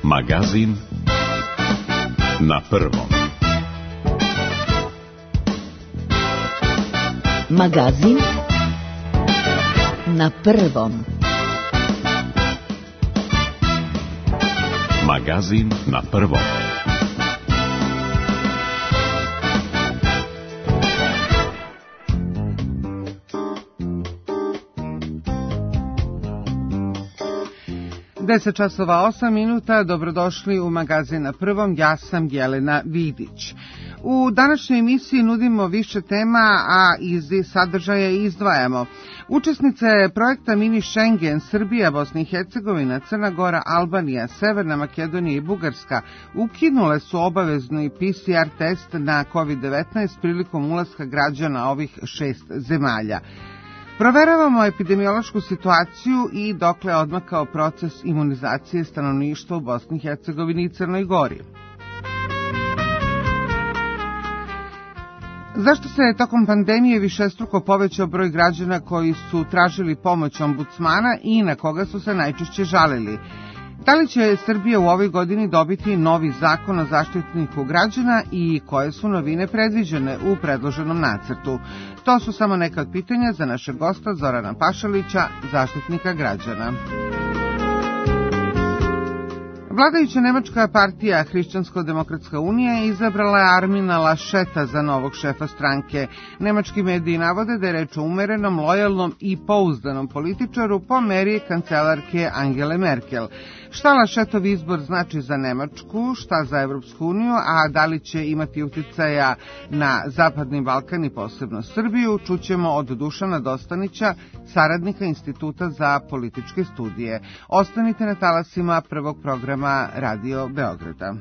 Magazin na prvom. Magazin na prvom. Magazin na prvom. Deset časova 8 minuta, dobrodošli u Magazin na prvom, ja sam Jelena Vidić. U današnjoj emisiji nudimo više tema, a iz sadržaja izdvajamo. Učesnice projekta Mini Schengen, Srbija, Bosna i Hercegovina, Crna Gora, Albanija, Severna Makedonija i Bugarska ukinule su obavezni PCR test na COVID-19 prilikom ulaska građana ovih 6 zemalja. Proveravamo epidemiološku situaciju i dokle je odmakao proces imunizacije stanovništva u Bosni i Hercegovini i Crnoj Gori. Zašto se tokom pandemije višestruko povećao broj građana koji su tražili pomoć ombudsmana i na koga su se najčešće žalili? Da li će Srbija u ovoj godini dobiti novi zakon o zaštitniku građana i koje su novine predviđene u predloženom nacrtu? To su samo neka od pitanja za našeg gosta Zorana Pašalića, zaštitnika građana. Vladajuća nemačka partija Hrišćansko-demokratska unija izabrala je Armina Lascheta za novog šefa stranke. Nemački mediji navode da je reč o umerenom, lojalnom i pouzdanom političaru po meri kancelarke Angele Merkel. Šta Laschetov izbor znači za Nemačku, šta za Evropsku uniju, a da li će imati uticaja na Zapadni Balkan i posebno Srbiju, čućemo od Dušana Dostanića, saradnika Instituta za političke studije. Ostanite na talasima prvog programa Radio Beograda.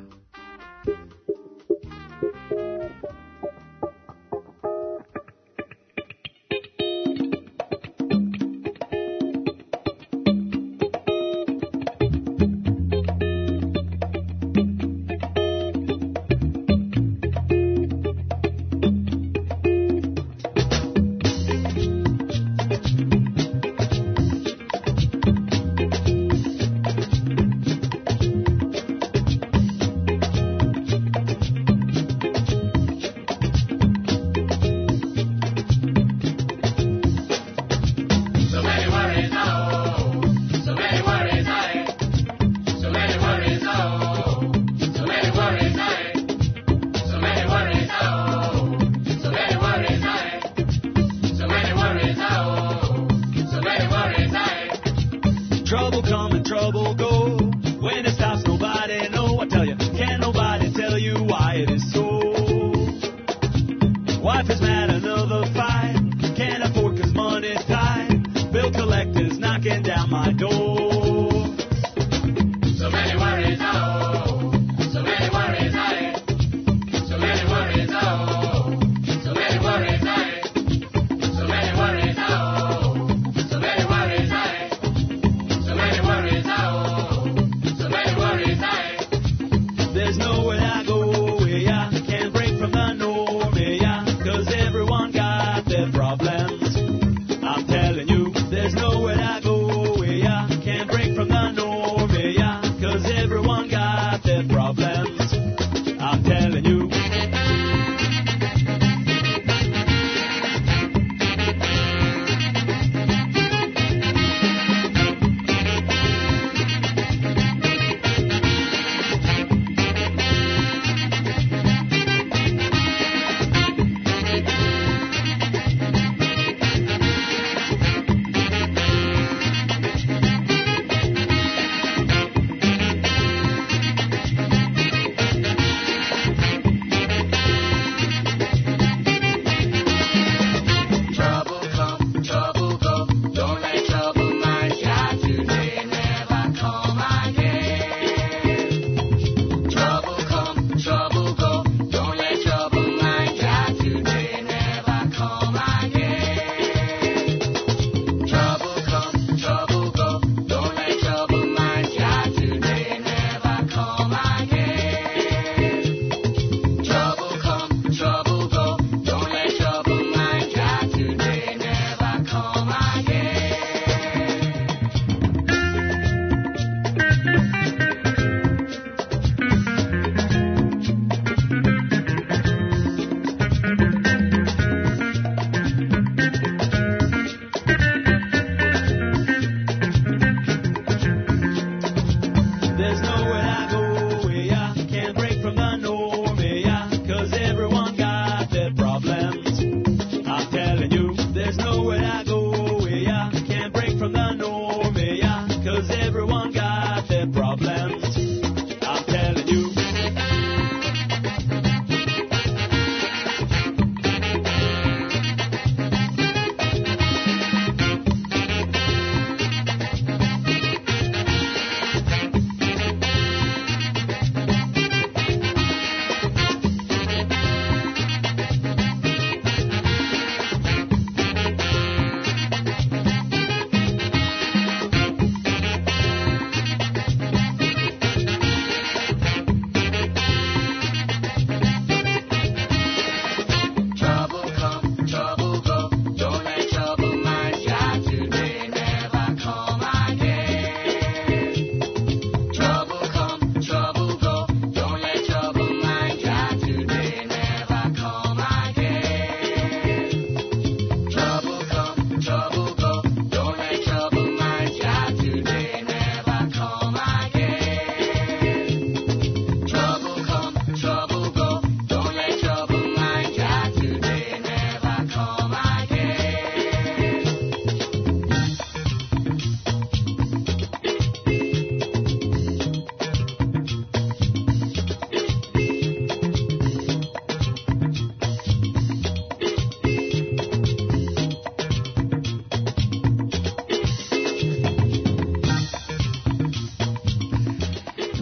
Oh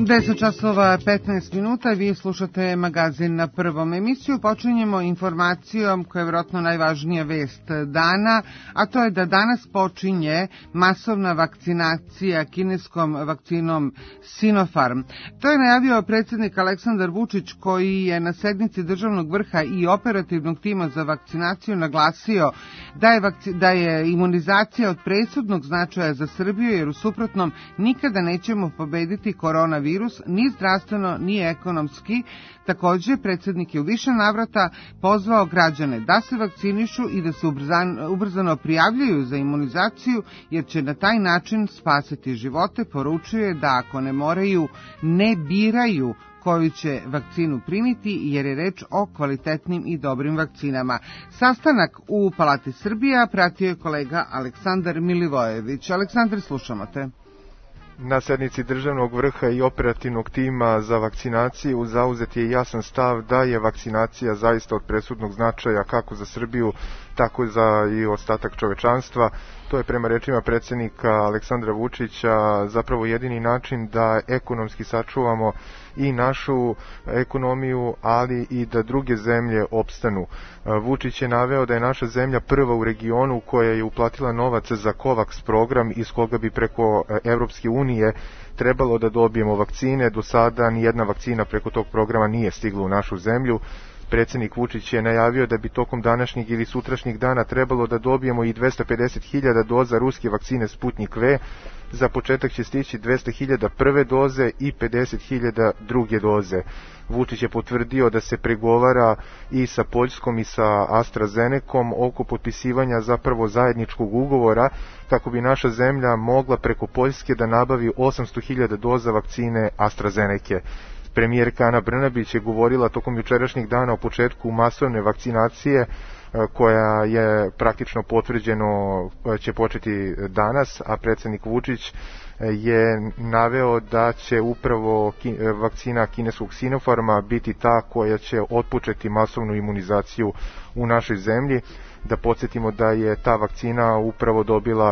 10 časova 15 minuta, vi slušate magazin Na prvom. Emisiju počinjemo informacijom koja je vjerojatno najvažnija vest dana, a to je da danas počinje masovna vakcinacija kineskom vakcinom Sinopharm. To je najavio predsjednik Aleksandar Vučić, koji je na sednici državnog vrha i operativnog tima za vakcinaciju naglasio da je imunizacija od presudnog značaja za Srbiju, jer u suprotnom nikada nećemo pobediti koronavirus, ni zdravstveno, ni ekonomski. Također, predsjednik je u više navrata pozvao građane da se vakcinišu i da se ubrzano prijavljaju za imunizaciju, jer će na taj način spasiti živote. Poručuje da ako ne moraju, ne biraju koju će vakcinu primiti, jer je reč o kvalitetnim i dobrim vakcinama. Sastanak u Palati Srbija pratio je kolega Aleksandar Milivojević. Aleksandar, slušamo te. Na sednici državnog vrha i operativnog tima za vakcinaciju zauzet je jasan stav da je vakcinacija zaista od presudnog značaja kako za Srbiju, tako i za i ostatak čovečanstva. To je prema rečima predsjednika Aleksandra Vučića zapravo jedini način da ekonomski sačuvamo i našu ekonomiju, ali i da druge zemlje opstanu. Vučić je naveo da je naša zemlja prva u regionu koja je uplatila novac za COVAX program, iz koga bi preko Evropske unije trebalo da dobijemo vakcine. Do sada nijedna vakcina preko tog programa nije stigla u našu zemlju. Predsjednik Vučić je najavio da bi tokom današnjeg ili sutrašnjeg dana trebalo da dobijemo i 250.000 doza ruske vakcine Sputnik V. Za početak će stići 200.000 prve doze i 50.000 druge doze. Vučić je potvrdio da se pregovara i sa Poljskom i sa AstraZenecom oko potpisivanja zapravo zajedničkog ugovora kako bi naša zemlja mogla preko Poljske da nabavi 800.000 doza vakcine AstraZenece. Premijerka Ana Brnabić je govorila tokom jučerašnjeg dana o početku masovne vakcinacije koja je praktično potvrđeno će početi danas, a predsjednik Vučić je naveo da će upravo vakcina kineskog Sinopharma biti ta koja će otpočeti masovnu imunizaciju u našoj zemlji. Da podsjetimo da je ta vakcina upravo dobila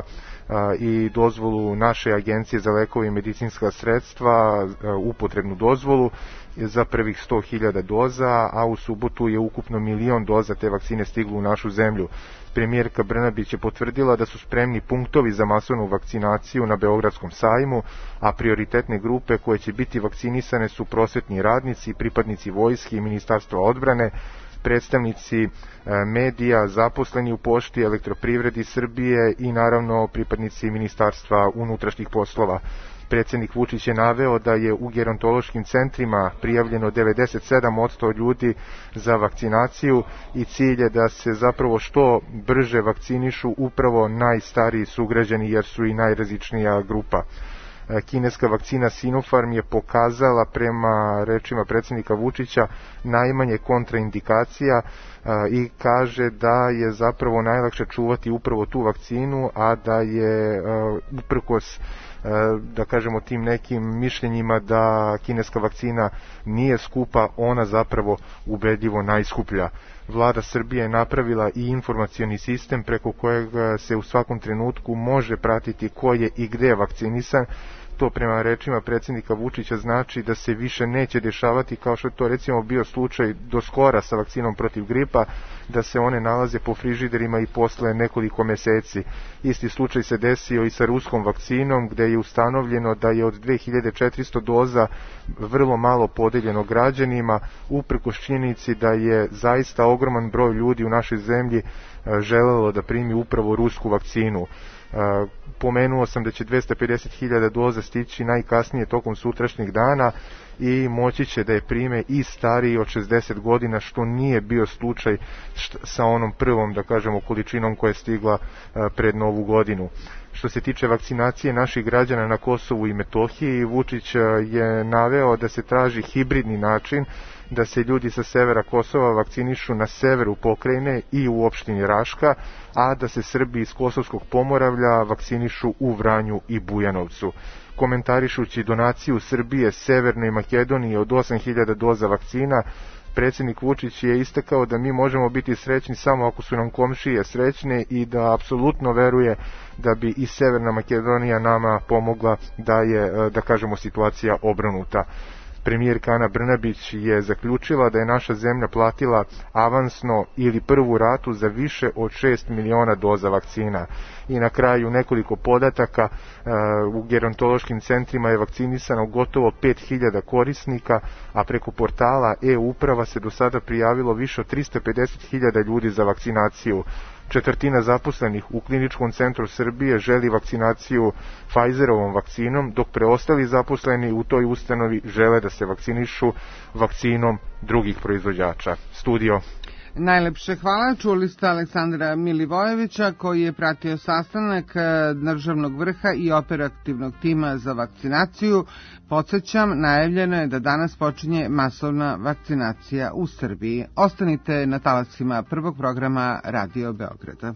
i dozvolu naše agencije za lekove i medicinska sredstva, upotrebnu dozvolu za prvih 100.000 doza, a u subotu je ukupno 1.000.000 doza te vakcine stiglo u našu zemlju. Premijerka Brnabić je potvrdila da su spremni punktovi za masovnu vakcinaciju na Beogradskom sajmu, a prioritetne grupe koje će biti vakcinisane su prosvetni radnici, pripadnici vojske i Ministarstva odbrane, predstavnici medija, zaposleni u pošti, Elektroprivredi Srbije i naravno pripadnici Ministarstva unutrašnjih poslova. Predsjednik Vučić je naveo da je u gerontološkim centrima prijavljeno 97% ljudi za vakcinaciju i cilj je da se zapravo što brže vakcinišu upravo najstariji sugrađani, jer su i najrizičnija grupa. Kineska vakcina Sinopharm je pokazala, prema rečima predsjednika Vučića, najmanje kontraindikacija i kaže da je zapravo najlakše čuvati upravo tu vakcinu, a da je uprkos da kažemo tim nekim mišljenjima da kineska vakcina nije skupa, ona zapravo ubedljivo najskuplja. Vlada Srbije je napravila i informacioni sistem preko kojeg se u svakom trenutku može pratiti ko je i gde vakcinisan. To prema rečima predsjednika Vučića znači da se više neće dešavati kao što je to recimo bio slučaj do skora sa vakcinom protiv gripa, da se one nalaze po frižiderima i posle nekoliko meseci. Isti slučaj se desio i sa ruskom vakcinom, gde je ustanovljeno da je od 2400 doza vrlo malo podeljeno građanima, uprkos činjenici da je zaista ogroman broj ljudi u našoj zemlji želelo da primi upravo rusku vakcinu. Pomenuo sam da će 250.000 doza stići najkasnije tokom sutrašnjeg dana i moći će da je prime i stariji od 60 godina, što nije bio slučaj sa onom prvom, da kažemo, količinom koja je stigla pred Novu godinu. Što se tiče vakcinacije naših građana na Kosovu i Metohiji, Vučić je naveo da se traži hibridni način da se ljudi sa severa Kosova vakcinišu na severu pokrajine i u opštini Raška, a da se Srbi iz Kosovskog Pomoravlja vakcinišu u Vranju i Bujanovcu. Komentarišući donaciju Srbije Severnoj Makedoniji od 8.000 doza vakcina, predsjednik Vučić je istakao da mi možemo biti srećni samo ako su nam komšije srećne i da apsolutno veruje da bi i Severna Makedonija nama pomogla da je, da kažemo, situacija obrnuta. Premijerka Ana Brnabić je zaključila da je naša zemlja platila avansno ili prvu ratu za više od 6 miliona doza vakcina. I na kraju nekoliko podataka, u gerontološkim centrima je vakcinisano gotovo 5000 korisnika, a preko portala e-uprava se do sada prijavilo više od 350.000 ljudi za vakcinaciju. Četvrtina zaposlenih u Kliničkom centru Srbije želi vakcinaciju Pfizerovom vakcinom, dok preostali zaposleni u toj ustanovi žele da se vakcinišu vakcinom drugih proizvođača. Studio. Najlepše hvala. Čuli ste Aleksandra Milivojevića koji je pratio sastanak državnog vrha i operativnog tima za vakcinaciju. Podsjećam, najavljeno je da danas počinje masovna vakcinacija u Srbiji. Ostanite na talasima prvog programa Radio Beograda.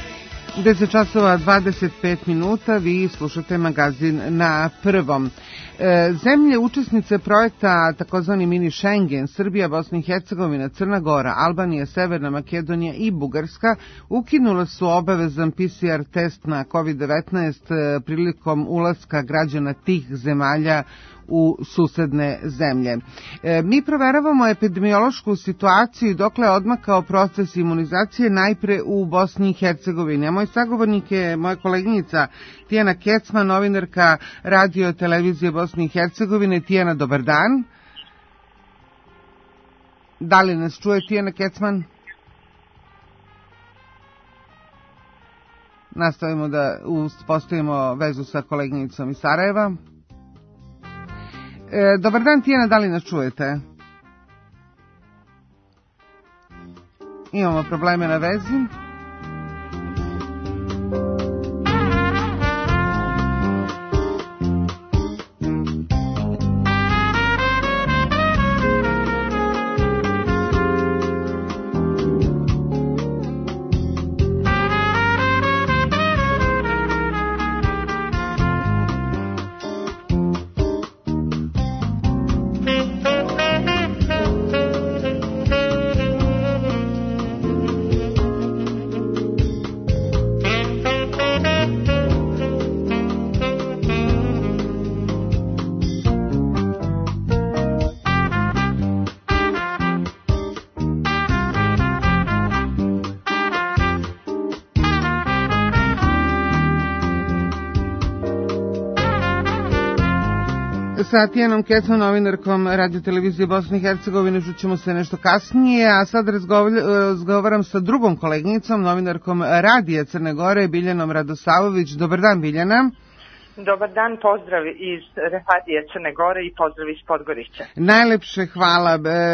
Deset časova 25 minuta, vi slušate magazin na prvom. Zemlje učesnice projekta takozvani mini Schengen, Srbija, Bosna i Hercegovina, Crna Gora, Albanija, Severna Makedonija i Bugarska ukinule su obavezan PCR test na COVID-19 prilikom ulaska građana tih zemalja u susedne zemlje. Mi proveravamo epidemiološku situaciju i dokle je odmakao proces imunizacije najpre u Bosni i Hercegovini. A moj sagovornik je moja koleginica Tijana Kecman, novinarka radio televizije Bosne i Hercegovine. Tijana, dobar dan. Da li nas čuje Tijana Kecman? Nastavimo da uspostavimo vezu sa koleginicom iz Sarajeva. Dobar dan, Tijana, da li nas čujete? Imamo probleme na vezi. Sa Tijanom Kecman, novinarkom radio televizije Bosne i Hercegovine, čućemo se nešto kasnije, a sad razgovaram sa drugom koleginicom, novinarkom radija Crne Gore, Biljanom Radosavović. Dobar dan, Biljana. Dobar dan, pozdrav iz radija Crne Gore i pozdrav iz Podgorice. Najlepše hvala.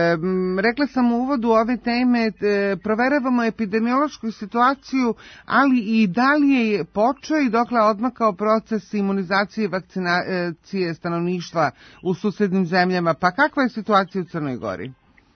Rekla sam u uvodu ove teme, proveravamo epidemiološku situaciju, ali i da li je počeo i dokle odmakao proces imunizacije i vakcinacije stanovništva u susednim zemljama. Pa kakva je situacija u Crnoj Gori?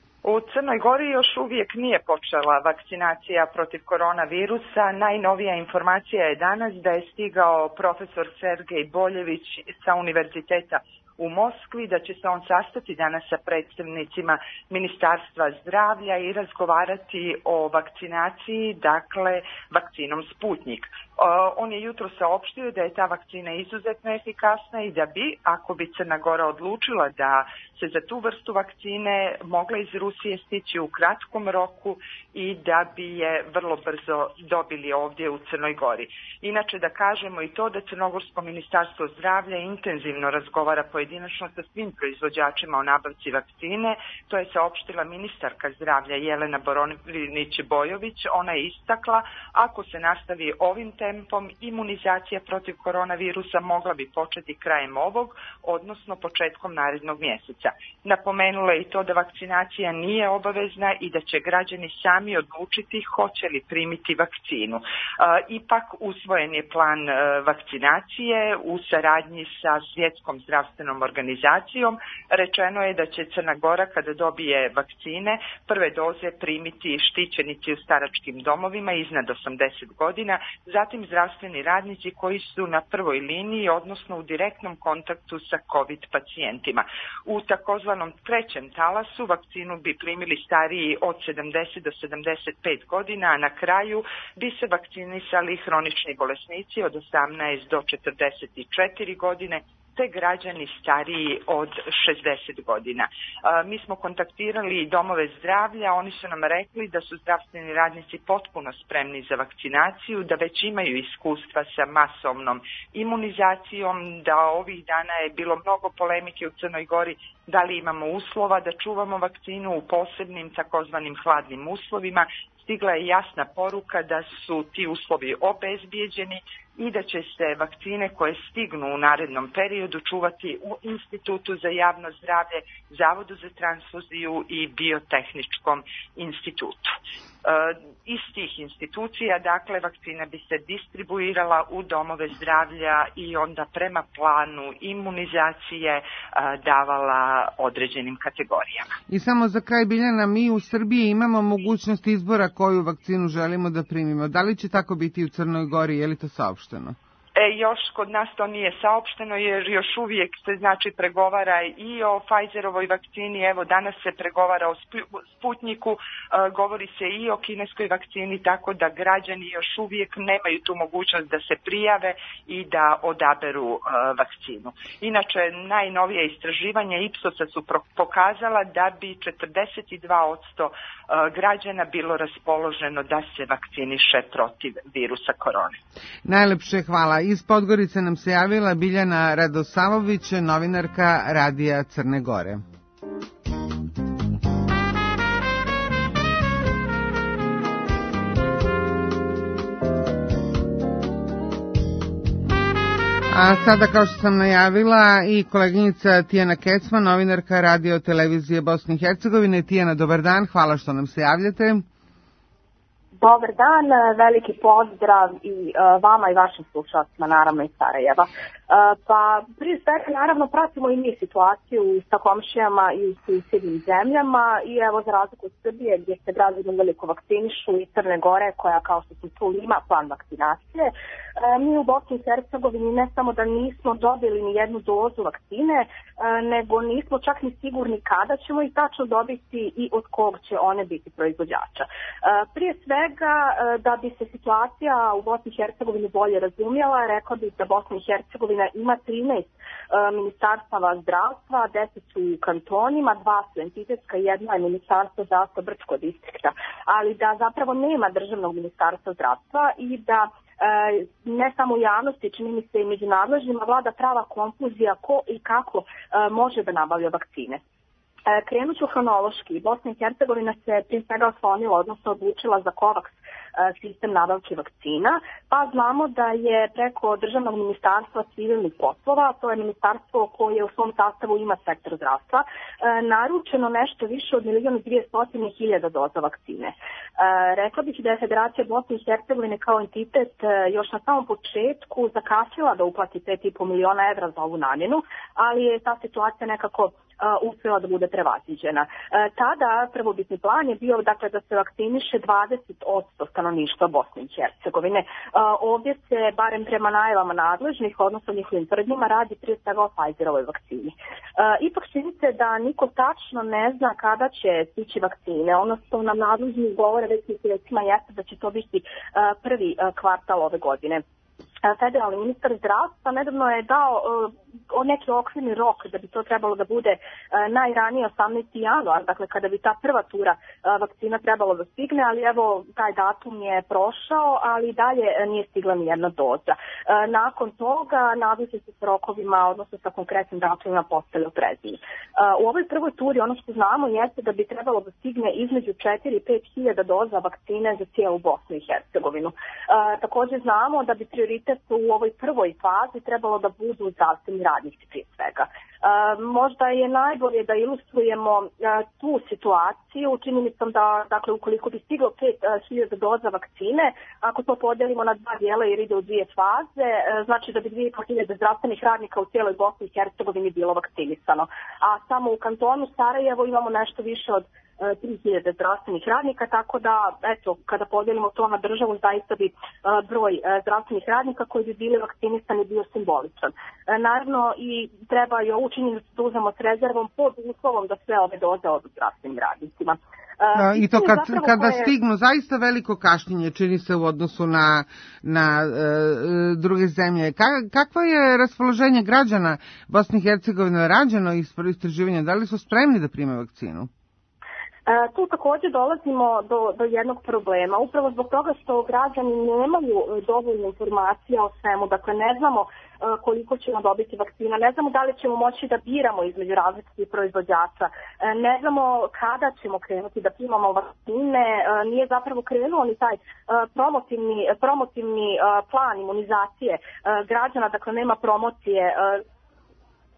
U Crnoj Gori još uvijek nije počela vakcinacija protiv koronavirusa. Najnovija informacija je danas da je stigao profesor Sergej Boljević sa Univerziteta u Moskvi, da će se on sastati danas sa predstavnicima Ministarstva zdravlja i razgovarati o vakcinaciji, dakle vakcinom Sputnjik. On je jutro saopštio da je ta vakcina izuzetno efikasna i da bi, ako bi Crna Gora odlučila da se za tu vrstu vakcine mogla iz Rusije stići u kratkom roku i da bi je vrlo brzo dobili ovdje u Crnoj Gori. Inače da kažemo i to da Crnogorsko ministarstvo zdravlja intenzivno razgovara pojedinačno sa svim proizvođačima o nabavci vakcine. To je saopštila ministarka zdravlja Jelena Boronić-Bojović. Ona je istakla, ako se nastavi ovim tempom, imunizacija protiv koronavirusa mogla bi početi krajem ovog, odnosno početkom narednog mjeseca. Napomenula je i to da vakcinacija nije obavezna i da će građani sami odlučiti hoće li primiti vakcinu. Ipak usvojen je plan vakcinacije u saradnji sa Svjetskom zdravstvenom organizacijom. Rečeno je da će Crna Gora kada dobije vakcine prve doze primiti štićenici u staračkim domovima iznad 80 godina, zatim zdravstveni radnici koji su na prvoj liniji, odnosno u direktnom kontaktu sa COVID pacijentima. U takozvanom trećem talasu vakcinu bi primili stariji od 70 do 75 godina, a na kraju bi se vakcinisali hronični bolesnici od 18 do 44 godine, te građani stariji od 60 godina. Mi smo kontaktirali domove zdravlja, oni su nam rekli da su zdravstveni radnici potpuno spremni za vakcinaciju, da već imaju iskustva sa masovnom imunizacijom, da ovih dana je bilo mnogo polemike u Crnoj Gori, da li imamo uslova da čuvamo vakcinu u posebnim takozvanim hladnim uslovima. Stigla je jasna poruka da su ti uslovi obezbijeđeni i da će se vakcine koje stignu u narednom periodu čuvati u Institutu za javno zdravlje, Zavodu za transfuziju i Biotehničkom institutu. Iz tih institucija, dakle, vakcina bi se distribuirala u domove zdravlja i onda prema planu imunizacije davala određenim kategorijama. I samo za kraj, Biljana, mi u Srbiji imamo mogućnost izbora koju vakcinu želimo da primimo. Da li će tako biti u Crnoj Gori, je li to saopšteno? Još kod nas to nije saopšteno jer još uvijek se znači pregovara i o Pfizerovoj vakcini, evo danas se pregovara o Sputniku, govori se i o kineskoj vakcini, tako da građani još uvijek nemaju tu mogućnost da se prijave i da odaberu vakcinu. Inače, najnovije istraživanja Ipsosa su pokazala da bi 42% građana bilo raspoloženo da se vakciniše protiv virusa korone. Najlepše hvala. Iz Podgorice nam se javila Biljana Radosavović, novinarka Radija Crne Gore. A sada, kao što sam najavila, i koleginica Tijana Kecman, novinarka Radio Televizije Bosne i Hercegovine. Tijana, dobar dan, hvala što nam se javljate. Dobar dan, veliki pozdrav i vama i vašim slušalcima, naravno iz Sarajeva. Pa prije svega naravno pratimo i mi situaciju sa komšijama i u susjednim zemljama i evo za razliku od Srbije gdje se građani veliko vakcinišu i Crne Gore koja kao što smo čuli ima plan vakcinacije. Mi u Bosni i Hercegovini ne samo da nismo dobili ni jednu dozu vakcine, nego nismo čak ni sigurni kada ćemo i tačno dobiti i od kog će one biti proizvođača. Prije svega, da bi se situacija u Bosni i Hercegovini bolje razumjela, rekla bih da Bosna i Hercegovina ima 13 ministarstava zdravstva, 10 su u kantonima, 2 su entitetska i 1 je ministarstvo zdravstva Brčko distrikta, ali da zapravo nema državnog ministarstva zdravstva i da ne samo u javnosti, čini mi se i među nadležnjima, vlada prava konfuzija ko i kako može da nabavlja vakcine. Krenut ću hronološki. Bosna i Hercegovina se prije svega oslonila, odnosno odlučila za COVAX sistem nabavke vakcina, pa znamo da je preko Državnog ministarstva civilnih poslova, to je ministarstvo koje u svom sastavu ima sektor zdravstva, naručeno nešto više od 1.200.000 doza vakcine. Rekla bih da je Federacija Bosne i Hercegovine kao entitet još na samom početku zakasnila da uplati 5,5 miliona evra za ovu namjenu, ali je ta situacija nekako uspjela da bude prevaziđena. Tada prvobitni plan je bio dakle da se vakciniše 20% stanovništva Bosne i Hercegovine. Ovdje se, barem prema najavama nadležnih, odnosno njihovim tvrdnjima, radi prije svega o Pfizerovoj vakcini. Ipak čini se da niko tačno ne zna kada će stići vakcine. Ono što nam nadležni govore već mjesecima jeste da će to biti prvi kvartal ove godine. Federalni ministar zdravstva nedavno je dao neki okvirni rok da bi to trebalo da bude najranije 18. januar, dakle kada bi ta prva tura vakcina trebalo da stigne, ali evo taj datum je prošao, ali dalje nije stigla ni jedna doza. Nakon toga nadležni se s rokovima, odnosno sa konkretnim datumima postali oprezniji. U ovoj prvoj turi ono što znamo jeste da bi trebalo da stigne između 4 i 5 hiljada doza vakcine za cijelu Bosnu i Hercegovinu. Također znamo da bi prioritet u ovoj prvoj fazi trebalo da budu zdravstveni radnici prije svega. Možda je najbolje da ilustrujemo tu situaciju činjenicom da, dakle, ukoliko bi stiglo 5.000 doza vakcine, ako to podelimo na dva dijela jer ide u dvije faze, znači da bi 2.500 zdravstvenih radnika u cijeloj Bosni i Hercegovini bilo vakcinisano. A samo u kantonu Sarajevo imamo nešto više od 3.000 zdravstvenih radnika, tako da, eto, kada podijelimo to na državu, zaista bi broj zdravstvenih radnika koji bi bili vakcinisani bio simboličan. Naravno, i treba i ovu činjenicu da uzmemo s rezervom pod uslovom da sve ove doze odu zdravstvenim radnicima. I to kada stignu zaista veliko kašnjenje, čini se u odnosu na druge zemlje. Kakvo je raspoloženje građana Bosne i Hercegovine rađeno iz istraživanja? Da li su spremni da prime vakcinu? Tu također dolazimo do jednog problema, upravo zbog toga što građani nemaju dovoljno informacija o svemu, dakle ne znamo koliko ćemo dobiti vakcina, ne znamo da li ćemo moći da biramo između različitih proizvođača, ne znamo kada ćemo krenuti da primamo vakcine, nije zapravo krenuo ni taj promotivni plan imunizacije građana, dakle nema promocije.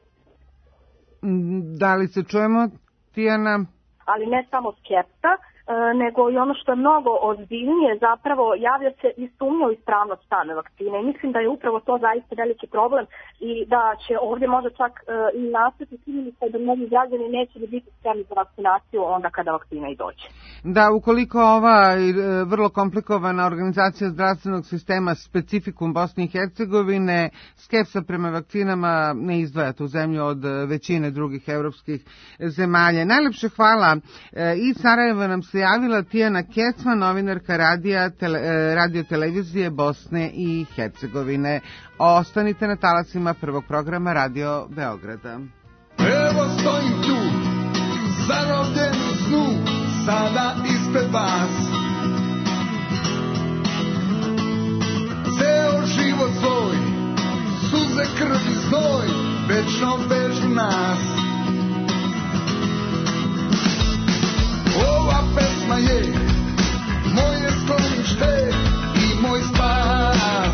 Da li se čujemo, Tijana? Ali ne samo skepsa, nego i ono što je mnogo ozbiljnije, zapravo javlja se i sumnja u ispravnost same vakcine. I mislim da je upravo to zaista veliki problem i da će ovdje možda čak i nastati činjenica da mnogi građani neće biti spremni za vakcinaciju onda kada vakcina i dođe. Da, ukoliko ova vrlo komplikovana organizacija zdravstvenog sistema specifikum Bosne i Hercegovine, skepsa prema vakcinama ne izdvaja tu zemlju od većine drugih evropskih zemalja. Najlepše hvala. Iz Sarajeva nam se javila Tijana Kecman, novinarka radio televizije Bosne i Hercegovine. Ostanite na talasima prvog programa Radio Beograda. Evo stojim tu, zarobljen u snu, sada ispred vas. Ceo život svoj, suze, krv i znoj, večno vežu nas. Ova pesma je moje sklonište i moj spas.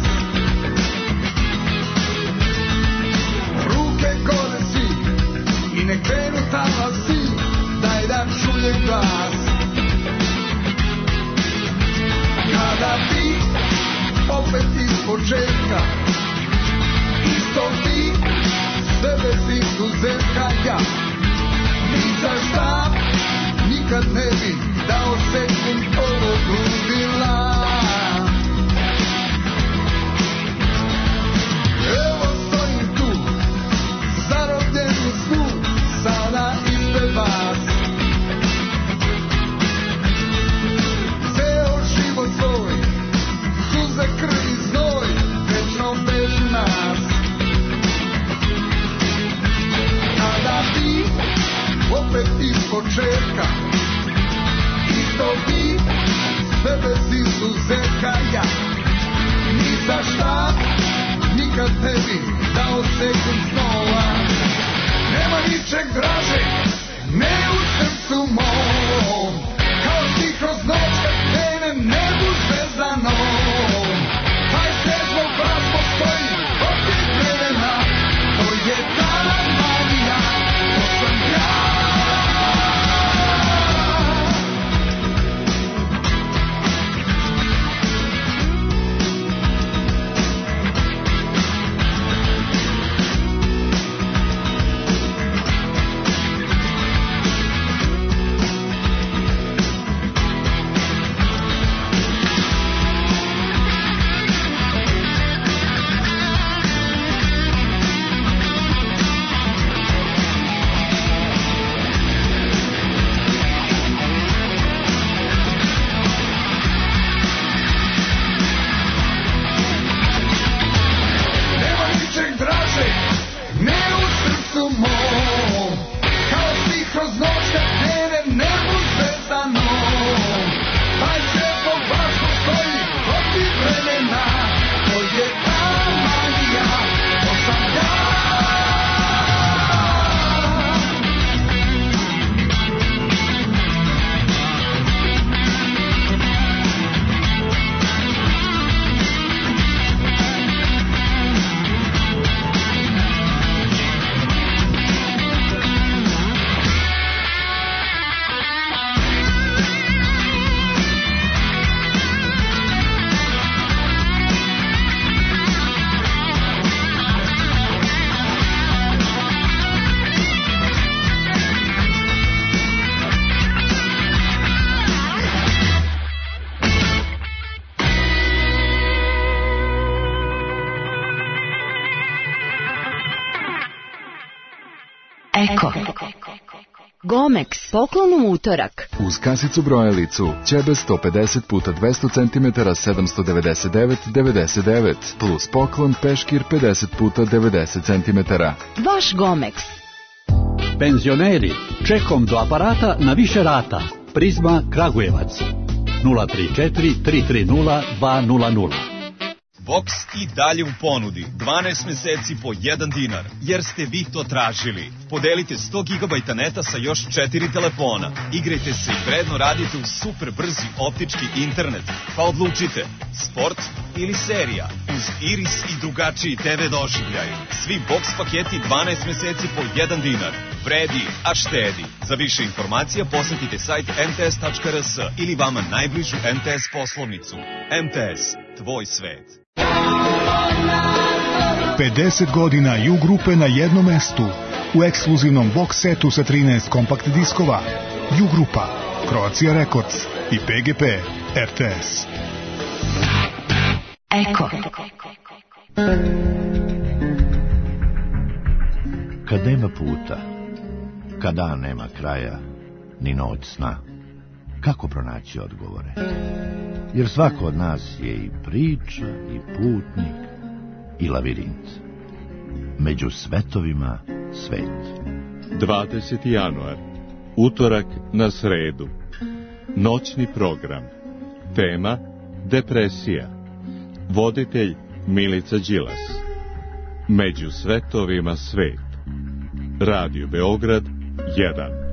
Ruke gore svi i ne krenu talasi, daj da čujem glas. Kada bi opet iz početka, isto ti, sve bez izuzetka ja, ni za šta nikad ne bi dao sekund ovog ludila. Evo stojim tu, zarobljen u snu, sada ispred vas. Ceo život svoj, suze, krv i znoj, večno vežu nas. Kada bi opet iz početka, isto bi, sve bez izuzetka ja, ni za šta nikad ne bi dao sekund snova. Nema ničeg draže, ne u srcu mom, kao ti kroz noć kad krene nebu zvezdanom. Taj svijet zbog vas postoji od tih vremena, to je ta magija, to sam ja. Eko. Gomex, poklon u utorak. Uz kasicu brojalicu, ćebe 150 x 200 cm 799,99 plus poklon peškir 50 x 90 cm. Vaš Gomex. Penzioneri, čekom do aparata na više rata. Prizma Kragujevac 034 330 200. Box i dalje u ponudi 12 meseci po 1 dinar, jer ste vi to tražili. Podelite 100 GB neta sa još 4 telefona. Igrajte se i vredno radite uz super brzi optički internet. Pa odlučite, sport ili serija, uz Iris i drugačiji TV doživljaj. Svi box paketi 12 meseci po 1 dinar. Vredi, a štedi. Za više informacija posetite sajt mts.rs ili vama najbližu MTS poslovnicu. MTS, tvoj svet. 50 godina U-grupe na jednom mestu. U ekskluzivnom box setu sa 13 kompakt diskova. U-grupa, Croatia Records i PGP RTS. Eko. Kad nema puta, kad dan nema kraja, ni noć sna, kako pronaći odgovore? Jer svako od nas je i priča, i putnik, i lavirint. Među svetovima svet. 20. januar, utorak na sredu. Noćni program. Tema depresija. Voditelj Milica Đilas. Među svetovima svet. Radio Beograd 1.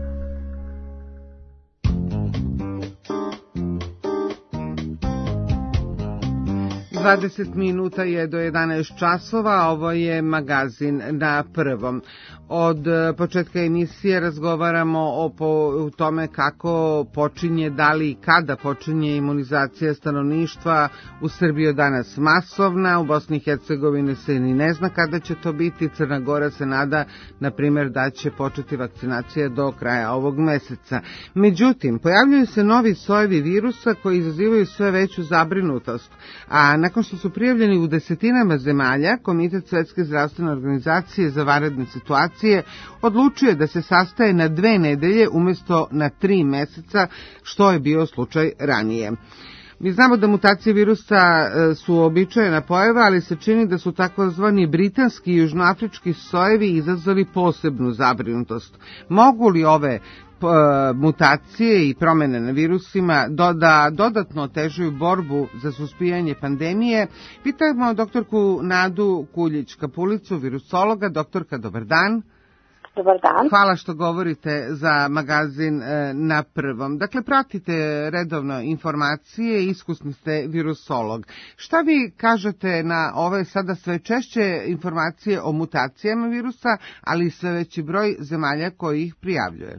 20 minuta je do 11 časova, ovo je magazin na prvom. Od početka emisije razgovaramo o tome kako počinje, da li i kada počinje imunizacija stanovništva. U Srbiji je danas masovna, u Bosni i Hercegovini se ni ne zna kada će to biti. Crna Gora se nada, na primjer, da će početi vakcinacija do kraja ovog meseca. Međutim, pojavljuju se novi sojevi virusa koji izazivaju sve veću zabrinutost, a nakon što su prijavljeni u desetinama zemalja, Komitet Svetske zdravstvene organizacije za vanredne situacije odlučio da se sastaje na 2 nedelje umjesto na 3 meseca, što je bio slučaj ranije. Mi znamo da mutacije virusa su običajna pojava, ali se čini da su takozvani britanski i južnoafrički sojevi izazvali posebnu zabrinutost. Mogu li ove mutacije i promjene na virusima da dodatno otežuju borbu za suzbijanje pandemije? Pitamo doktorku Nadu Kuljić-Kapulicu, virusologa. Doktorka, dobar dan. Dobar dan. Hvala što govorite za magazin na prvom. Dakle, pratite redovno informacije, iskusni ste virusolog. Šta vi kažete na ove sada sve češće informacije o mutacijama virusa, ali i sve veći broj zemalja koji ih prijavljuje?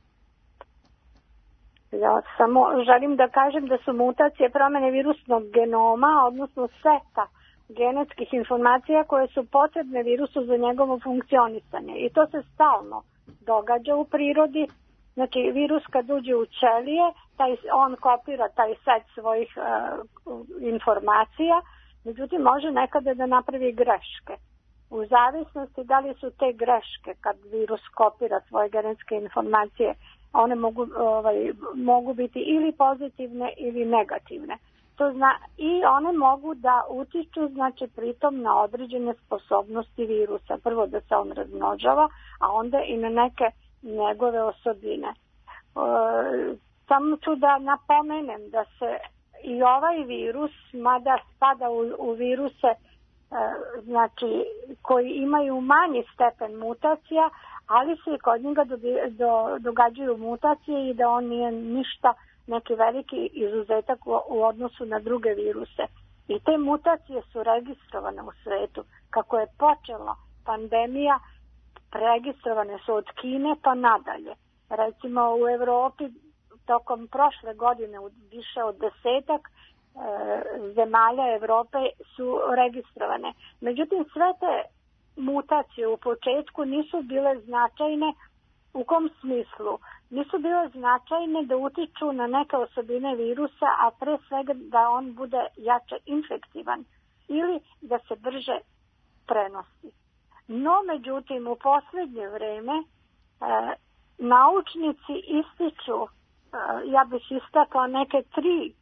Ja samo želim da kažem da su mutacije promjene virusnog genoma, odnosno seta genetskih informacija koje su potrebne virusu za njegovo funkcionisanje. I to se stalno događa u prirodi. Znači, virus kad uđe u ćelije, on kopira taj set svojih informacija, međutim može nekada da napravi greške. U zavisnosti da li su te greške kad virus kopira svoje genetske informacije, one mogu biti ili pozitivne ili negativne. I one mogu da utiču, znači, pritom na određene sposobnosti virusa. Prvo da se on razmnožava, a onda i na neke njegove osobine. Samo ću da napomenem da se i ovaj virus, mada spada u viruse znači, koji imaju manji stepen mutacija, ali se i kod njega događaju mutacije i da on nije ništa neki veliki izuzetak u odnosu na druge viruse. I te mutacije su registrovane u svetu. Kako je počela pandemija, registrovane su od Kine pa nadalje. Recimo u Evropi tokom prošle godine više od 10 zemalja Evrope su registrovane. Međutim, sve te mutacije u početku nisu bile značajne. U kom smislu? Nisu bile značajne da utiču na neke osobine virusa, a pre svega da on bude jače infektivan ili da se brže prenosi. No, međutim, u posljednje vreme naučnici ističu, ja bih istakla neke 3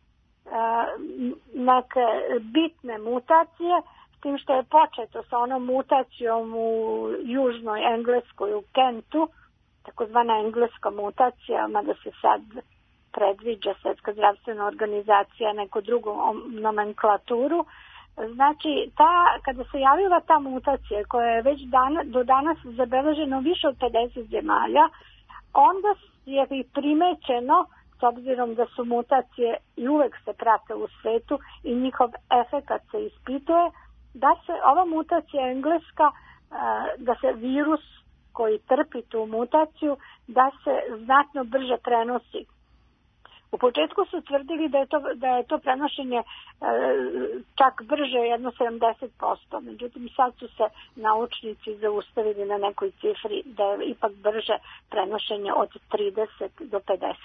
neke bitne mutacije, s tim što je početo sa onom mutacijom u južnoj Engleskoj, u Kentu, takozvana engleska mutacija, mada se sad predviđa Svetska zdravstvena organizacija neku drugu nomenklaturu. Znači, kada se javila ta mutacija koja je već do danas zabeleženo više od 50 zemalja, onda je i primećeno, s obzirom da su mutacije i uvek se prate u svetu i njihov efekat se ispituje, da se ova mutacija engleska, da se virus koji trpi tu mutaciju, da se znatno brže prenosi. U početku su tvrdili da je to prenošenje čak brže, jedno 70%. Međutim, sad su se naučnici zaustavili na nekoj cifri da je ipak brže prenošenje od 30 do 50%.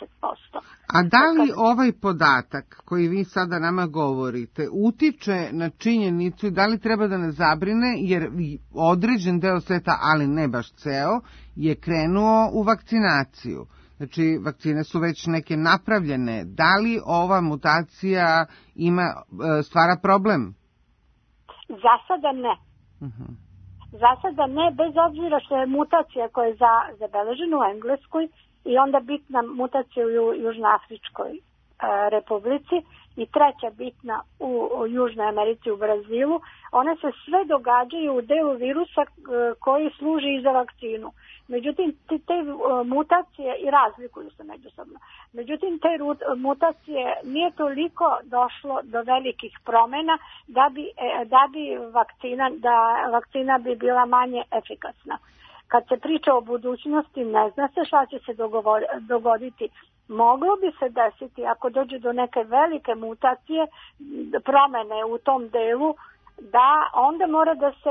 A da li ovaj podatak koji vi sada nama govorite utiče na činjenicu i da li treba da nas zabrine, jer određen deo sveta, ali ne baš ceo, je krenuo u vakcinaciju? Znači, vakcine su već neke napravljene. Da li ova mutacija stvara problem? Za sada ne. Za sada ne, bez obzira što je mutacija koja je zabeležena u Engleskoj i onda bitna mutacija u Južnoafričkoj republici i treća bitna u Južnoj Americi, u Brazilu. One se sve događaju u delu virusa koji služi i za vakcinu. Međutim, te mutacije i razlikuju se međusobno. Međutim, te mutacije nije toliko došlo do velikih promjena da bi vakcina bi bila manje efikasna. Kad se priča o budućnosti, ne zna se šta će se dogoditi. Moglo bi se desiti, ako dođe do neke velike mutacije, promjene u tom delu, da onda mora da se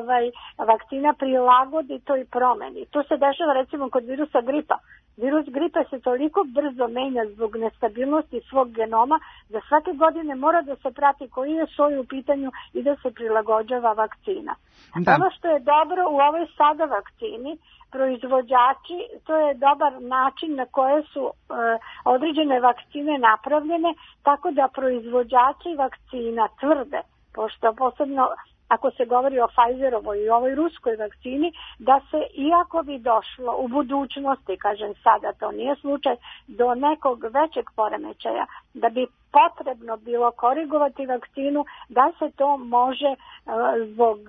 vakcina prilagodi toj promjeni. To se dešava recimo kod virusa gripa. Virus gripa se toliko brzo menja zbog nestabilnosti svog genoma da svake godine mora da se prati koji je soj u pitanju i da se prilagođava vakcina. Da. Ono što je dobro u ovoj sada vakcini, proizvođači, to je dobar način na koje su određene vakcine napravljene, tako da proizvođači vakcina tvrde, pošto posebno ako se govori o Pfizerovoj i ovoj ruskoj vakcini, da se, iako bi došlo u budućnosti, kažem sada to nije slučaj, do nekog većeg poremećaja, da bi potrebno bilo korigovati vakcinu, da se to može zbog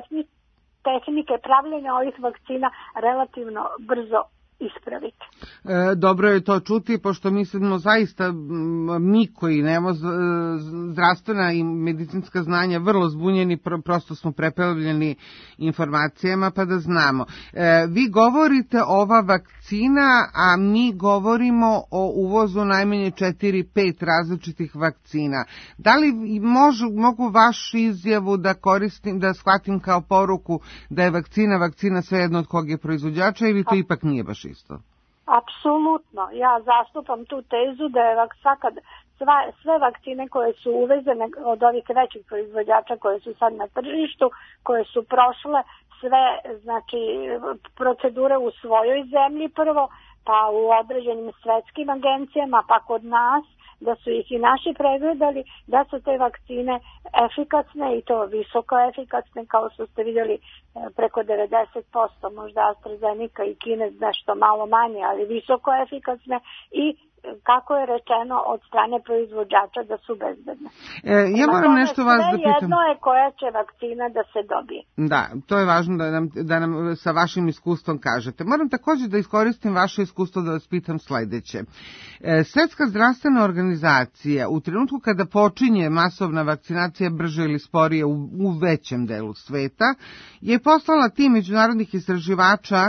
tehnike pravljenja ovih vakcina relativno brzo ispraviti. Dobro je to čuti, pošto mislimo zaista mi koji nemamo zdravstvena i medicinska znanja vrlo zbunjeni, prosto smo preplavljeni informacijama pa da znamo. Vi govorite ova vakcina, a mi govorimo o uvozu najmanje 4-5 različitih vakcina. Da li mogu vašu izjavu da koristim, da shvatim kao poruku da je vakcina svejedno od kog je proizvođača ili to ipak nije baš isto? Apsolutno. Ja zastupam tu tezu da je sve vakcine koje su uvezene od ovih većih proizvođača koje su sad na tržištu, koje su prošle sve procedure u svojoj zemlji prvo, pa u određenim svetskim agencijama, pa kod nas, da su ih i naši pregledali, da su te vakcine efikasne i to visoko efikasne, kao što ste vidjeli preko 90%, možda AstraZeneca i Kinez nešto malo manje, ali visoko efikasne i kako je rečeno od strane proizvođača da su bezbedne. Ja moram nešto vas da pitam. Jedno je koja će vakcina da se dobije. Da, to je važno da nam sa vašim iskustvom kažete. Moram također da iskoristim vaše iskustvo da vas pitam sledeće. Svetska zdravstvena organizacija u trenutku kada počinje masovna vakcinacija brže ili sporije u većem delu sveta je poslala tim međunarodnih istraživača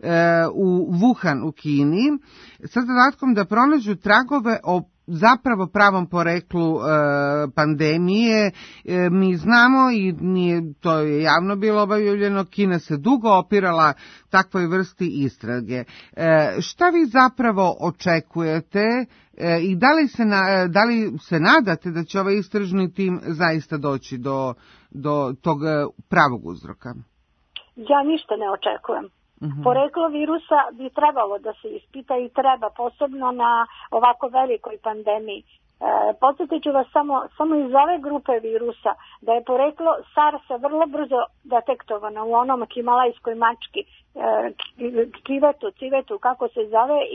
u Wuhan u Kini sa zadatkom da pronađu tragove o zapravo pravom poreklu pandemije. Mi znamo i to je javno bilo objavljeno, Kina se dugo opirala takvoj vrsti istrage. Šta vi zapravo očekujete i da li se nadate da će ovaj istražni tim zaista doći do tog pravog uzroka? Ja ništa ne očekujem. Poreklo virusa bi trebalo da se ispita i treba, posebno na ovako velikoj pandemiji. Podsjetit ću vas samo iz ove grupe virusa da je poreklo SARS-a vrlo brzo detektovano u onom himalajskoj mački, civetu, kako se zove, i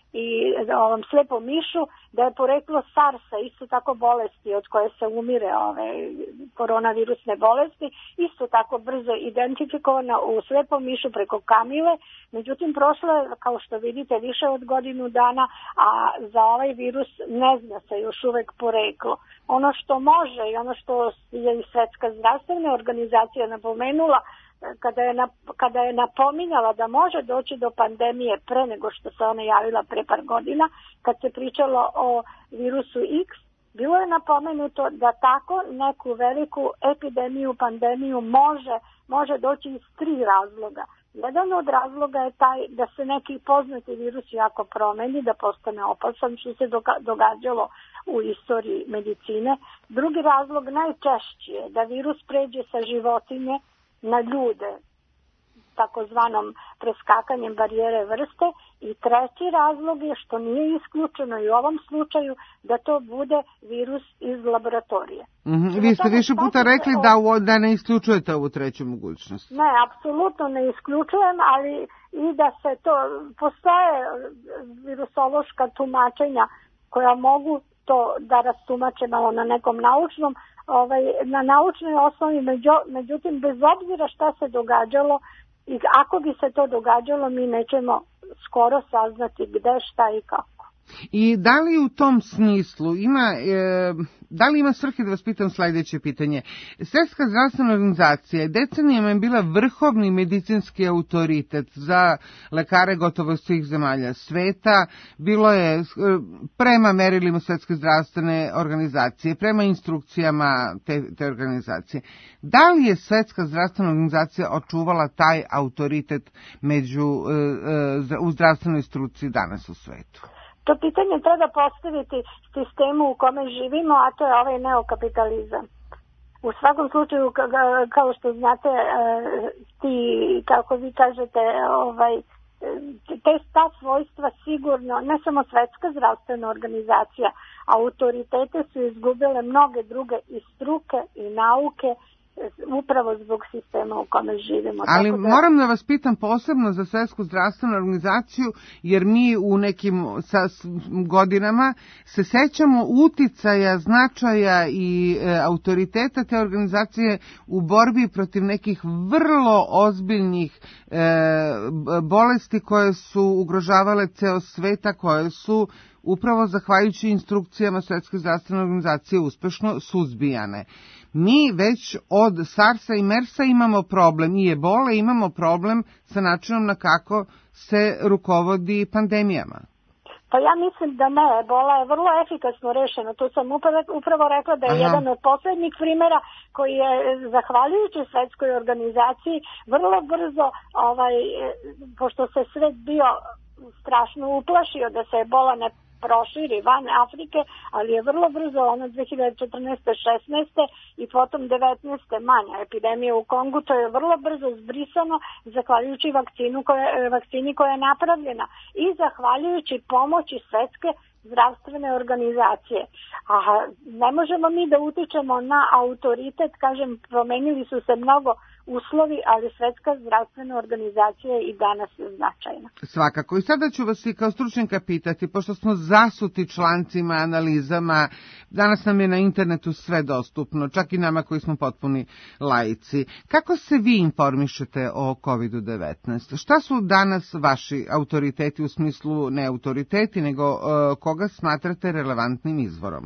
i ovom slepom mišu, da je poreklo SARS-a, isto tako bolesti od koje se umire koronavirusne bolesti, isto tako brzo identifikovana u slepom mišu preko Kamile. Međutim, prošlo je, kao što vidite, više od godinu dana, a za ovaj virus ne zna se još uvek poreklo. Ono što može i ono što je i Svetska zdravstvena organizacija napomenula, kada je napominjala da može doći do pandemije pre nego što se ona javila pre par godina, kad se pričalo o virusu X, bilo je napomenuto da tako neku veliku epidemiju, pandemiju može doći iz 3 razloga. Jedan od razloga je taj da se neki poznati virus jako promeni, da postane opasan, što se događalo u istoriji medicine. Drugi razlog, najčešći je da virus pređe sa životinje na ljude, takozvanom preskakanjem barijere vrste, i treći razlog je, što nije isključeno i u ovom slučaju, da to bude virus iz laboratorije. Vi ste više puta rekli da ne isključujete ovu treću mogućnost. Ne, apsolutno ne isključujem, ali i da se to, postoje virusološka tumačenja koja mogu to da rastumače malo na nekom naučnom, na naučnoj osnovi, međutim, bez obzira šta se događalo, i ako bi se to događalo, mi nećemo skoro saznati gde, šta i kako. I da li u tom smislu da li ima svrhe, da vas pitam sljedeće pitanje? Svjetska zdravstvena organizacija decenijama je bila vrhovni medicinski autoritet za lekare gotovo svih zemalja sveta. Bilo je prema merilima Svjetske zdravstvene organizacije, prema instrukcijama te organizacije. Da li je Svjetska zdravstvena organizacija očuvala taj autoritet u zdravstvenoj struci danas u svetu? To pitanje treba postaviti sistemu u kome živimo, a to je ovaj neokapitalizam. U svakom slučaju, kao što znate, ti, kako vi kažete, ta svojstva sigurno, ne samo Svetska zdravstvena organizacija, autoritete su izgubile mnoge druge i struke i nauke, upravo zbog sistema u kome živimo. Ali moram da vas pitam posebno za Svetsku zdravstvenu organizaciju, jer mi u nekim godinama se sećamo uticaja, značaja i autoriteta te organizacije u borbi protiv nekih vrlo ozbiljnih bolesti koje su ugrožavale ceo sveta, koje su upravo zahvaljujući instrukcijama Svetske zdravstvene organizacije uspešno suzbijane. Mi već od SARS-a i MERS-a imamo problem i ebole, imamo problem sa načinom na kako se rukovodi pandemijama. Pa ja mislim da ne, ebola je vrlo efikasno rešena. Tu sam upravo rekla da je jedan od posljednjih primjera koji je, zahvaljujući Svetskoj organizaciji, vrlo brzo, pošto se svet bio strašno uplašio da se ebola ne proširi van Afrike, ali je vrlo brzo, 2014-16 i potom 19. manja epidemija u Kongu, to je vrlo brzo zbrisano zahvaljujući vakcini koja je napravljena i zahvaljujući pomoći Svetske zdravstvene organizacije. A ne možemo mi da utičemo na autoritet, kažem, promenili su se mnogo uslovi, ali Svetska zdravstvena organizacija je i danas značajna. Svakako. I sada ću vas i kao stručnjaka pitati, pošto smo zasuti člancima, analizama, danas nam je na internetu sve dostupno, čak i nama koji smo potpuni laici. Kako se vi informišete o COVID-19? Šta su danas vaši autoriteti, u smislu ne autoriteti, nego koga smatrate relevantnim izvorom?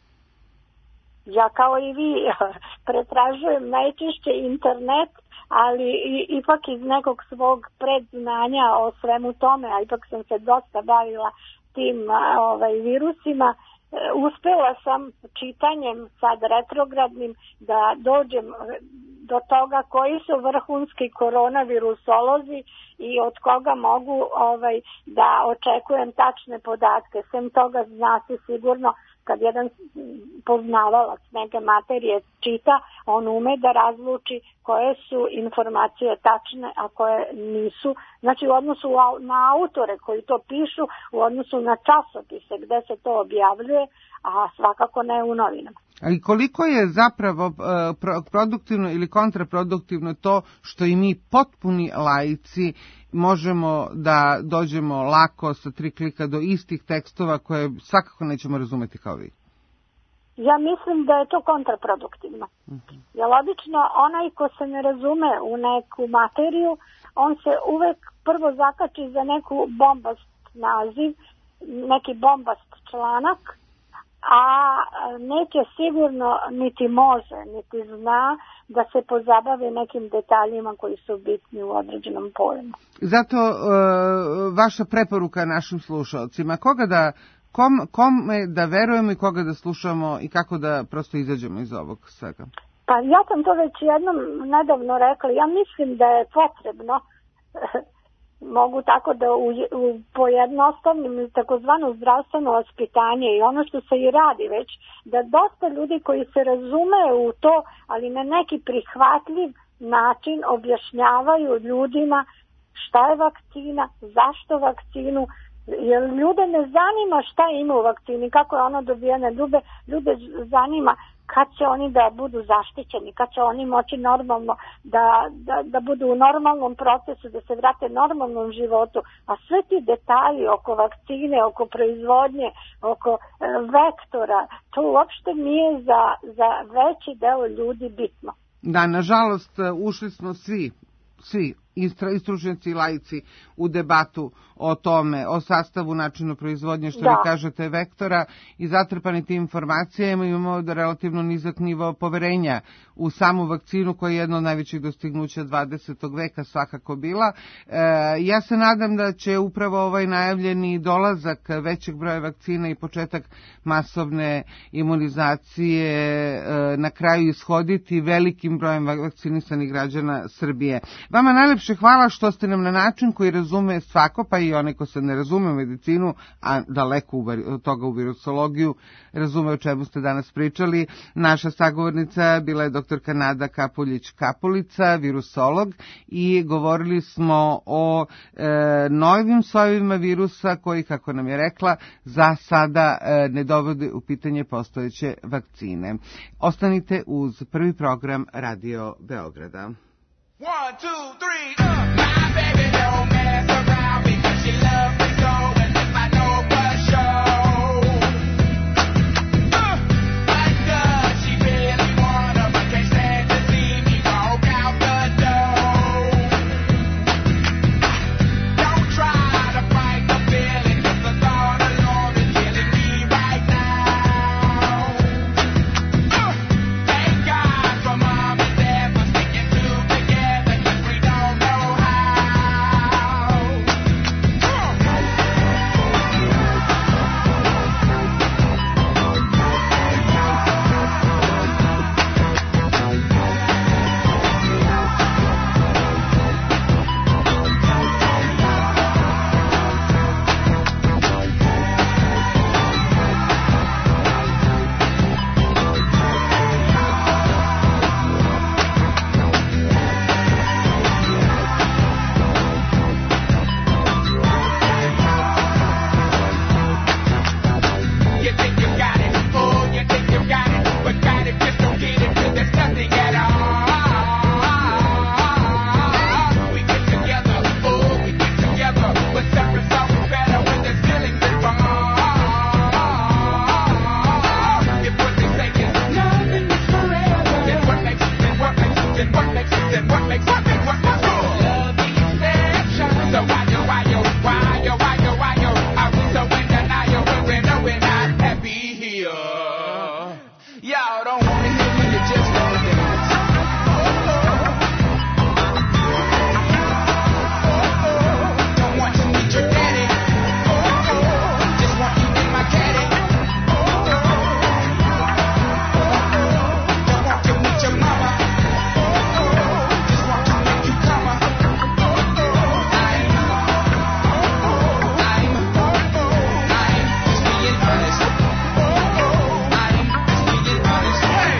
Ja kao i vi pretražujem najčešće internet, ali ipak iz nekog svog predznanja o svemu tome, a ipak sam se dosta bavila tim virusima, uspela sam čitanjem sad retrogradnim da dođem do toga koji su vrhunski koronavirusolozi i od koga mogu da očekujem tačne podatke. Sem toga zna se sigurno, kad jedan poznavalac neke materije čita, on ume da razluči koje su informacije tačne, a koje nisu. Znači u odnosu na autore koji to pišu, u odnosu na časopise gde se to objavljuje, a svakako ne u novinama. Ali koliko je zapravo produktivno ili kontraproduktivno to što i mi potpuni laici možemo da dođemo lako sa 3 klika do istih tekstova koje svakako nećemo razumeti kao vi? Ja mislim da je to kontraproduktivno. Jer obično onaj ko se ne razume u neku materiju, on se uvek prvo zakači za neku bombast naziv, neki bombast članak, a neće sigurno niti može, niti zna da se pozabavi nekim detaljima koji su bitni u određenom pojmu. Zato vaša preporuka našim slušalcima, kome da verujemo i koga da slušamo i kako da prosto izađemo iz ovog svega? Pa ja sam to već jednom nedavno rekla. Ja mislim da je potrebno, mogu tako da pojednostavnim takozvano zdravstveno vaspitanje i ono što se i radi već, da dosta ljudi koji se razume u to, ali na neki prihvatljiv način objašnjavaju ljudima šta je vakcina, zašto vakcinu, jer ljude ne zanima šta ima u vakcini, kako je ono dobijene, ljude zanima kad će oni da budu zaštićeni, kad će oni moći normalno da budu u normalnom procesu, da se vrate normalnom životu, a sve ti detalji oko vakcine, oko proizvodnje, oko vektora, to uopšte nije za veći deo ljudi bitno. Da, nažalost, ušli smo svi i stručnjaci i laici u debatu o tome, o sastavu, načinu proizvodnje, što vi kažete, vektora, i zatrpani tim informacijama imamo da relativno nizak nivo poverenja u samu vakcinu koja je jedno od najvećih dostignuća 20. veka svakako bila. Ja se nadam da će upravo ovaj najavljeni dolazak većeg broja vakcina i početak masovne imunizacije na kraju ishoditi velikim brojem vakcinisanih građana Srbije. Vama najlepše hvala što ste nam na način koji razume svako, pa i onaj ko se ne razume u medicinu, a daleko od toga u virusologiju, razume o čemu ste danas pričali. Naša sagovornica bila je doktorka Nada Kapuljić-Kapulica, virusolog, i govorili smo o novim sojevima virusa koji, kako nam je rekla, za sada ne dovode u pitanje postojeće vakcine. Ostanite uz prvi program Radio Beograda. 1, 2, 3, my baby don't mess around because she loves me so, and if I know for sure, but does she really wanna, but can't stand to see me walk out the door. Don't try to fight the feeling, 'cause the thought alone is killing me right now. Thank God for mom and dad for sticking together. Hey!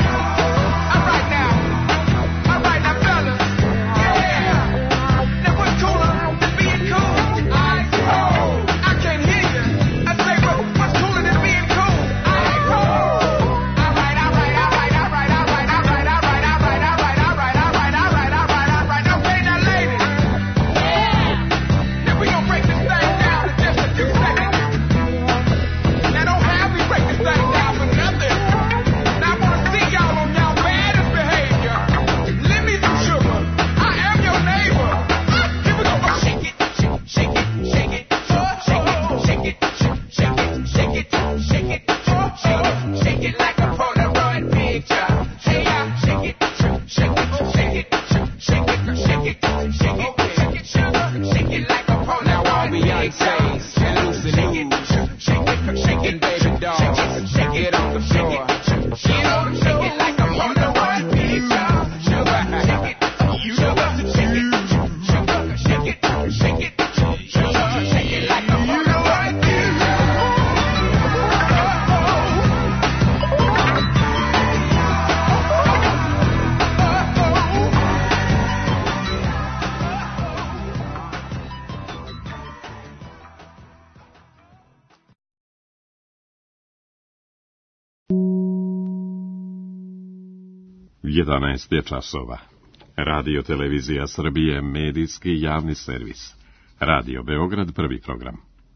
Jedanaest je časova. Radio Televizija Srbije, medijski javni servis. Radio Beograd, prvi program.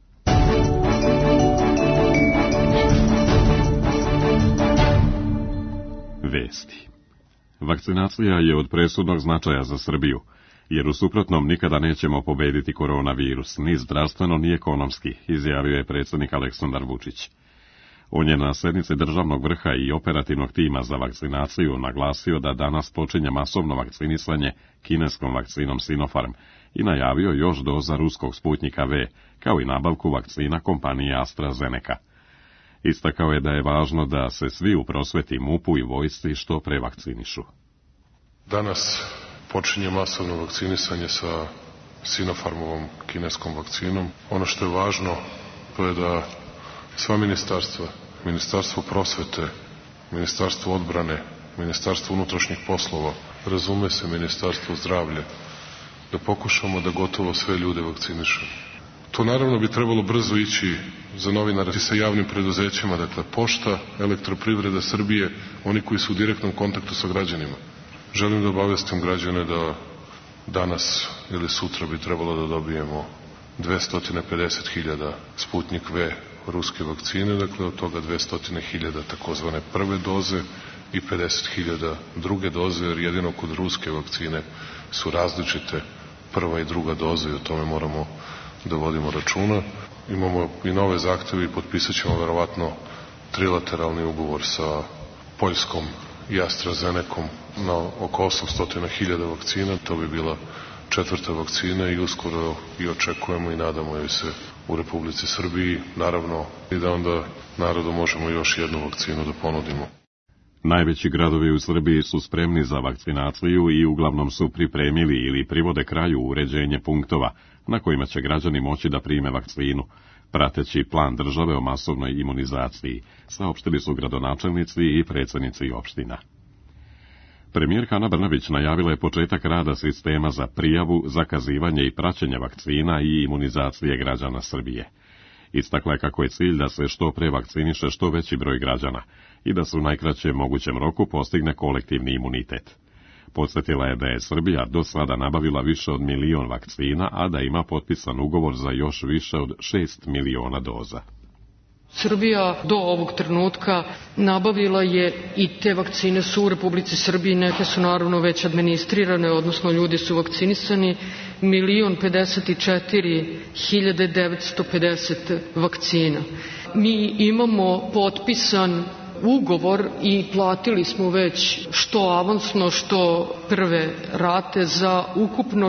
Vesti. Vakcinacija je od presudnog značaja za Srbiju, jer u suprotnom nikada nećemo pobediti koronavirus, ni zdravstveno, ni ekonomski, izjavio je predsjednik Aleksandar Vučić. On je na sednici državnog vrha i operativnog tima za vakcinaciju naglasio da danas počinje masovno vakcinisanje kineskom vakcinom Sinopharm i najavio još doza ruskog Sputnika V, kao i nabavku vakcina kompanije AstraZeneca. Istakao je da je važno da se svi u prosveti, MUP-u i vojsci što pre vakcinišu. Danas počinje masovno vakcinisanje sa Sinopharmovom kineskom vakcinom. Ono što je važno, to je da sva ministarstva, Ministarstvo prosvete, Ministarstvo odbrane, Ministarstvo unutrašnjih poslova, razume se Ministarstvo zdravlja, da pokušamo da gotovo sve ljude vakcinišemo. To naravno bi trebalo brzo ići za novinare sa javnim preduzećima, dakle Pošta, Elektroprivreda Srbije, oni koji su u direktnom kontaktu sa građanima. Želim da obavestim građane da danas ili sutra bi trebalo da dobijemo 250.000 Sputnik V ruske vakcine, dakle od toga 200.000 takozvane prve doze i 50.000 druge doze, jer jedino kod ruske vakcine su različite prva i druga doza i o tome moramo da vodimo računa. Imamo i nove zahteve i potpisat ćemo verovatno trilateralni ugovor sa Poljskom i AstraZenecom na oko 800.000 vakcina. To bi bila 4. vakcina i uskoro i očekujemo i nadamo joj se u Republici Srbiji, naravno i da onda narodu možemo još jednu vakcinu da ponudimo. Najveći gradovi u Srbiji su spremni za vakcinaciju i uglavnom su pripremili ili privode kraju uređenje punktova na kojima će građani moći da prime vakcinu, prateći plan države o masovnoj imunizaciji, saopštili su gradonačelnici i predsjednici opština. Premijerka Ana Brnabić najavila je početak rada sistema za prijavu, zakazivanje i praćenje vakcina i imunizacije građana Srbije. Istakla je kako je cilj da se što pre vakciniše što veći broj građana i da se u najkraćem mogućem roku postigne kolektivni imunitet. Podsjetila je da je Srbija do sada nabavila više od 1 milion vakcina, a da ima potpisan ugovor za još više od 6 miliona doza. Srbija do ovog trenutka nabavila je i te vakcine su u Republici Srbiji, neke su naravno već administrirane, odnosno ljudi su vakcinisani, 1.054.950 vakcina. Mi imamo potpisan ugovor i platili smo već što avansno, što prve rate za ukupno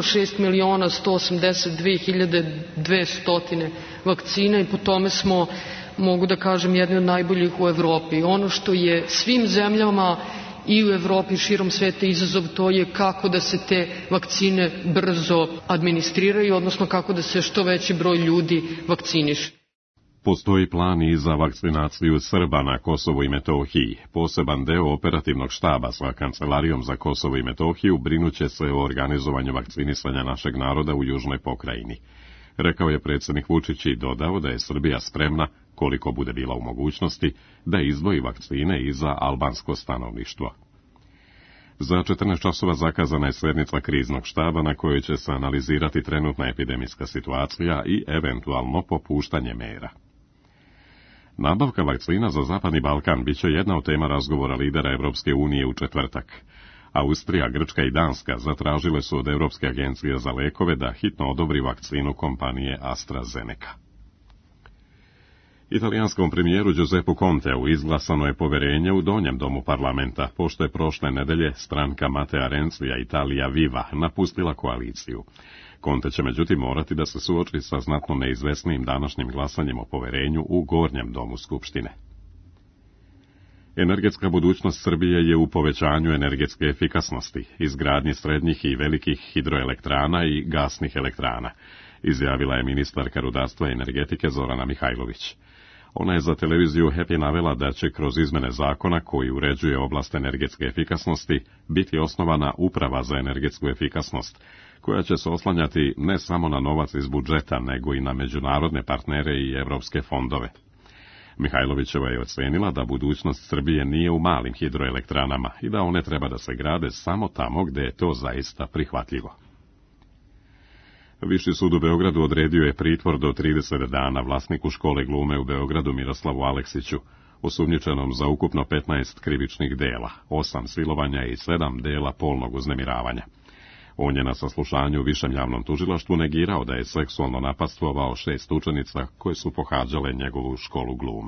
6.182.200 vakcina i po tome smo, mogu da kažem, jedni od najboljih u Evropi. Ono što je svim zemljama i u Evropi širom sveta izazov, to je kako da se te vakcine brzo administriraju, odnosno kako da se što veći broj ljudi vakciniše. Postoji plan i za vakcinaciju Srba na Kosovu i Metohiji. Poseban deo operativnog štaba sa Kancelarijom za Kosovo i Metohiju brinuće se o organizovanju vakcinisanja našeg naroda u južnoj pokrajini. Rekao je predsjednik Vučić i dodao da je Srbija spremna, koliko bude bila u mogućnosti, da izdvoji vakcine i za albansko stanovništvo. Za 14 časova zakazana je sjednica kriznog štaba na kojoj će se analizirati trenutna epidemijska situacija i eventualno popuštanje mera. Nabavka vakcina za Zapadni Balkan biće jedna od tema razgovora lidera Evropske unije u četvrtak. Austrija, Grčka i Danska zatražile su od Evropske agencije za lekove da hitno odobri vakcinu kompanije AstraZeneca. Italijanskom premijeru Giuseppu Conteu izglasano je poverenje u donjem domu parlamenta, pošto je prošle nedelje stranka Matea Renzija Italia Viva napustila koaliciju. Conte će međutim morati da se suoči sa znatno neizvesnijim današnjim glasanjem o poverenju u gornjem domu Skupštine. Energetska budućnost Srbije je u povećanju energetske efikasnosti, izgradnji srednjih i velikih hidroelektrana i gasnih elektrana, izjavila je ministarka rudarstva i energetike Zorana Mihajlović. Ona je za televiziju Happy navela da će kroz izmene zakona koji uređuje oblast energetske efikasnosti biti osnovana uprava za energetsku efikasnost, koja će se oslanjati ne samo na novac iz budžeta, nego i na međunarodne partnere i evropske fondove. Mihajlovićeva je ocenila da budućnost Srbije nije u malim hidroelektranama i da one treba da se grade samo tamo gde je to zaista prihvatljivo. Viši sud u Beogradu odredio je pritvor do 30 dana vlasniku škole glume u Beogradu Miroslavu Aleksiću, osumnjičenom za ukupno 15 krivičnih dela, 8 silovanja i 7 dela polnog uznemiravanja. On je na saslušanju u Višem javnom tužilaštvu negirao da je seksualno napastvovao 6 učenica koje su pohađale njegovu školu glume.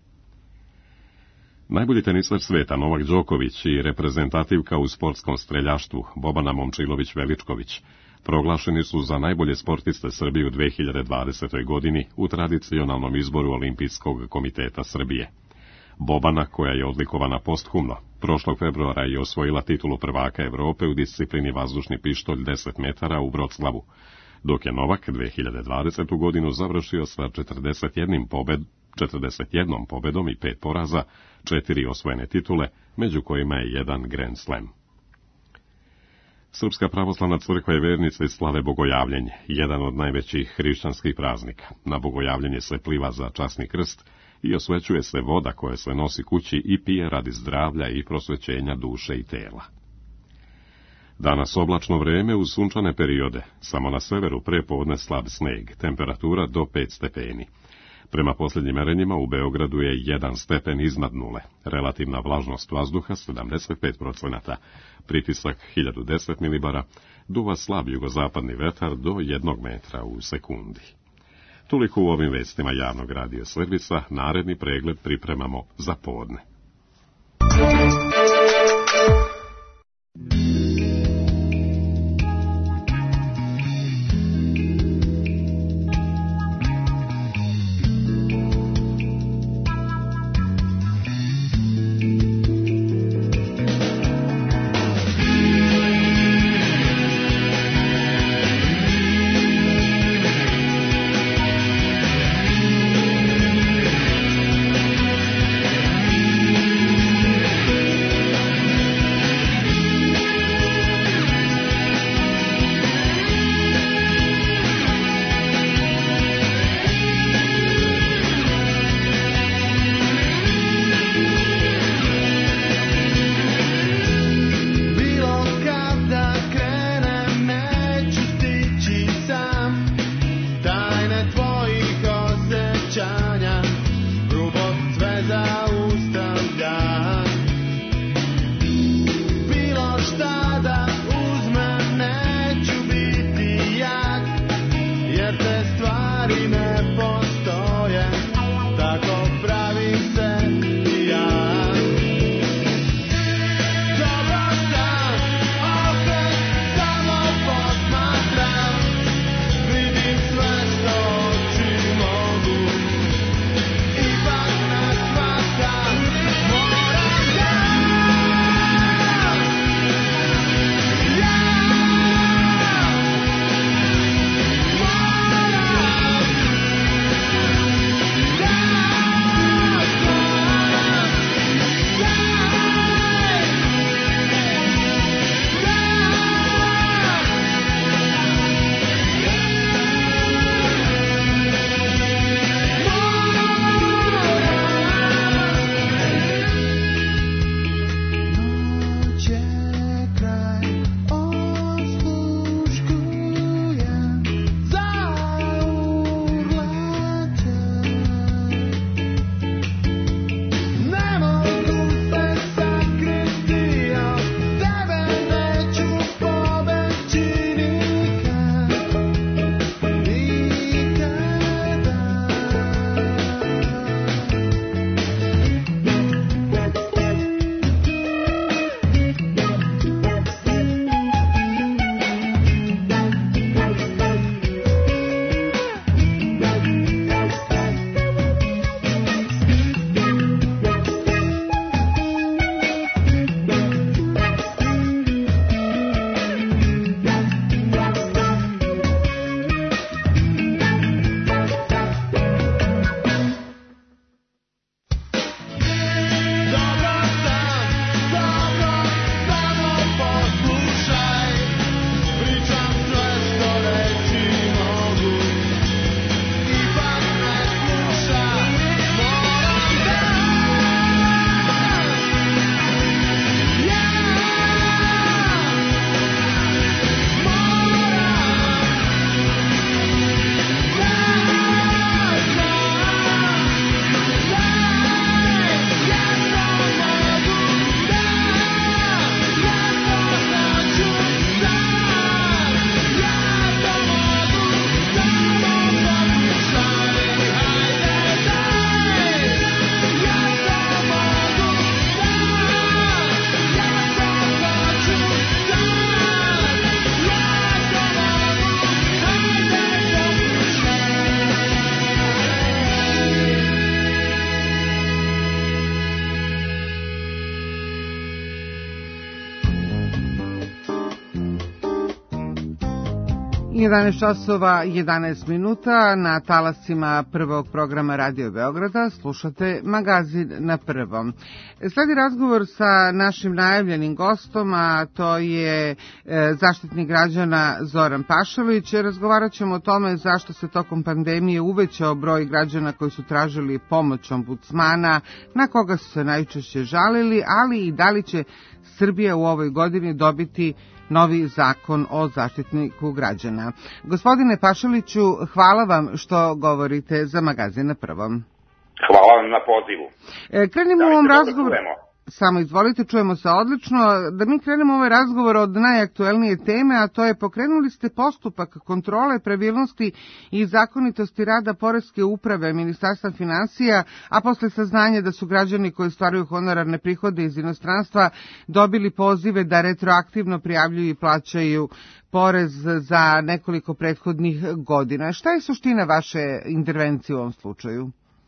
Najbolji teniser sveta Novak Đoković i reprezentativka u sportskom streljaštvu Bobana Momčilović-Veličković proglašeni su za najbolje sportiste Srbije u 2020. godini u tradicionalnom izboru Olimpijskog komiteta Srbije. Bobana, koja je odlikovana posthumno, prošlog februara je osvojila titulu prvaka Evrope u disciplini vazdušni pištolj 10 metara u Vroclavu, dok je Novak 2020. godinu završio sa 41 pobedom i 5 poraza, 4 osvojene titule, među kojima je 1 Grand Slam. Srpska pravoslavna crkva i vernici slave Bogojavljenje, jedan od najvećih hrišćanskih praznika. Na Bogojavljenje se pliva za časni krst i osvećuje se voda koja se nosi kući i pije radi zdravlja i prosvećenja duše i tela. Danas oblačno vreme uz sunčane periode, samo na severu prepodne slab sneg, temperatura do 5 stepeni. Prema posljednjim merenjima u Beogradu je 1 stepen iznad nule, relativna vlažnost vazduha 75%, pritisak 1010 milibara, duva slab jugozapadni vetar do 1 metra u sekundi. Toliko u ovim vestima javnog radio servisa, naredni pregled pripremamo za podne. 11 časova 11 minuta na talascima prvog programa Radio Beograda slušate Magazin na prvom. Sledi razgovor sa našim najavljenim gostom, a to je Zaštitnik građana Zoran Pašalić. Razgovarat ćemo o tome zašto se tokom pandemije uvećao broj građana koji su tražili pomoć ombudsmana, na koga su se najčešće žalili, ali i da li će Srbija u ovoj godini dobiti novi zakon o Zaštitniku građana. Gospodine Pašaliću, hvala vam što govorite za Magazin na prvom. Hvala vam na pozivu. Krenimo u ovom razgovoru. Samo izvolite, čujemo se odlično. Da mi krenemo ovaj razgovor od najaktuelnije teme, a to je pokrenuli ste postupak kontrole pravilnosti i zakonitosti rada Poreske uprave Ministarstva finansija, a posle saznanja da su građani koji stvaraju honorarne prihode iz inostranstva dobili pozive da retroaktivno prijavljuju i plaćaju porez za nekoliko prethodnih godina. Šta je suština vaše intervencije u ovom slučaju?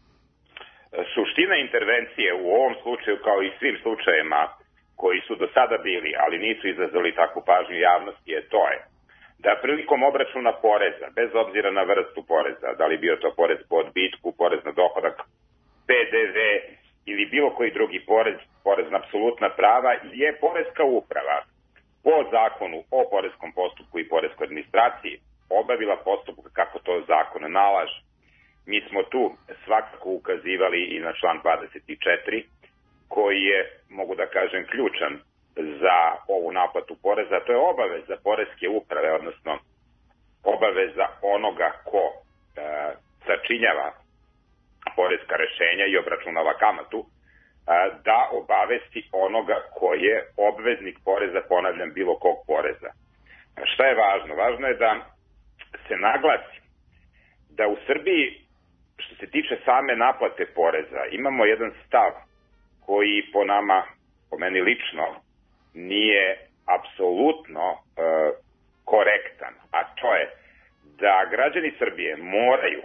Suština intervencije u ovom slučaju, kao i svim slučajevima koji su do sada bili, ali nisu izazvali takvu pažnju javnosti, je to je da prilikom obračuna poreza, bez obzira na vrstu poreza, da li bio to porez po odbitku, porez na dohodak, PDV ili bilo koji drugi porez na apsolutna prava, je Poreska uprava po zakonu o poreskom postupku i poreskoj administraciji obavila postupak kako to zakon nalaže. Mi smo tu svakako ukazivali i na član 24, koji je, mogu da kažem, ključan za ovu naplatu poreza. To je obaveza Poreske uprave, odnosno obaveza onoga ko sačinjava poreska rešenja i obračunava kamatu, da obavesti onoga ko je obveznik poreza, ponavljam, bilo kog poreza. Šta je važno? Važno je da se naglasi da u Srbiji, što se tiče same naplate poreza, imamo jedan stav koji po nama, po meni lično, nije apsolutno korektan, a to je da građani Srbije moraju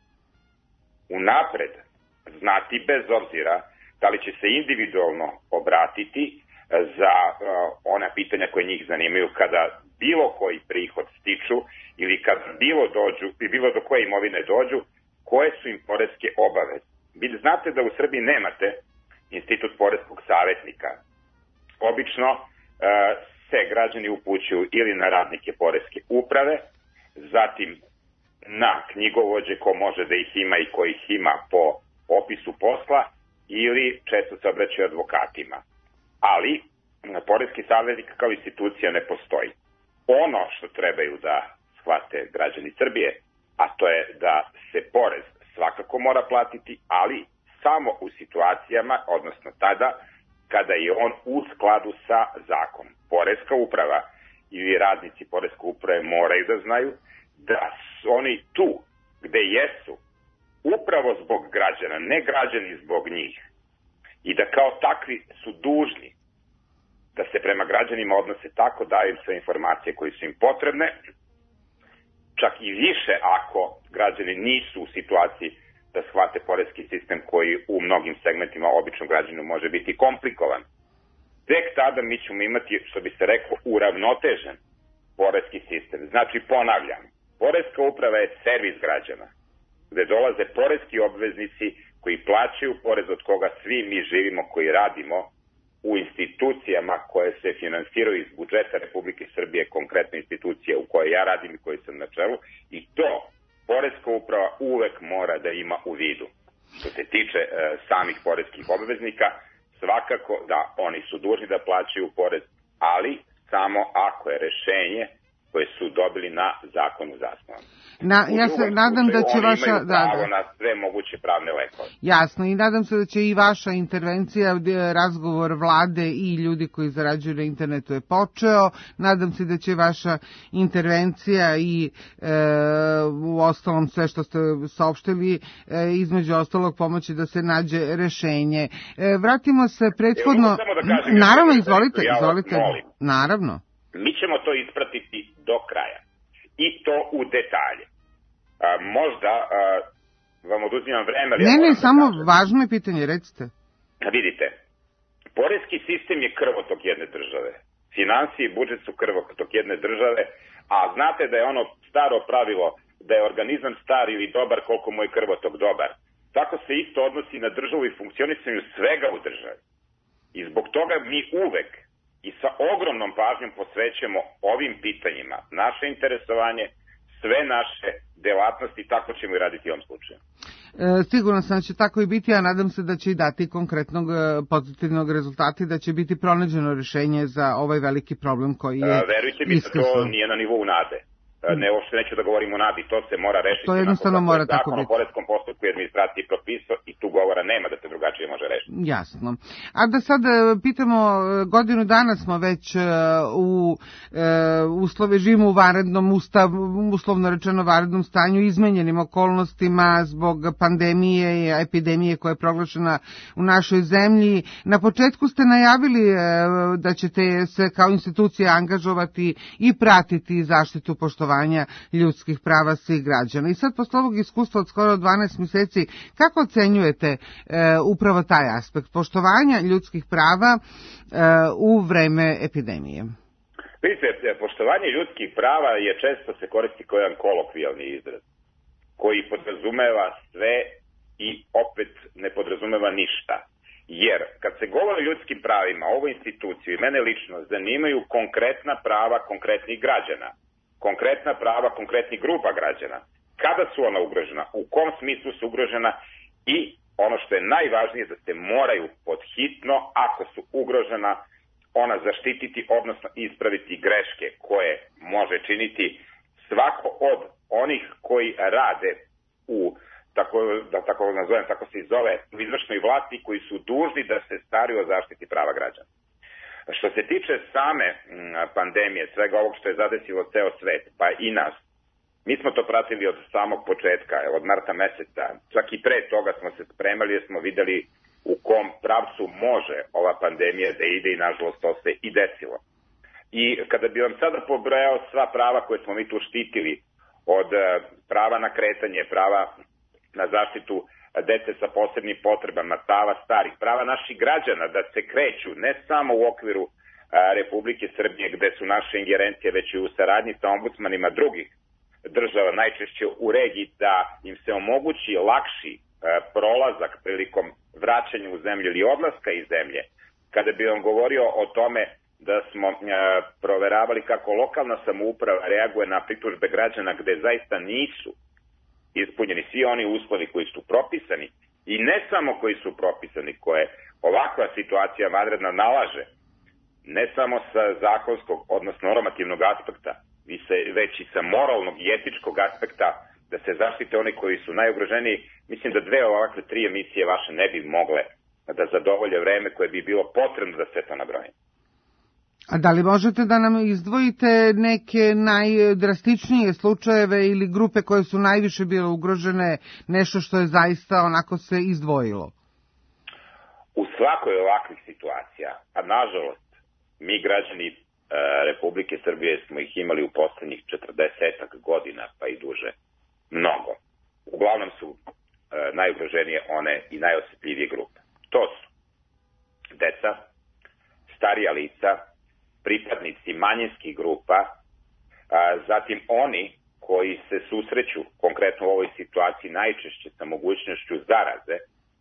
unapred znati, bez obzira da li će se individualno obratiti za ona pitanja koje njih zanimaju kada bilo koji prihod stiču ili kad bilo do koje imovine dođu, koje su im poreske obaveze. Vi znate da u Srbiji nemate institut poreskog savjetnika. Obično se građani upućuju ili na radnike Poreske uprave, zatim na knjigovođe ko može da ih ima i ko ih ima po opisu posla, ili često se obraćaju advokatima. Ali Poreski savjetnik kao institucija ne postoji. Ono što trebaju da shvate građani Srbije, a to je da se porez svakako mora platiti, ali samo u situacijama, odnosno tada, kada je on u skladu sa zakonom. Poreska uprava ili radnici Poreske uprave moraju da znaju da su oni tu gde jesu upravo zbog građana, ne građani zbog njih. I da kao takvi su dužni da se prema građanima odnose tako, daju im sve informacije koje su im potrebne, čak i više ako građani nisu u situaciji da shvate poreski sistem koji u mnogim segmentima običnom građanu može biti komplikovan. Tek tada mi ćemo imati, što bi se reklo, uravnotežen poreski sistem. Znači, ponavljam, Poreska uprava je servis građana, gde dolaze poreski obveznici koji plaćaju porez od koga svi mi živimo, koji radimo u institucijama koje se finansiraju iz budžeta Republike Srbije, konkretna institucija u kojoj ja radim i koji sam na čelu, i to Poreska uprava uvek mora da ima u vidu. Što se tiče samih poreskih obveznika, svakako da oni su dužni da plaćaju porez, ali samo ako je rešenje koje su dobili na zakonu zasnovan. Ja se nadam da će vaša... Oni imaju pravo na sve moguće pravne lekove. Jasno, i nadam se da će i vaša intervencija, razgovor vlade i ljudi koji zarađuju na internetu je počeo. Nadam se da će vaša intervencija i u ostalom sve što ste saopštili, između ostalog pomoći da se nađe rešenje. Vratimo se prethodno... Naravno, izvolite. Naravno. Mi ćemo to ispratiti do kraja. I to u detalje. Možda vam oduzimam vreme. Ne, samo važno je pitanje, recite. Vidite, poreski sistem je krvotok jedne države. Finansije i budžet su krvotok jedne države, a znate da je ono staro pravilo da je organizam star ili dobar koliko mu je krvotok dobar. Tako se isto odnosi na državu i funkcionisanju svega u državi. I zbog toga mi uvek i sa ogromnom pažnjom posvećujemo ovim pitanjima naše interesovanje, sve naše delatnosti, tako ćemo i raditi u ovom slučaju. Sigurno sam da će tako i biti, a nadam se da će i dati konkretnog pozitivnog rezultata i da će biti pronađeno rješenje za ovaj veliki problem koji je verujte mi da to nije na nivou nade. Ne, uopšte neću da govorim o nadi, to se mora rešiti. To jednostavno mora tako biti. Zakon o poreskom postupku i administraciji propisao i tu govora nema da se drugačije može rešiti. Jasno. A da sad pitamo, godinu dana smo već u režimu vanrednom, uslovno rečeno vanrednom stanju, izmenjenim okolnostima zbog pandemije i epidemije koja je proglašena u našoj zemlji. Na početku ste najavili da ćete se kao institucija angažovati i pratiti zaštitu poštovanja ljudskih prava svih građana. I sad, posle ovog iskustva od skoro 12 mjeseci, kako ocenjujete upravo taj aspekt poštovanja ljudskih prava u vreme epidemije? Vidite, poštovanje ljudskih prava je često se koristi kao jedan kolokvijalni izraz, koji podrazumeva sve i opet ne podrazumeva ništa. Jer kad se govori o ljudskim pravima, ovu instituciju i mene lično zanimaju konkretna prava konkretnih građana, konkretna prava konkretnih grupa građana. Kada su ona ugrožena, u kom smislu su ugrožena i ono što je najvažnije da se moraju podhitno, ako su ugrožena, ona zaštititi, odnosno ispraviti greške koje može činiti svako od onih koji rade u, tako se zove, u izvršnoj vlasti, koji su dužni da se staraju o zaštiti prava građana. Što se tiče same pandemije, svega ovog što je zadesilo ceo svet, pa i nas, mi smo to pratili od samog početka, od marta meseca. Čak i pre toga smo se spremali jer smo videli u kom pravcu može ova pandemija da ide i nažalost to se i desilo. I kada bi vam sada pobrojao sva prava koje smo mi tu štitili, od prava na kretanje, prava na zaštitu dece sa posebnim potrebama, prava starih, prava naših građana da se kreću ne samo u okviru Republike Srbije gde su naše ingerencije, već i u saradnji sa ombudsmanima drugih država, najčešće u regiji, da im se omogući lakši prolazak prilikom vraćanja u zemlju ili odlaska iz zemlje. Kada bi vam govorio o tome da smo proveravali kako lokalna samouprava reaguje na pritužbe građana gde zaista nisu ispunjeni svi oni uslovi koji su propisani i ne samo koji su propisani, koje ovakva situacija vanredna nalaže, ne samo sa zakonskog, odnosno normativnog aspekta, već i sa moralnog i etičkog aspekta, da se zaštite oni koji su najugroženiji. Mislim da dve ovakve 3 emisije vaše ne bi mogle da zadovolje vreme koje bi bilo potrebno da sve to nabrojim. A da li možete da nam izdvojite neke najdrastičnije slučajeve ili grupe koje su najviše bile ugrožene, nešto što je zaista onako se izdvojilo? U svakoj ovakvih situacija, a nažalost, mi građani Republike Srbije smo ih imali u poslednjih 40 godina, pa i duže, mnogo. Uglavnom su najugroženije one i najosjetljivije grupe. To su deca, starija lica, pripadnici manjinskih grupa, zatim oni koji se susreću konkretno u ovoj situaciji najčešće sa mogućnošću zaraze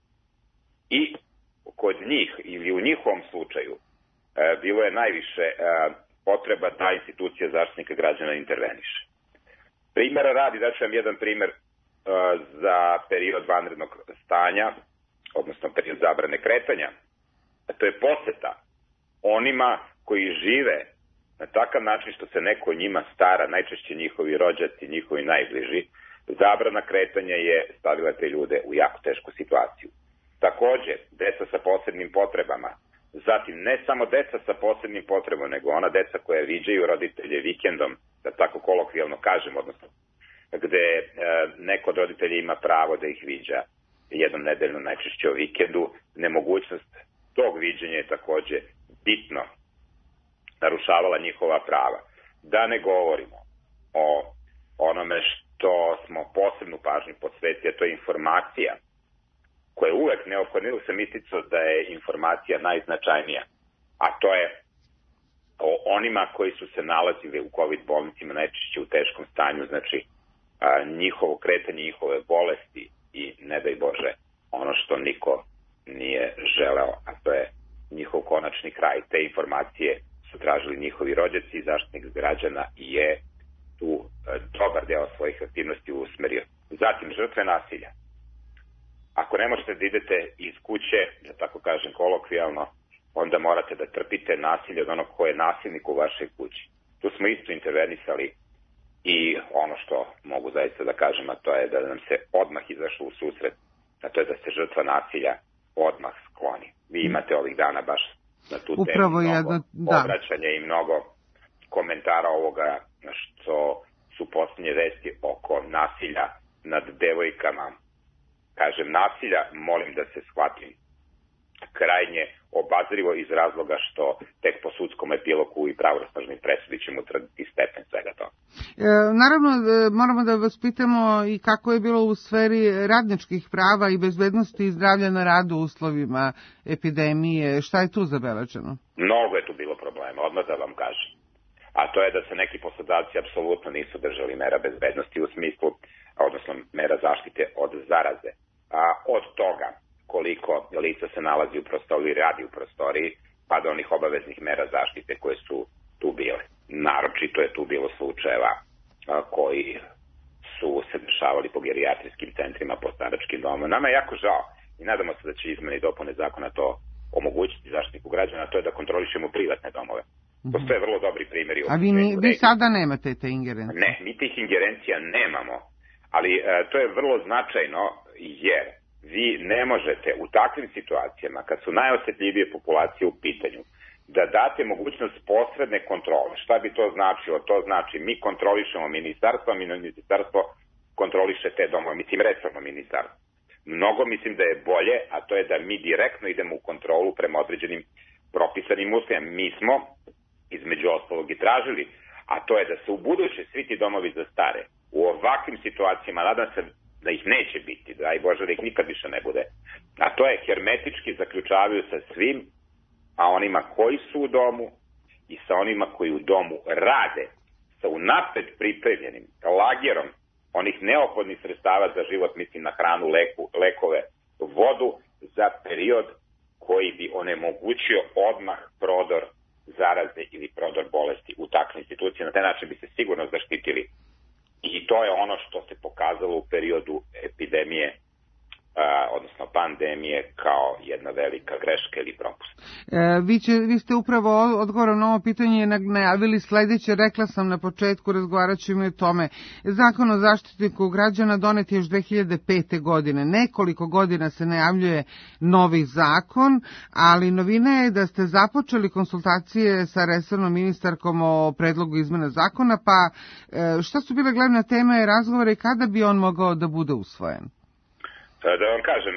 i kod njih ili u njihovom slučaju bilo je najviše potreba da institucija zaštitnika građana interveniše. Primjera radi, daću vam jedan primjer za period vanrednog stanja, odnosno period zabrane kretanja. To je poseta onima koji žive na takav način što se neko o njima stara, najčešće njihovi rođaci, njihovi najbliži. Zabrana kretanja je stavila te ljude u jako tešku situaciju. Takođe, deca sa posebnim potrebama. Zatim, ne samo deca sa posebnim potrebama, nego ona deca koja viđaju roditelje vikendom, da tako kolokvijalno kažem, odnosno gde neko od roditelja ima pravo da ih viđa jednom nedeljno, najčešće o vikendu. Nemogućnost tog viđenja je takođe bitno narušavala njihova prava. Da ne govorimo o onome što smo posebnu pažnju posvetili, a to je informacija, koja je uvek neophodna. Uvek sam isticao da je informacija najznačajnija, a to je o onima koji su se nalazili u COVID bolnicima najčešće u teškom stanju, znači njihovo kretanje, njihove bolesti i ne daj Bože ono što niko nije želeo, a to je njihov konačni kraj. Te informacije su tražili njihovi rođaci i Zaštitnik građana je tu dobar deo svojih aktivnosti usmerio. Zatim, žrtve nasilja. Ako ne možete da idete iz kuće, da tako kažem kolokvijalno, onda morate da trpite nasilje od onog ko je nasilnik u vašoj kući. Tu smo isto intervenisali i ono što mogu zaista da kažem, a to je da nam se odmah izašlo u susret, a to je da se žrtva nasilja odmah skloni. Vi imate ovih dana baš na tu temu mnogo obraćanja i mnogo komentara ovoga što su posljednje vesti oko nasilja nad devojkama. Kažem nasilja, molim da se shvatim krajnje obazrivo iz razloga što tek po sudskom epilogu i pravosnažnoj presudi ćemo utvrditi stepen svega toga. Naravno, moramo da vas pitamo i kako je bilo u sferi radničkih prava i bezbednosti i zdravlja na radu u uslovima epidemije. Šta je tu zabeleženo? Mnogo je tu bilo problema, odmah da vam kažem. A to je da se neki poslodavci apsolutno nisu držali mera bezbednosti u smislu, odnosno mera zaštite od zaraze. Od toga koliko lica se nalazi u prostoriji ili radi u prostoriji, pa do onih obaveznih mera zaštite koje su tu bile. Naročito je tu bilo slučajeva koji su se dešavali po gerijatrijskim centrima, po staračkim domovima. Nama je jako žao i nadamo se da će izmene i dopune zakona to omogućiti Zaštitniku građana, a to je da kontrolišemo privatne domove. Postoje vrlo dobri primjeri. A vi sada nemate te ingerencije? Ne, mi tih ingerencija nemamo, ali to je vrlo značajno jer vi ne možete u takvim situacijama, kad su najosjetljivije populacije u pitanju, da date mogućnost posredne kontrole. Šta bi to značilo? To znači mi kontrolišemo ministarstvo, a ministarstvo kontroliše te domove, mislim resorno ministarstvo. Mnogo mislim da je bolje, a to je da mi direktno idemo u kontrolu prema određenim propisanim uslovima. Mi smo između ostalog i tražili, a to je da se u buduće svi ti domovi za stare u ovakvim situacijama, nadam se da ih neće biti, daj Bože da ih nikad više ne bude, a to je hermetički zaključavaju sa svim, a onima koji su u domu i sa onima koji u domu rade, sa unapred pripremljenim lagerom onih neophodnih sredstava za život, mislim na hranu, lekove, vodu, za period koji bi onemogućio odmah prodor zaraze ili prodor bolesti u takvim institucijama. Na taj način bi se sigurno zaštitili. I to je ono što se pokazalo u periodu epidemije, odnosno pandemije, kao jedna velika greška ili propust. Vi ste upravo odgovorom na ovo pitanje najavili sledeće, rekla sam na početku, razgovarat ćemo i o tome. Zakon o Zaštitniku građana donet je još 2005. godine. Nekoliko godina se najavljuje novi zakon, ali novina je da ste započeli konsultacije sa resornom ministarkom o predlogu izmena zakona, pa šta su bile glavne teme razgovora i kada bi on mogao da bude usvojen? Da vam kažem,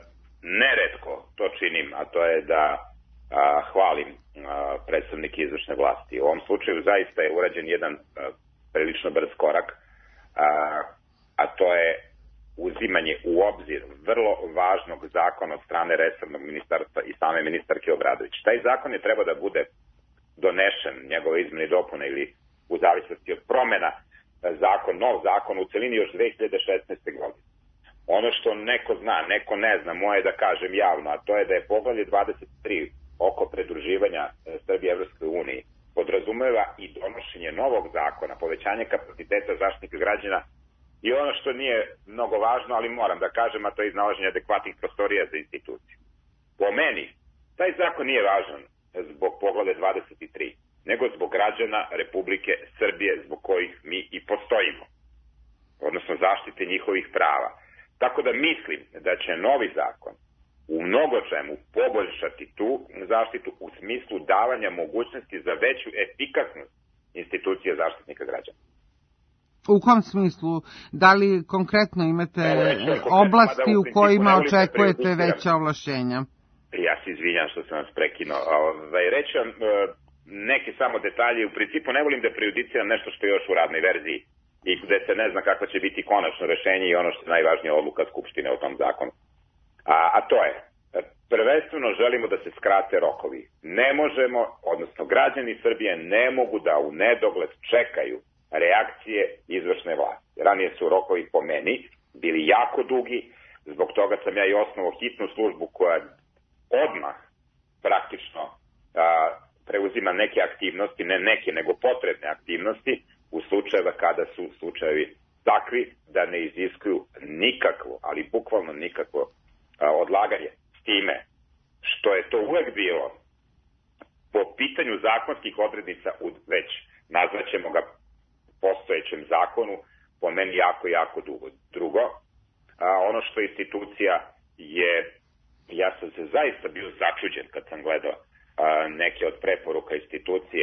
neretko to činim, a to je da hvalim predstavnike izvršne vlasti. U ovom slučaju zaista je urađen jedan prilično brz korak, a to je uzimanje u obzir vrlo važnog zakona od strane resornog ministarstva i same ministarke Obradović. Taj zakon je trebao da bude donešen, njegove izmene i dopune ili u zavisnosti od promena nov zakon u celini još 2016. godine. Ono što neko zna, neko ne zna, moje da kažem javno, a to je da je poglavlje 23 oko pridruživanja Srbije Evropskoj uniji podrazumeva i donošenje novog zakona, povećanje kapaciteta Zaštitnika građana i ono što nije mnogo važno, ali moram da kažem, a to je iznalaženje adekvatnih prostorija za instituciju. Po meni, taj zakon nije važan zbog poglavlja 23, nego zbog građana Republike Srbije, zbog kojih mi i postojimo, odnosno zaštite njihovih prava. Tako da mislim da će novi zakon u mnogo čemu poboljšati tu zaštitu u smislu davanja mogućnosti za veću efikasnost institucije Zaštitnika građana. U kom smislu? Da li konkretno imate oblasti u kojima očekujete veća ovlašćenja? Ja se izvinjam što sam vas prekinuo. Reći vam neke samo detalje. U principu ne volim da prejudiciram nešto što je još u radnoj verziji i gde se ne zna kako će biti konačno rešenje i ono što je najvažnija odluka Skupštine o tom zakonu. A to je, prvenstveno želimo da se skrate rokovi. Ne možemo, odnosno građani Srbije ne mogu da u nedogled čekaju reakcije izvršne vlasti. Ranije su rokovi po meni bili jako dugi, zbog toga sam ja i osnovao hitnu službu koja odmah praktično preuzima neke aktivnosti, ne neke, nego potrebne aktivnosti u slučajeva kada su slučajevi takvi da ne iziskuju nikakvo, ali bukvalno nikakvo odlaganje. S time što je to uvek bilo po pitanju zakonskih odrednica već nazvaćemo ga postojećem zakonu po meni jako dugo. Drugo, ono što institucija je, ja sam se zaista bio začuđen kad sam gledao neke od preporuka institucije,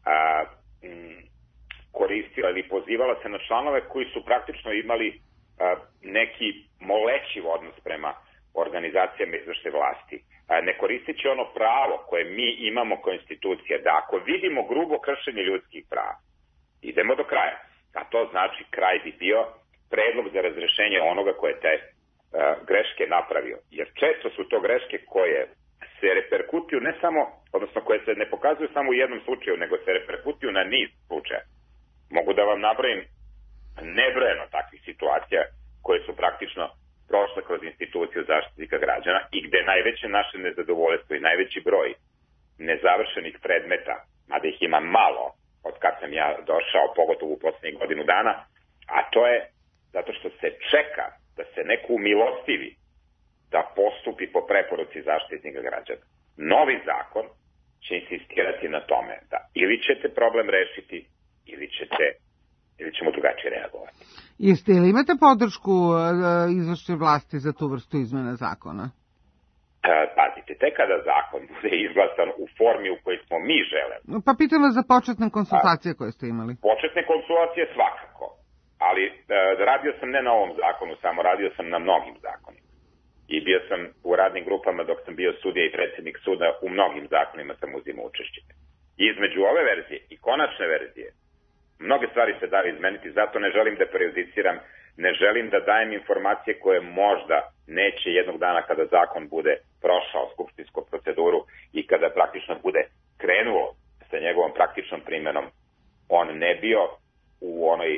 koristila ili pozivala se na članove koji su praktično imali neki molećiv odnos prema organizacijama izvršne vlasti. Ne koristeći ono pravo koje mi imamo kao institucija, da ako vidimo grubo kršenje ljudskih prava, idemo do kraja. A to znači kraj bi bio predlog za razrešenje onoga koje te greške napravio. Jer često su to greške koje se reperkutuju ne samo, odnosno koje se ne pokazuju samo u jednom slučaju, nego se reperkutuju na niz slučaja. Mogu da vam nabrojim nebrojeno takvih situacija koje su praktično prošle kroz instituciju Zaštitnika građana i gde najveće naše nezadovoljstvo i najveći broj nezavršenih predmeta, mada ih ima malo od kad sam ja došao, pogotovo u poslednjih godinu dana, a to je zato što se čeka da se neko umilostivi da postupi po preporuci Zaštitnika građana. Novi zakon će insistirati na tome da ili ćete problem rešiti ili ćemo drugačije reagovati. Jeste li imate podršku izvršne vlasti za tu vrstu izmena zakona? Pazite, tek kada zakon bude izglasan u formi u kojoj smo mi želeli. Pa pitam vas za početne konsultacije koje ste imali. Početne konsultacije svakako, ali radio sam ne na ovom zakonu, samo radio sam na mnogim zakonima. I bio sam u radnim grupama dok sam bio sudija i predsjednik suda, u mnogim zakonima sam uzimao učešće. I između ove verzije i konačne verzije mnoge stvari se daju izmeniti, zato ne želim da prejudiciram, ne želim da dajem informacije koje možda neće jednog dana kada zakon bude prošao skupštinsku proceduru i kada praktično bude krenuo sa njegovom praktičnom primenom, on ne bio u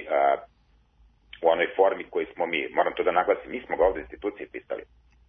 onoj formi koji smo mi. Moram to da naglasim, mi smo ga ovde institucije pisali,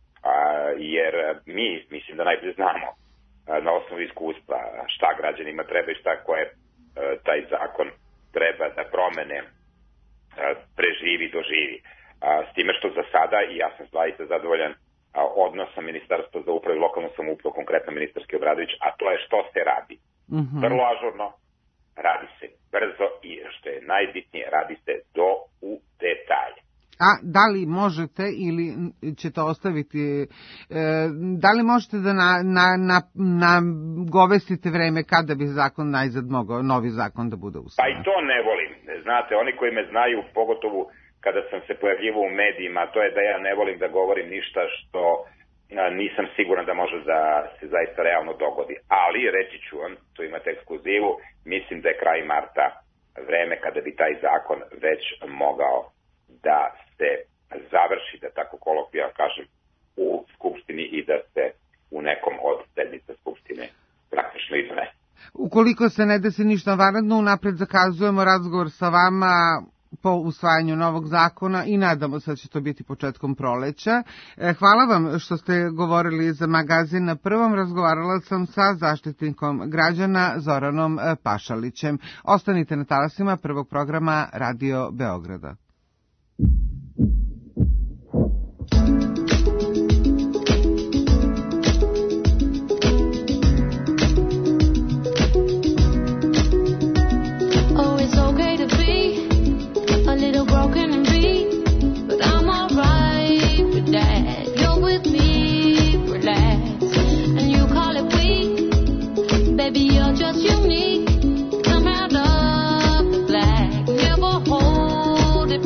jer mi, mislim da najbolje znamo na osnovu iskustva šta građanima treba i šta koje taj zakon treba da promene, preživi, doživi. S time što za sada, i ja sam zaista zadovoljan odnosom Ministarstva za upravu i lokalnu samoupravu, konkretno ministarski Obradović, a to je što se radi. Vrlo ažurno, radi se brzo i što je najbitnije, radi se u detalje. A da li možete ili ćete ostaviti, da li možete da nagovestite vreme kada bi zakon najzad mogao, novi zakon da bude usvojen? Pa i to ne volim. Znate, oni koji me znaju, pogotovo kada sam se pojavljivao u medijima, to je da ja ne volim da govorim ništa što nisam siguran da može da se zaista realno dogodi. Ali, reći ću vam, tu imate ekskluzivu, mislim da je kraj marta vreme kada bi taj zakon već mogao da se završi, da tako kolokvijalno kažem, u Skupštini i da se u nekom od sednica Skupštine praktično iznese. Ukoliko se ne desi ništa vanredno, unapred zakazujemo razgovor sa vama po usvajanju novog zakona i nadamo se da će to biti početkom proleća. Hvala vam što ste govorili za magazin na prvom. Razgovarala sam sa Zaštitnikom građana Zoranom Pašalićem. Ostanite na talasima prvog programa Radio Beograda. Just unique, come out of the black, never hold it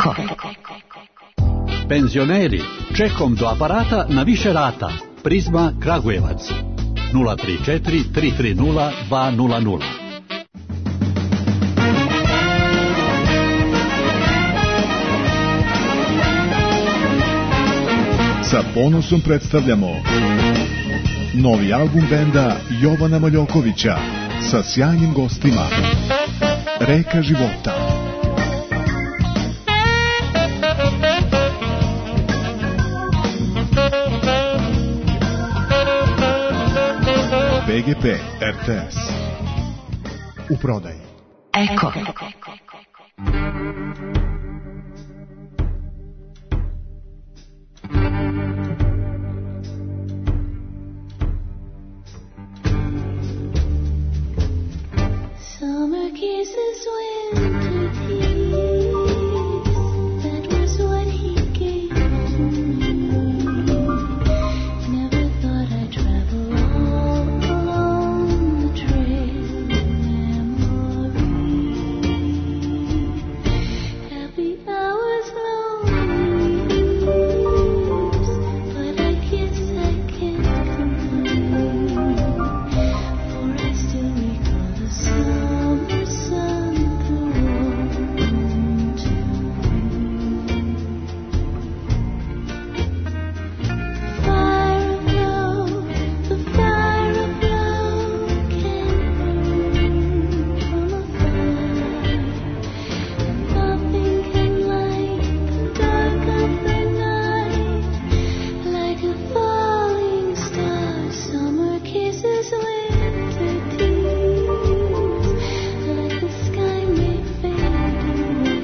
Eko. Penzioneri, čekom do aparata na više rata. Prizma Kragujevac 034 330 200. Sa ponosom predstavljamo novi album benda Jovana Maljokovića sa sjajnim gostima. Reka života. PGP RTS. U prodaji. Eko. Summer kisses, winter tears. That was what he gave to me. Never thought I'd travel all along the trail of memory. Happy hours, lonely years, but I guess I can't complain. For I still recall the summer sun through autumn Fire of love, the fire of love can burn from afar, and nothing can light the dark of the night like a falling star. Summer kisses, winter tears, like the sky may fade away,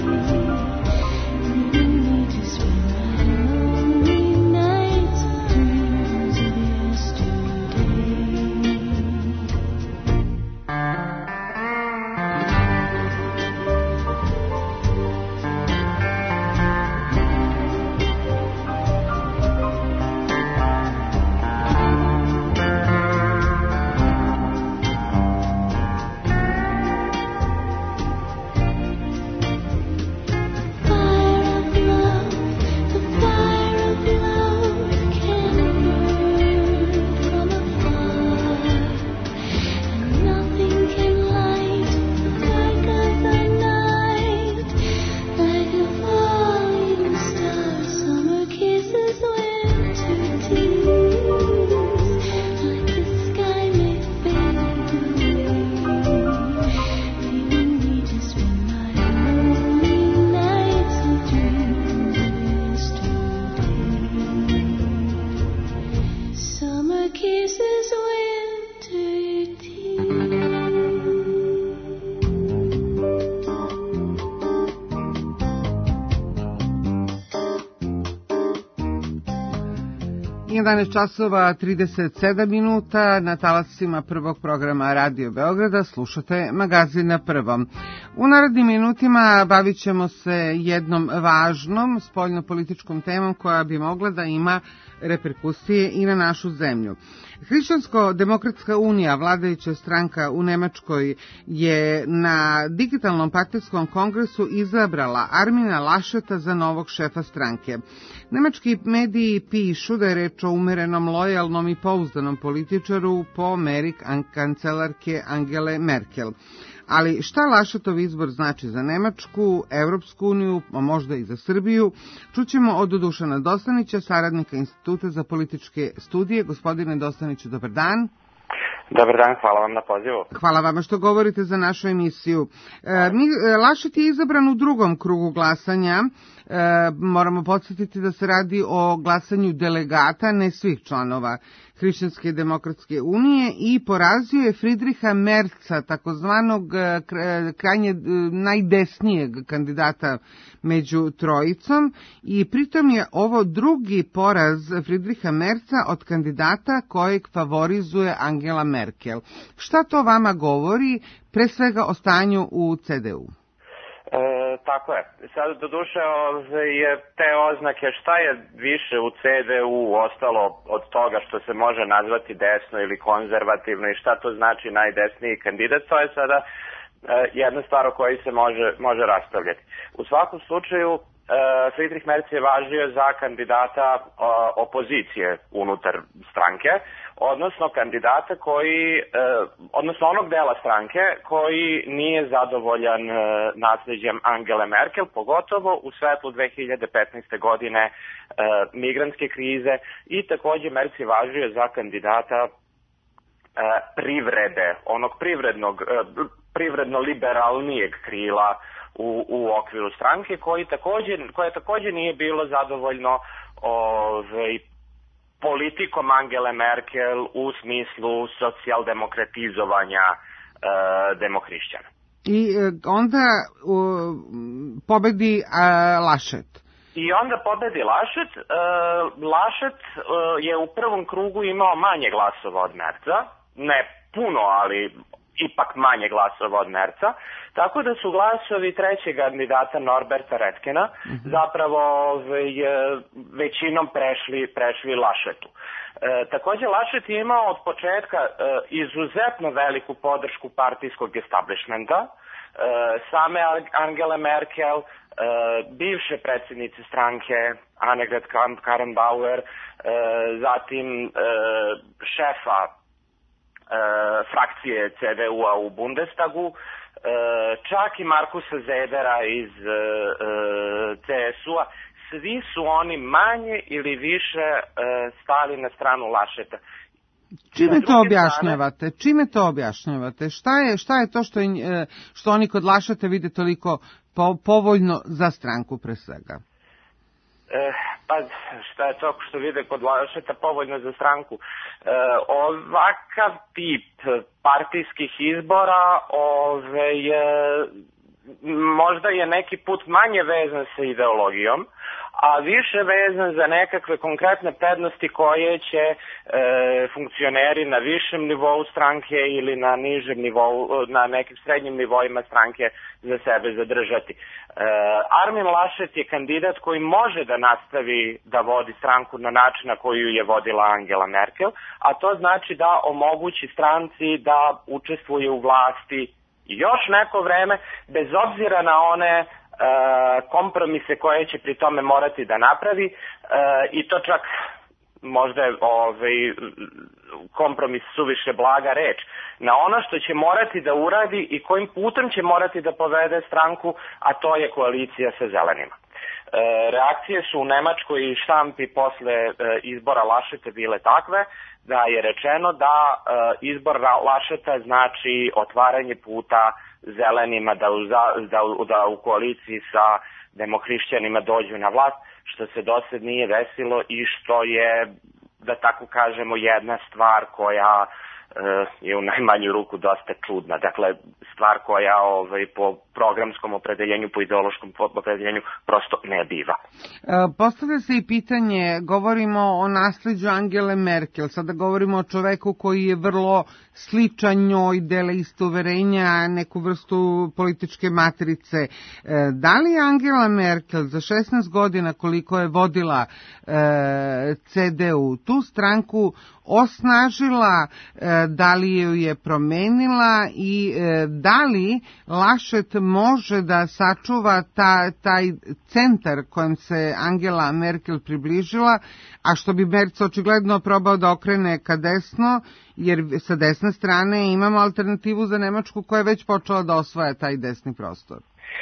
leaving me to spend my lonely nights with dreams of yesterday. Fire of love, the fire of love can burn from afar, and nothing can light the dark of the night like a falling star. Summer kisses, winter tears, like the sky may fade away, leaving me to spend my lonely nights with dreams of yesterday. Summer kisses, winter tears. I 11 časova 37 minuta na talasima prvog programa Radio Beograda slušate Magazin na prvom. U narednim minutima bavit ćemo se jednom važnom spoljnopolitičkom temom koja bi mogla da ima reperkusije i na našu zemlju. Hrišćansko-demokratska unija, vladajuća stranka u Nemačkoj, je na digitalnom partijskom kongresu izabrala Armina Lascheta za novog šefa stranke. Nemački mediji pišu da je reč o umerenom, lojalnom i pouzdanom političaru po meri kancelarke Angele Merkel. Ali šta Laschetov izbor znači za Nemačku, Evropsku uniju, a možda i za Srbiju, čućemo od Dušana Dostanića, saradnika Instituta za političke studije. Gospodine Dostaniću, dobar dan. Dobar dan, hvala vam na pozivu. Hvala vama što govorite za našu emisiju. Laschet je izabran u drugom krugu glasanja. Moramo podsjetiti da se radi o glasanju delegata, ne svih članova Hrišćanske demokratske unije, i porazio je Friedricha Merza, takozvanog krajnje najdesnijeg kandidata među trojicom, i pritom je ovo drugi poraz Friedricha Merza od kandidata kojeg favorizuje Angela Merkel. Šta to vama govori, pre svega o stanju u CDU? Tako je. Sad doduše je te oznake šta je više u CDU ostalo od toga što se može nazvati desno ili konzervativno i šta to znači najdesniji kandidat, to je sada jedna stvar o kojoj se može raspravljati. U svakom slučaju, Friedrich Merz je važio za kandidata opozicije unutar stranke, odnosno kandidata odnosno onog dela stranke koji nije zadovoljan nasleđem Angele Merkel, pogotovo u svetlu 2015. godine migrantske krize, i takođe Merz je važio za kandidata privrede, onog privredno-liberalnijeg krila u okviru stranke, koje takođe nije bilo zadovoljno politikom Angele Merkel u smislu socijaldemokratizovanja demohrišćana. I onda pobedi Laschet. I onda pobedi Laschet. Laschet je u prvom krugu imao manje glasova od Merza, ne puno, ali ipak manje glasova od Merza, tako da su glasovi trećeg kandidata Norberta Redkena zapravo većinom prešli Laschetu. Takođe, Laschet je imao od početka izuzetno veliku podršku partijskog establishmenta, same Angele Merkel, bivše predsjednice stranke Annegret Kramp-Karrenbauer, zatim šefa frakcije CDU-a u Bundestagu, čak i Markusa Zedera iz CSU-a. Svi su oni manje ili više stali na stranu Lascheta. Čime to objašnjavate? Šta je to što oni kod Lascheta vide toliko povoljno za stranku pre svega? Pa šta je to što vide kod Lascheta povoljno za stranku? Ovakav tip partijskih izbora možda je neki put manje vezan sa ideologijom, a više vezan za nekakve konkretne prednosti koje će funkcioneri na višem nivou stranke ili na nižem nivou, na nekim srednjim nivoima stranke za sebe zadržati. Armin Laschet je kandidat koji može da nastavi da vodi stranku na način na koju je vodila Angela Merkel, a to znači da omogući stranci da učestvuje u vlasti još neko vreme, bez obzira na one kompromise koje će pri tome morati da napravi, i to čak možda je kompromis suviše blaga reč, na ono što će morati da uradi i kojim putem će morati da povede stranku, a to je koalicija sa zelenima. Reakcije su u Nemačkoj i štampi posle izbora Lascheta bile takve da je rečeno da izbor Lascheta znači otvaranje puta zelenima da u koaliciji sa demohrišćanima dođu na vlast, što se dosad nije desilo i što je, da tako kažemo, jedna stvar koja je u najmanju ruku dosta čudna. Dakle, stvar koja po programskom opredeljenju, po ideološkom opredeljenju prosto ne biva. Postavlja se i pitanje, govorimo o nasleđu Angele Merkel, sada govorimo o čoveku koji je vrlo sličan njoj, dele isto uverenja, neku vrstu političke matrice. Da li Angela Merkel za 16 godina koliko je vodila CDU, tu stranku osnažila, da li ju je promenila i da li Laschet može da sačuva taj centar kojem se Angela Merkel približila, a što bi Merz očigledno probao da okrene ka desno, jer sa desne strane imamo alternativu za Nemačku koja je već počela da osvaja taj desni prostor.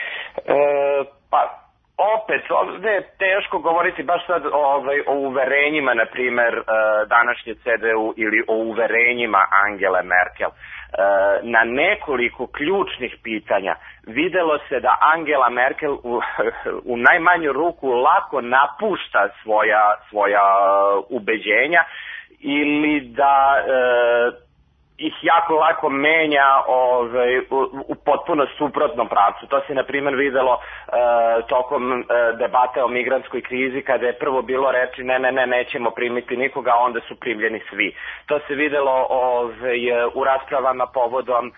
Opet, ovde je teško govoriti baš sad o uverenjima, na primer, današnje CDU ili o uverenjima Angele Merkel. Na nekoliko ključnih pitanja videlo se da Angela Merkel u najmanju ruku lako napušta svoja ubeđenja ili da ih jako lako menja u potpuno suprotnom pravcu. To se, na primjer, videlo tokom debate o migrantskoj krizi, kada je prvo bilo reči nećemo primiti nikoga, a onda su primljeni svi. To se videlo u raspravama povodom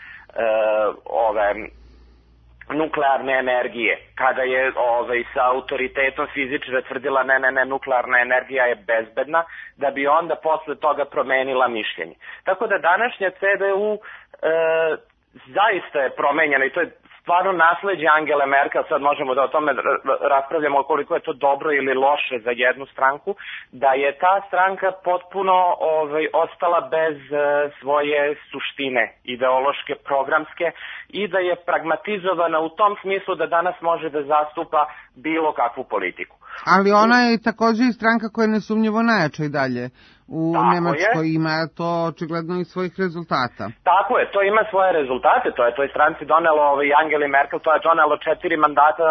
nuklearne energije, kada je sa autoritetom fizičara tvrdila ne, nuklearna energija je bezbedna, da bi onda posle toga promenila mišljenje. Tako da današnja CDU zaista je promenjena i to je stvarno nasleđe Angele Merkel, sad možemo da o tome raspravljamo koliko je to dobro ili loše za jednu stranku, da je ta stranka potpuno ostala bez svoje suštine, ideološke, programske i da je pragmatizovana u tom smislu da danas može da zastupa bilo kakvu politiku. Ali ona je također i stranka koja je nesumnjivo najjača i dalje u Nemačkoj, ima to očigledno i svojih rezultata. Tako je, to ima svoje rezultate, to je toj stranci donelo Angeli Merkel, to je donelo 4 mandata,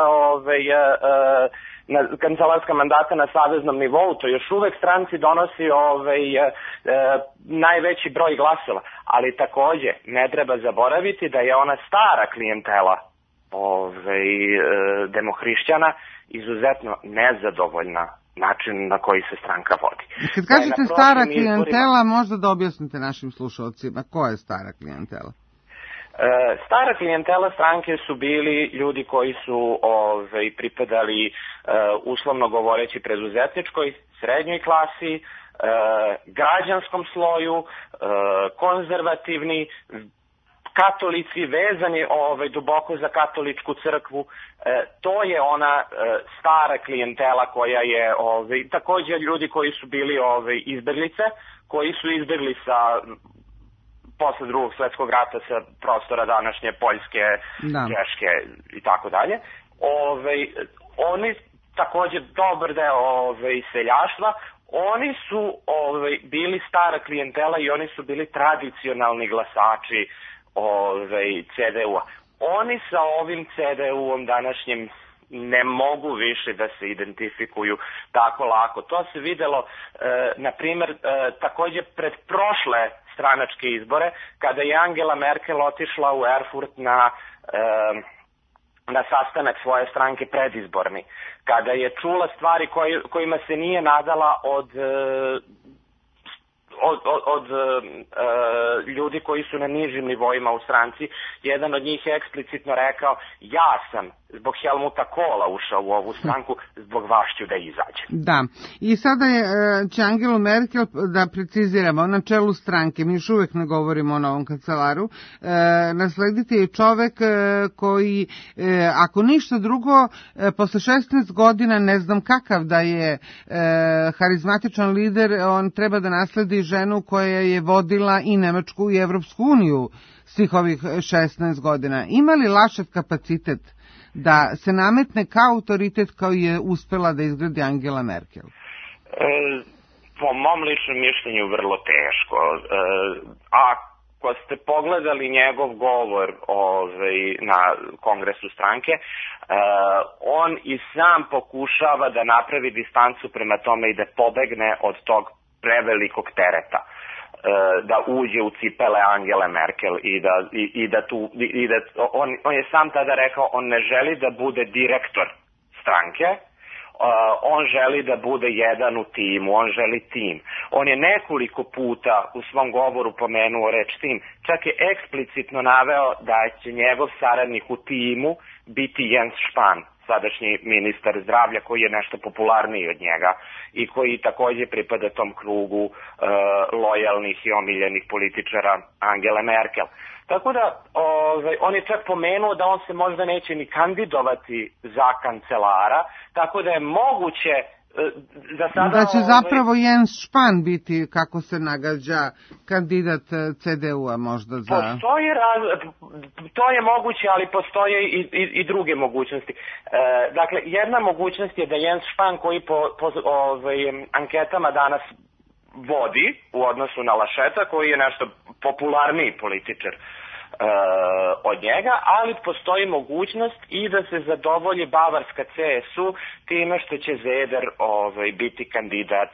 kancelarska mandata na saveznom nivou, to još uvek stranci donosi najveći broj glasova, ali takođe ne treba zaboraviti da je ona stara klijentela demohrišćana izuzetno nezadovoljna način na koji se stranka vodi. Kad kažete stara klijentela, možda da objasnite našim slušalcima ko je stara klijentela? Stara klijentela stranke su bili ljudi koji su pripadali uslovno govoreći preduzetničkoj, srednjoj klasi, građanskom sloju, konzervativni, katolici, vezani duboko za katoličku crkvu. To je ona stara klijentela koja je također ljudi koji su bili izbeglice, koji su izbegli posle Drugog svjetskog rata sa prostora današnje Poljske, Češke i tako dalje. Oni također dobar deo seljaštva, oni su bili stara klijentela i oni su bili tradicionalni glasači CDU-a. Oni sa ovim CDU-om današnjim ne mogu više da se identifikuju tako lako. To se videlo, na primjer, također pred prošle stranačke izbore, kada je Angela Merkel otišla u Erfurt na sastanak svoje stranke predizborni, kada je čula stvari kojima se nije nadala od ljudi koji su na nižim nivoima u stranci. Jedan od njih je eksplicitno rekao: ja sam zbog Helmuta Kohla ušao u ovu stranku, zbog vas ću da izađem. Da, i sada će Angelu Merkel, da preciziramo, na čelu stranke, mi još uvek ne govorimo o novom kancelaru, naslediti je čovek koji, ako ništa drugo, posle 16 godina, ne znam kakav da je harizmatičan lider, on treba da nasledi ženu koja je vodila i Nemačku i Evropsku uniju svih ovih 16 godina. Ima li Laschet kapacitet da se nametne kao autoritet kao je uspela da izgradi Angela Merkel? Po mom ličnom mišljenju vrlo teško. Ako ste pogledali njegov govor na kongresu stranke, on i sam pokušava da napravi distancu prema tome i da pobegne od tog prevelikog tereta, da uđe u cipele Angele Merkel on je sam tada rekao, on ne želi da bude direktor stranke, on želi da bude jedan u timu, on želi tim. On je nekoliko puta u svom govoru pomenuo reč tim, čak je eksplicitno naveo da će njegov saradnik u timu biti Jens Spahn, sadašnji ministar zdravlja, koji je nešto popularniji od njega i koji također pripada tom krugu lojalnih i omiljenih političara Angele Merkel. Tako da on je čak pomenuo da on se možda neće ni kandidovati za kancelara, tako da je moguće za sada... Da će zapravo Jens Spahn biti, kako se nagađa, kandidat CDU-a možda za... To je moguće, ali postoje i druge mogućnosti. Dakle, jedna mogućnost je da Jens Spahn, koji po anketama danas vodi u odnosu na Lascheta, koji je nešto popularniji političar od njega, ali postoji mogućnost i da se zadovolji bavarska CSU time što će Zeder biti kandidat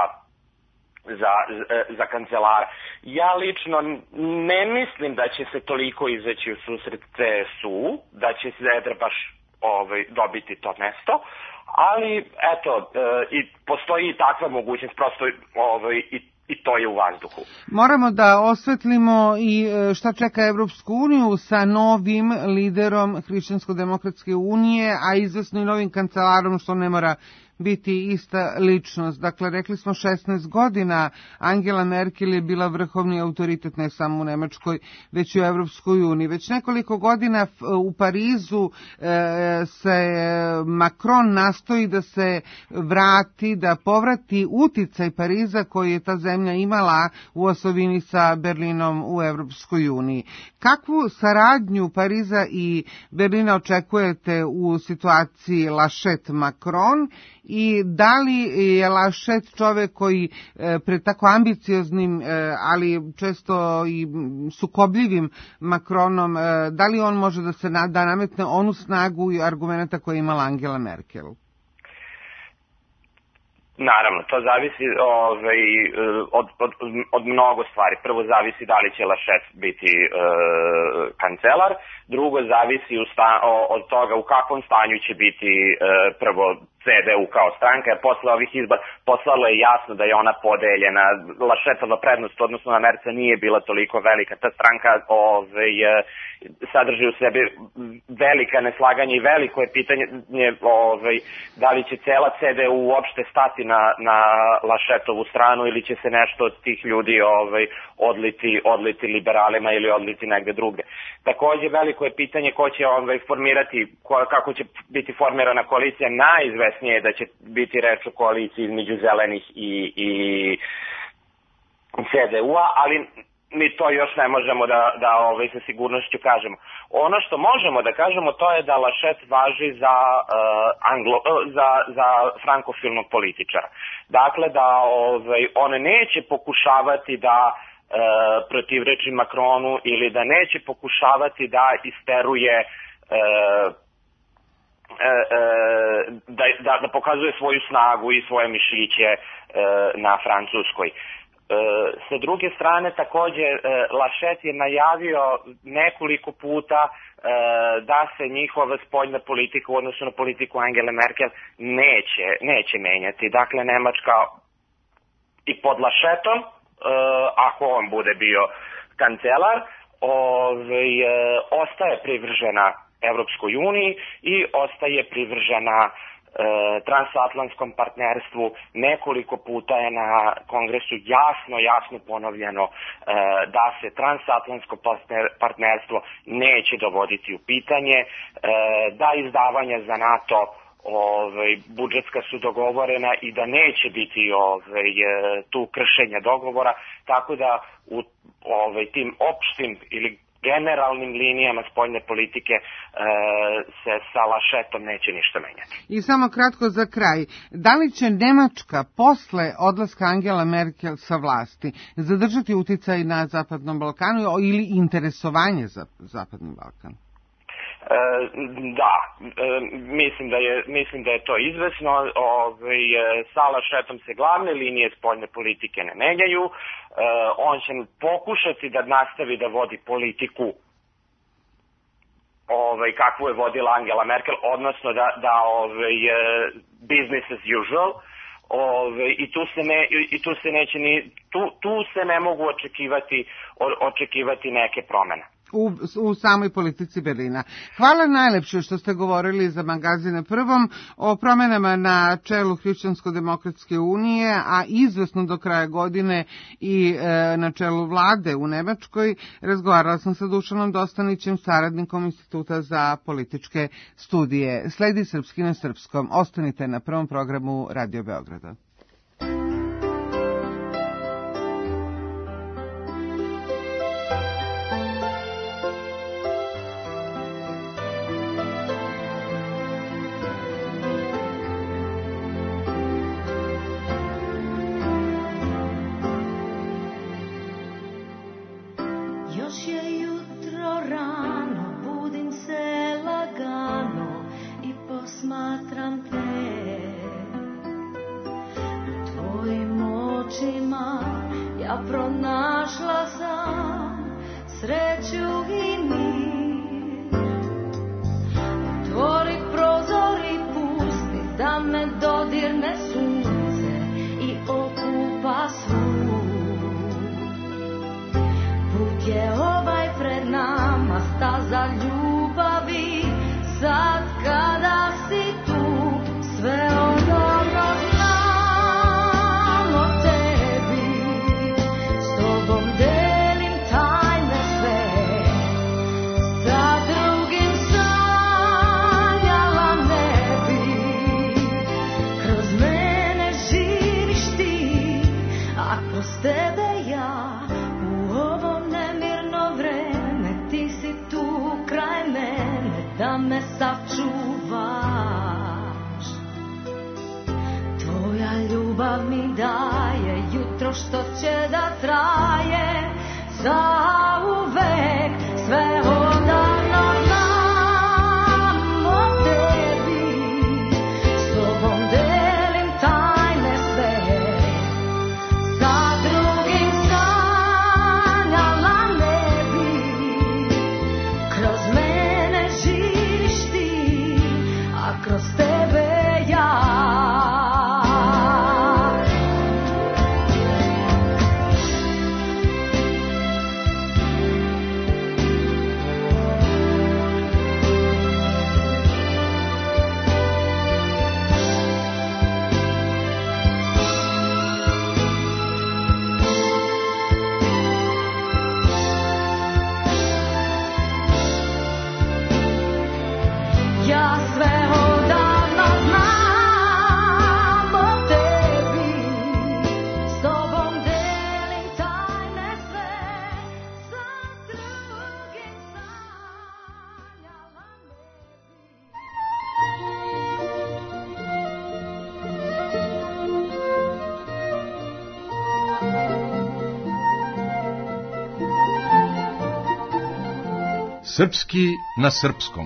za kancelara. Ja lično ne mislim da će se toliko izaći u susret CSU, da će Zeder baš dobiti to mesto, ali eto, i postoji i takva mogućnost, prosto i to je u vazduhu. Moramo da osvetlimo i šta čeka Evropsku uniju sa novim liderom Hrišćansko-demokratske unije, a izvesno i novim kancelarom, što ne mora biti ista ličnost. Dakle, rekli smo 16 godina Angela Merkel je bila vrhovni autoritet ne samo u Nemačkoj, već i u Evropskoj uniji. Već nekoliko godina u Parizu se Macron nastoji da se vrati, da povrati uticaj Pariza koji je ta zemlja imala u osovini sa Berlinom u Evropskoj uniji. Kakvu saradnju Pariza i Berlina očekujete u situaciji Laschet-Macron i da li je Laschet čovek koji pred tako ambicioznim, ali često i sukobljivim Macronom, da li on može da se da nametne onu snagu i argumenta koje je imala Angela Merkel? Naravno, to zavisi od mnogo stvari. Prvo zavisi da li će Laschet biti kancelar, drugo zavisi od toga u kakvom stanju će biti prvo CDU kao stranka, jer posle ovih izbora poslalo je jasno da je ona podeljena. Laschetova prednost odnosno na Merca nije bila toliko velika. Ta stranka sadrži u sebi velika neslaganja i veliko je pitanje da li će cela CDU uopšte stati na Laschetovu stranu ili će se nešto od tih ljudi odliti liberalima ili odliti negde drugde. Takođe veliko je pitanje ko će formirati, kako će biti formirana koalicija. Najizvesnije je da će biti reč o koaliciji između zelenih i CDU-a, ali mi to još ne možemo da sa sigurnošću kažemo. Ono što možemo da kažemo to je da Laschet važi za frankofilnog političara. Dakle, da on neće pokušavati da protivreči Macronu ili da neće pokušavati da isteruje da pokazuje svoju snagu i svoje mišiće na Francuskoj. Sa druge strane, takođe, Laschet je najavio nekoliko puta da se njihova spoljna politika u odnosu na politiku Angele Merkel neće menjati. Dakle, Nemačka i pod Laschetom, ako on bude bio kancelar, ostaje privržena Evropskoj uniji i ostaje privržena transatlantskom partnerstvu. Nekoliko puta je na kongresu jasno ponovljeno da se transatlantsko partnerstvo neće dovoditi u pitanje, da izdavanja za NATO budžetska su dogovorena i da neće biti tu kršenja dogovora, tako da u tim opštim ili generalnim linijama spoljne politike se sa Laschetom neće ništa menjati. I samo kratko za kraj, da li će Nemačka posle odlaska Angela Merkel sa vlasti zadržati uticaj na Zapadnom Balkanu ili interesovanje za Zapadni Balkan? Da, mislim da je to izvesno. Sa Laschetom se glavne linije spoljne politike ne menjaju. On će pokušati da nastavi da vodi politiku kakvu je vodila Angela Merkel, odnosno da business as usual. Tu se ne mogu očekivati neke promene. U samoj politici Berlina. Hvala najlepše što ste govorili za magazine Prvom o promenama na čelu Hrišćansko-demokratske unije, a izvesno do kraja godine i na čelu vlade u Nemačkoj. Razgovarala sam sa Dušanom Dostanićem, saradnikom Instituta za političke studije. Sledi Srpski na srpskom. Ostanite na Prvom programu Radio Beograda. Sad kada si tu, sve ono kroz tebe ja u ovo nemirno vreme, ti si tu kraj mene da me sačuvaš. Tvoja ljubav mi daje jutro što će da traje zauvek, sve odavno znam o tebi, s tobom delim tajne sve, sa drugim sanjala ne bi, kroz mene živiš ti, a kroz tebe ja. Ja sve odavno znam o tebi, s tobom delim tajne sve, sa drugim sanjala ne bi. Srpski na srpskom.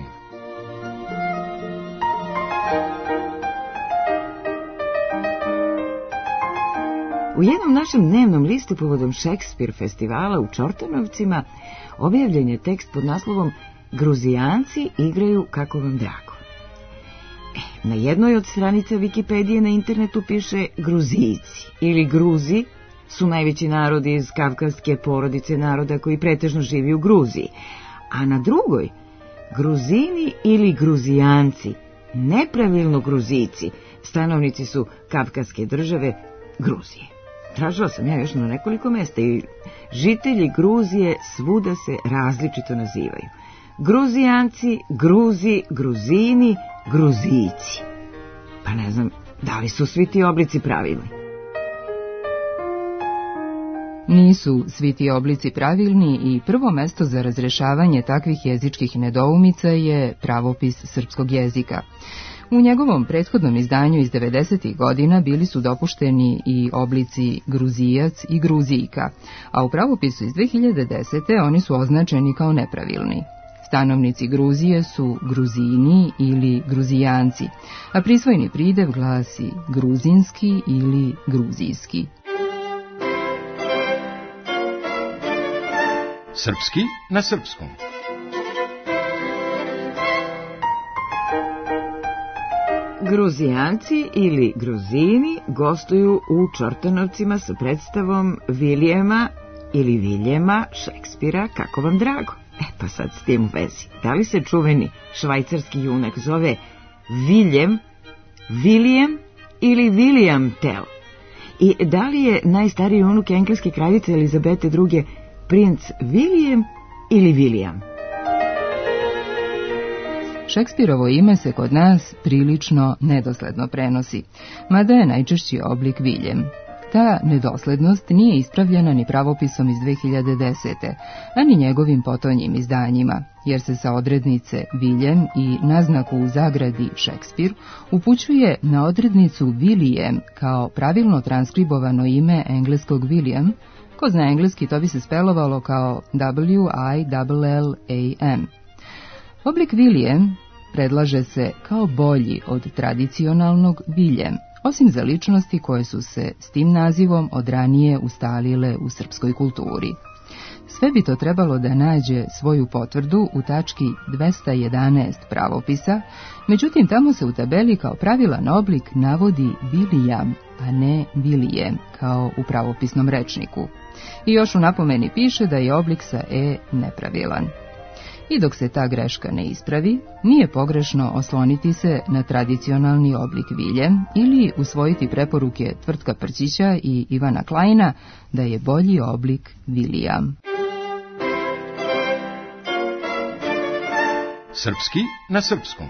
U jednom našem dnevnom listu povodom Šekspir festivala u Čortanovcima objavljen je tekst pod naslovom Gruzijanci igraju kako vam drago. Na jednoj od stranica Wikipedije na internetu piše Gruzijci ili Gruzi su najveći narod iz kavkaske porodice naroda koji pretežno živi u Gruziji, a na drugoj Gruzini ili Gruzijanci, nepravilno Gruzijci, stanovnici su kavkaske države Gruzije. Tražila sam ja još na nekoliko mesta i žitelji Gruzije svuda se različito nazivaju. Gruzijanci, Gruzi, Gruzini, Gruzijci. Pa ne znam, da li su svi ti oblici pravilni? Nisu svi ti oblici pravilni i prvo mesto za razrešavanje takvih jezičkih nedoumica je pravopis srpskog jezika. U njegovom prethodnom izdanju iz 90. godina bili su dopušteni i oblici Gruzijac i Gruzijka, a u pravopisu iz 2010. oni su označeni kao nepravilni. Stanovnici Gruzije su Gruzini ili Gruzijanci, a prisvojni pridev glasi gruzinski ili gruzijski. Srpski na srpskom. Gruzijanci ili Gruzini gostuju u Čortanovcima sa predstavom Vilijema ili Viljema Šekspira Kako vam drago. Pa sad s tim u vezi. Da li se čuveni švajcarski junak zove Vilijem ili William Tell? I da li je najstariji unuk engleske kraljice Elizabete II. Princ William ili William? Šekspirovo ime se kod nas prilično nedosledno prenosi, mada je najčešći oblik Viljem. Ta nedoslednost nije ispravljena ni pravopisom iz 2010. a ni njegovim potonjim izdanjima, jer se sa odrednice Viljem i naznaku u zagradi Šekspir upućuje na odrednicu William kao pravilno transkribovano ime engleskog William. Ko zna engleski, to bi se spelovalo kao W-I-L-L-A-M. Oblik William predlaže se kao bolji od tradicionalnog Viljem, osim za ličnosti koje su se s tim nazivom od ranije ustalile u srpskoj kulturi. Sve bi to trebalo da nađe svoju potvrdu u tački 211 pravopisa, međutim tamo se u tabeli kao pravilan oblik navodi Vilijam, a ne Vilijem, kao u pravopisnom rečniku. I još u napomeni piše da je oblik sa E nepravilan. I dok se ta greška ne ispravi, nije pogrešno osloniti se na tradicionalni oblik Viljem ili usvojiti preporuke Tvrtka Prćića i Ivana Klajna da je bolji oblik Vilijam. Srpski na srpskom.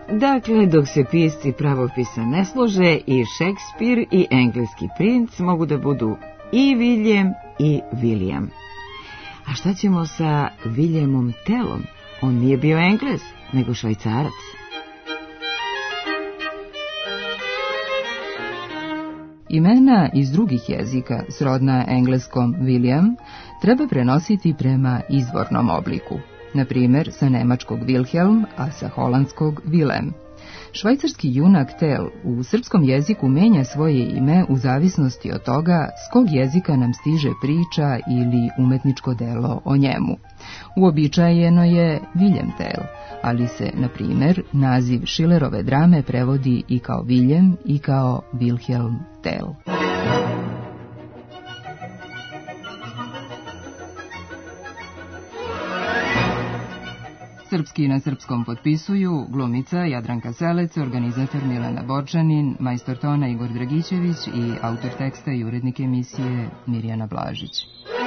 Dakle, dok se pisci pravopisa ne slože, i Šekspir i engleski princ mogu da budu i William i William. A šta ćemo sa Williamom Tellom? On nije bio Englez, nego Švajcarac. Imena iz drugih jezika, srodna engleskom William, treba prenositi prema izvornom obliku. Na primjer, sa nemačkog Wilhelm, a sa holandskog Willem. Švajcarski junak Tell u srpskom jeziku menja svoje ime u zavisnosti od toga s kog jezika nam stiže priča ili umetničko delo o njemu. Uobičajeno je William Tell, ali se, na primjer, naziv Schillerove drame prevodi i kao William i kao Wilhelm Tell. Srpski na srpskom potpisuju glumica Jadranka Selec, organizator Milena Borčanin, majstor tona Igor Dragićević i autor teksta i urednik emisije Mirjana Blažić.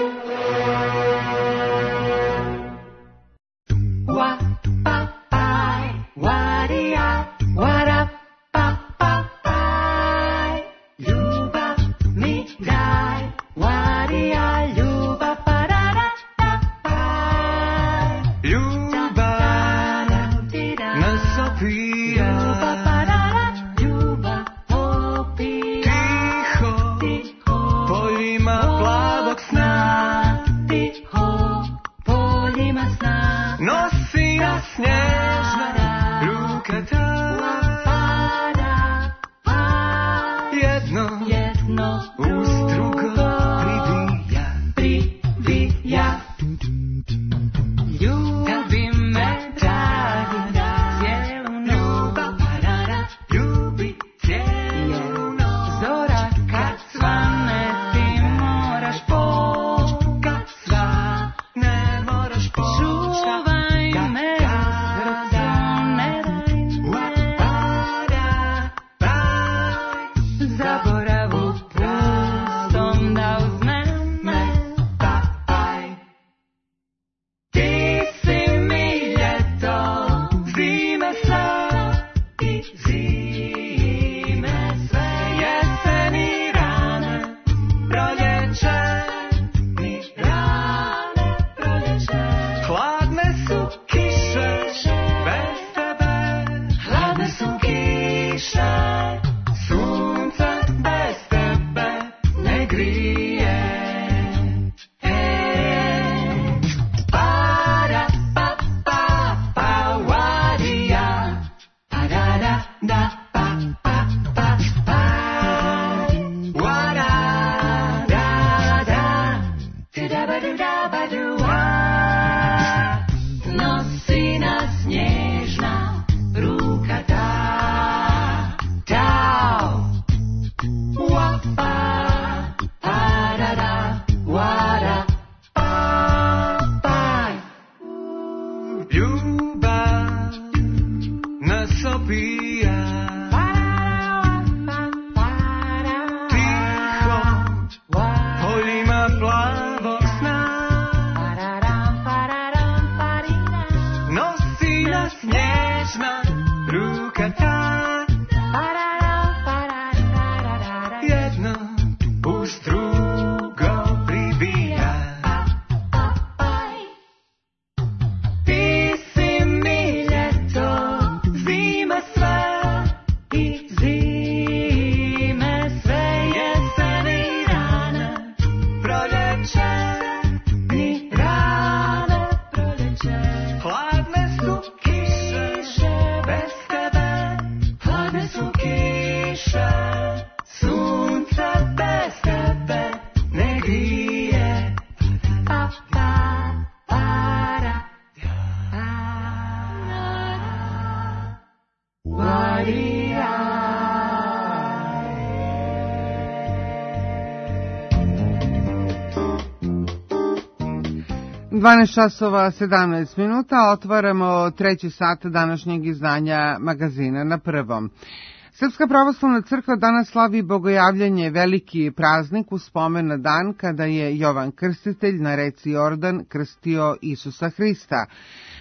časova 17 minuta, otvaramo treći sat današnjeg izdanja magazina na prvom. Srpska pravoslavna crkva danas slavi bogojavljanje, veliki praznik u spomen na dan kada je Jovan Krstitelj na reci Jordan krstio Isusa Hrista.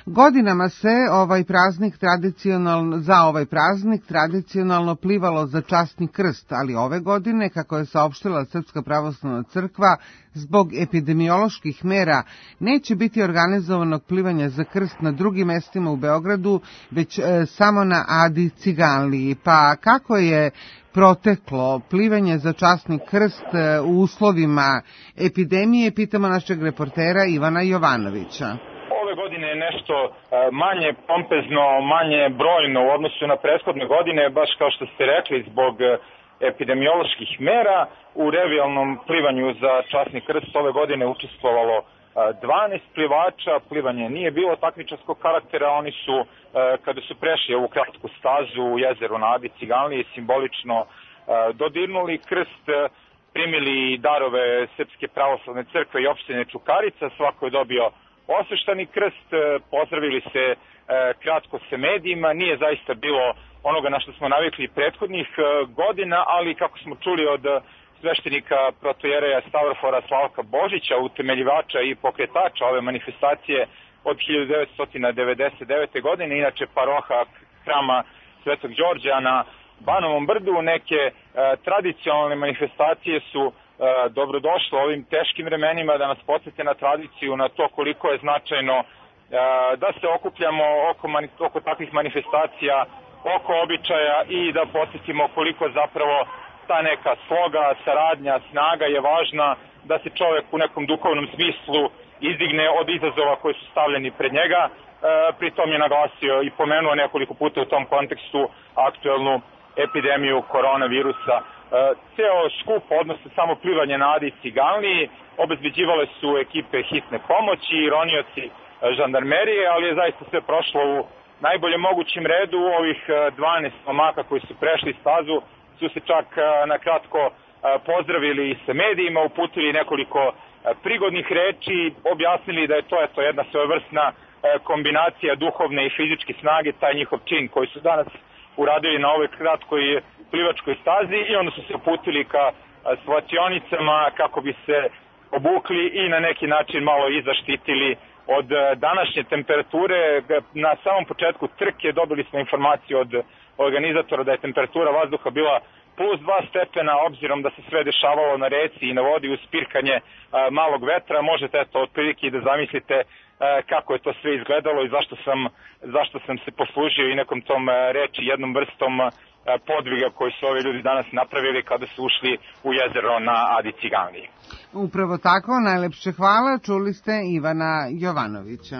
Godinama se za ovaj praznik tradicionalno plivalo za časni krst, ali ove godine, kako je saopštila Srpska pravoslavna crkva, zbog epidemioloških mera neće biti organizovanog plivanja za krst na drugim mestima u Beogradu, već samo na Adi Ciganliji. Pa kako je proteklo plivanje za časni krst u uslovima epidemije, pitamo našeg reportera Ivana Jovanovića. Ove godine je nešto manje pompezno, manje brojno u odnosu na prethodne godine, baš kao što ste rekli, zbog epidemioloških mera. U revijalnom plivanju za časni krst ove godine učestvovalo 12 plivača. Plivanje nije bilo takmičarskog karaktera, oni su, kada su prešli ovu kratku stazu u jezeru na Adi Ciganliji, simbolično dodirnuli krst, primili darove Srpske pravoslavne crkve i opštine Čukarica, svako je dobio osveštani krst, pozdravili se kratko sa medijima, nije zaista bilo onoga na što smo navikli prethodnih godina, ali kako smo čuli od sveštenika protojereja Stavrofora Slavka Božića, utemeljivača i pokretača ove manifestacije od 1999. godine, inače paroha hrama Svetog Đorđa na Banovom brdu, neke tradicionalne manifestacije su dobrodošle ovim teškim vremenima, da nas podsjete na tradiciju, na to koliko je značajno da se okupljamo oko takvih manifestacija, oko običaja i da podsjetimo koliko zapravo ta neka sloga, saradnja, snaga je važna, da se čovjek u nekom duhovnom smislu izdigne od izazova koji su stavljeni pred njega. Pritom je naglasio i pomenuo nekoliko puta u tom kontekstu aktuelnu epidemiju koronavirusa. Ceo skup, odnosno samo plivanje na Adi Ciganliji, obezbeđivale su ekipe hitne pomoći i ronioci žandarmerije, ali je zaista sve prošlo u najboljem mogućim redu. Ovih 12 momaka koji su prešli stazu su se čak na kratko pozdravili sa medijima, uputili nekoliko prigodnih reči, objasnili da je to jedna svojevrsna kombinacija duhovne i fizičke snage, taj njihov čin koji su danas uradili na ovoj kratkoj plivačkoj stazi, i onda su se uputili ka svlačionicama kako bi se obukli i na neki način malo i zaštitili od današnje temperature. Na samom početku trke dobili smo informaciju od organizatora da je temperatura vazduha bila plus 2 stepena, obzirom da se sve dešavalo na reci i na vodi uz pirkanje malog vetra. Možete otprilike da zamislite kako je to sve izgledalo i zašto sam se poslužio i nekom tom reči, jednom vrstom podviga koji su ovi ljudi danas napravili kada su ušli u jezero na Adi Ciganliji. Upravo tako, najlepše hvala, čuli ste Ivana Jovanovića.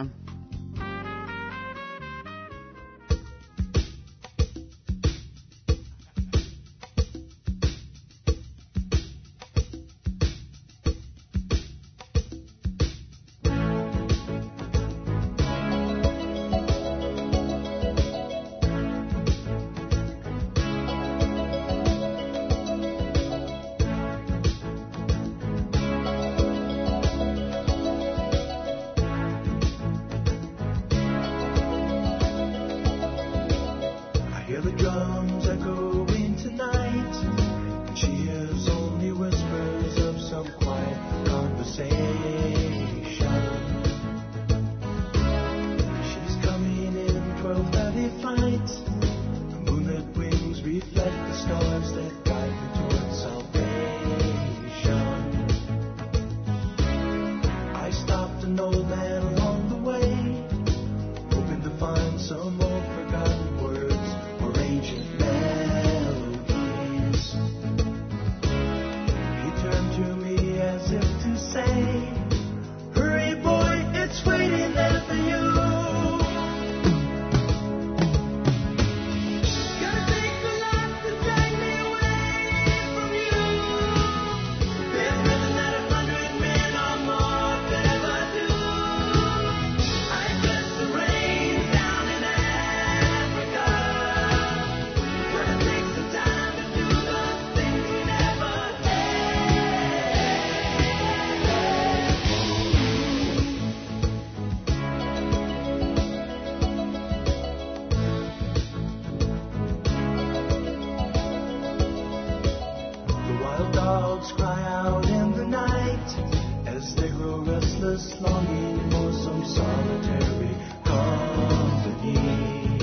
company.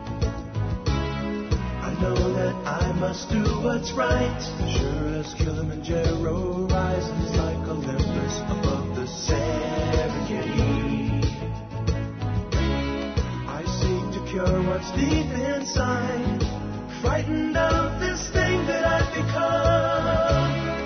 I know that I must do what's right, sure as Kilimanjaro rises like Olympus above the Serengeti. I seek to cure what's deep inside, frightened of this thing that I've become.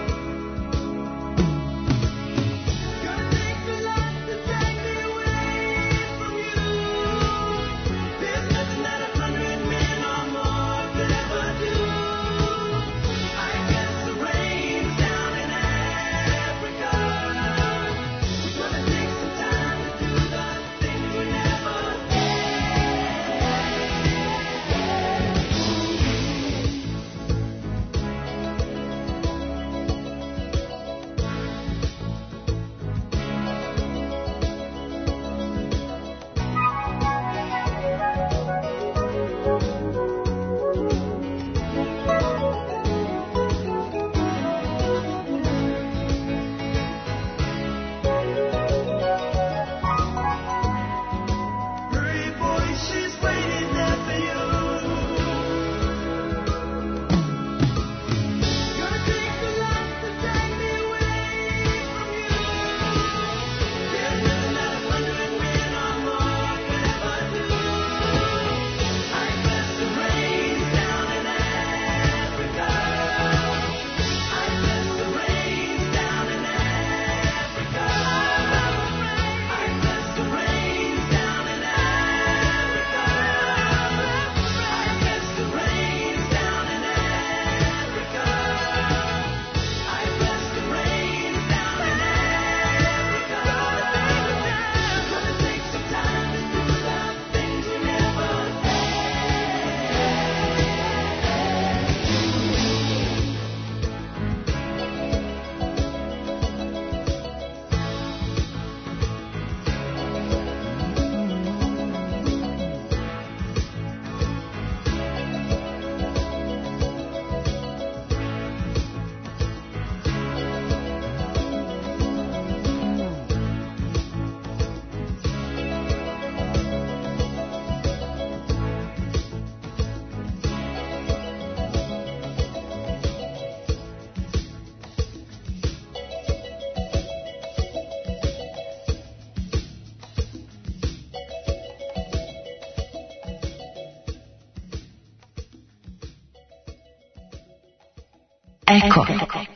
Eko.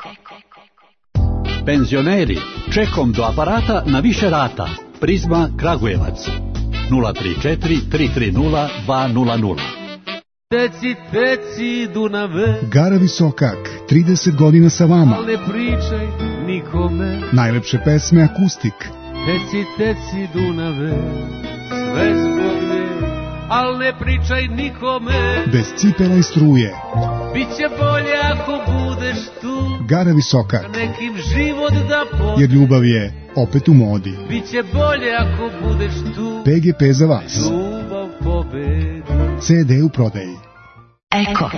Penzioneri, čekom do aparata na više rata. Prizma Kragujevac 034 330 200. Teci, teci, Dunave. Gara Visokak, 30 godina sa vama. Al ne pričaj nikome. Najlepše pesme akustik. Teci, teci, Dunave. Sve zbog nje, al ne pričaj nikome. Bez cipela i struje. Biće bolje ako budeš tu. Gara Visokak. Nekim život da pobedi. Jer ljubav je opet u modi. Biće bolje ako budeš tu. PGP za vas. Ljubav pobedi. CD u prodaji. Eko.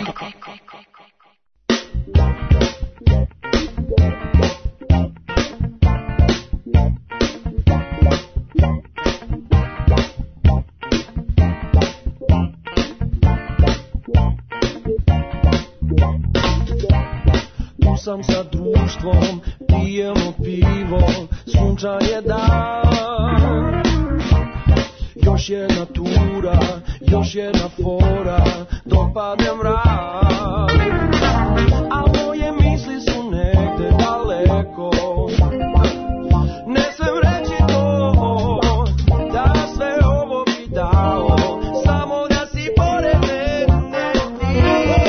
Tu sam sa društvom, pijemo pivo, sunčan je dan. Još jedna tura, još jedna fora, dok padne mrak. A moje misli su negde daleko, ne smem reći to, da sve ovo bi dao, samo da si pored mene ti.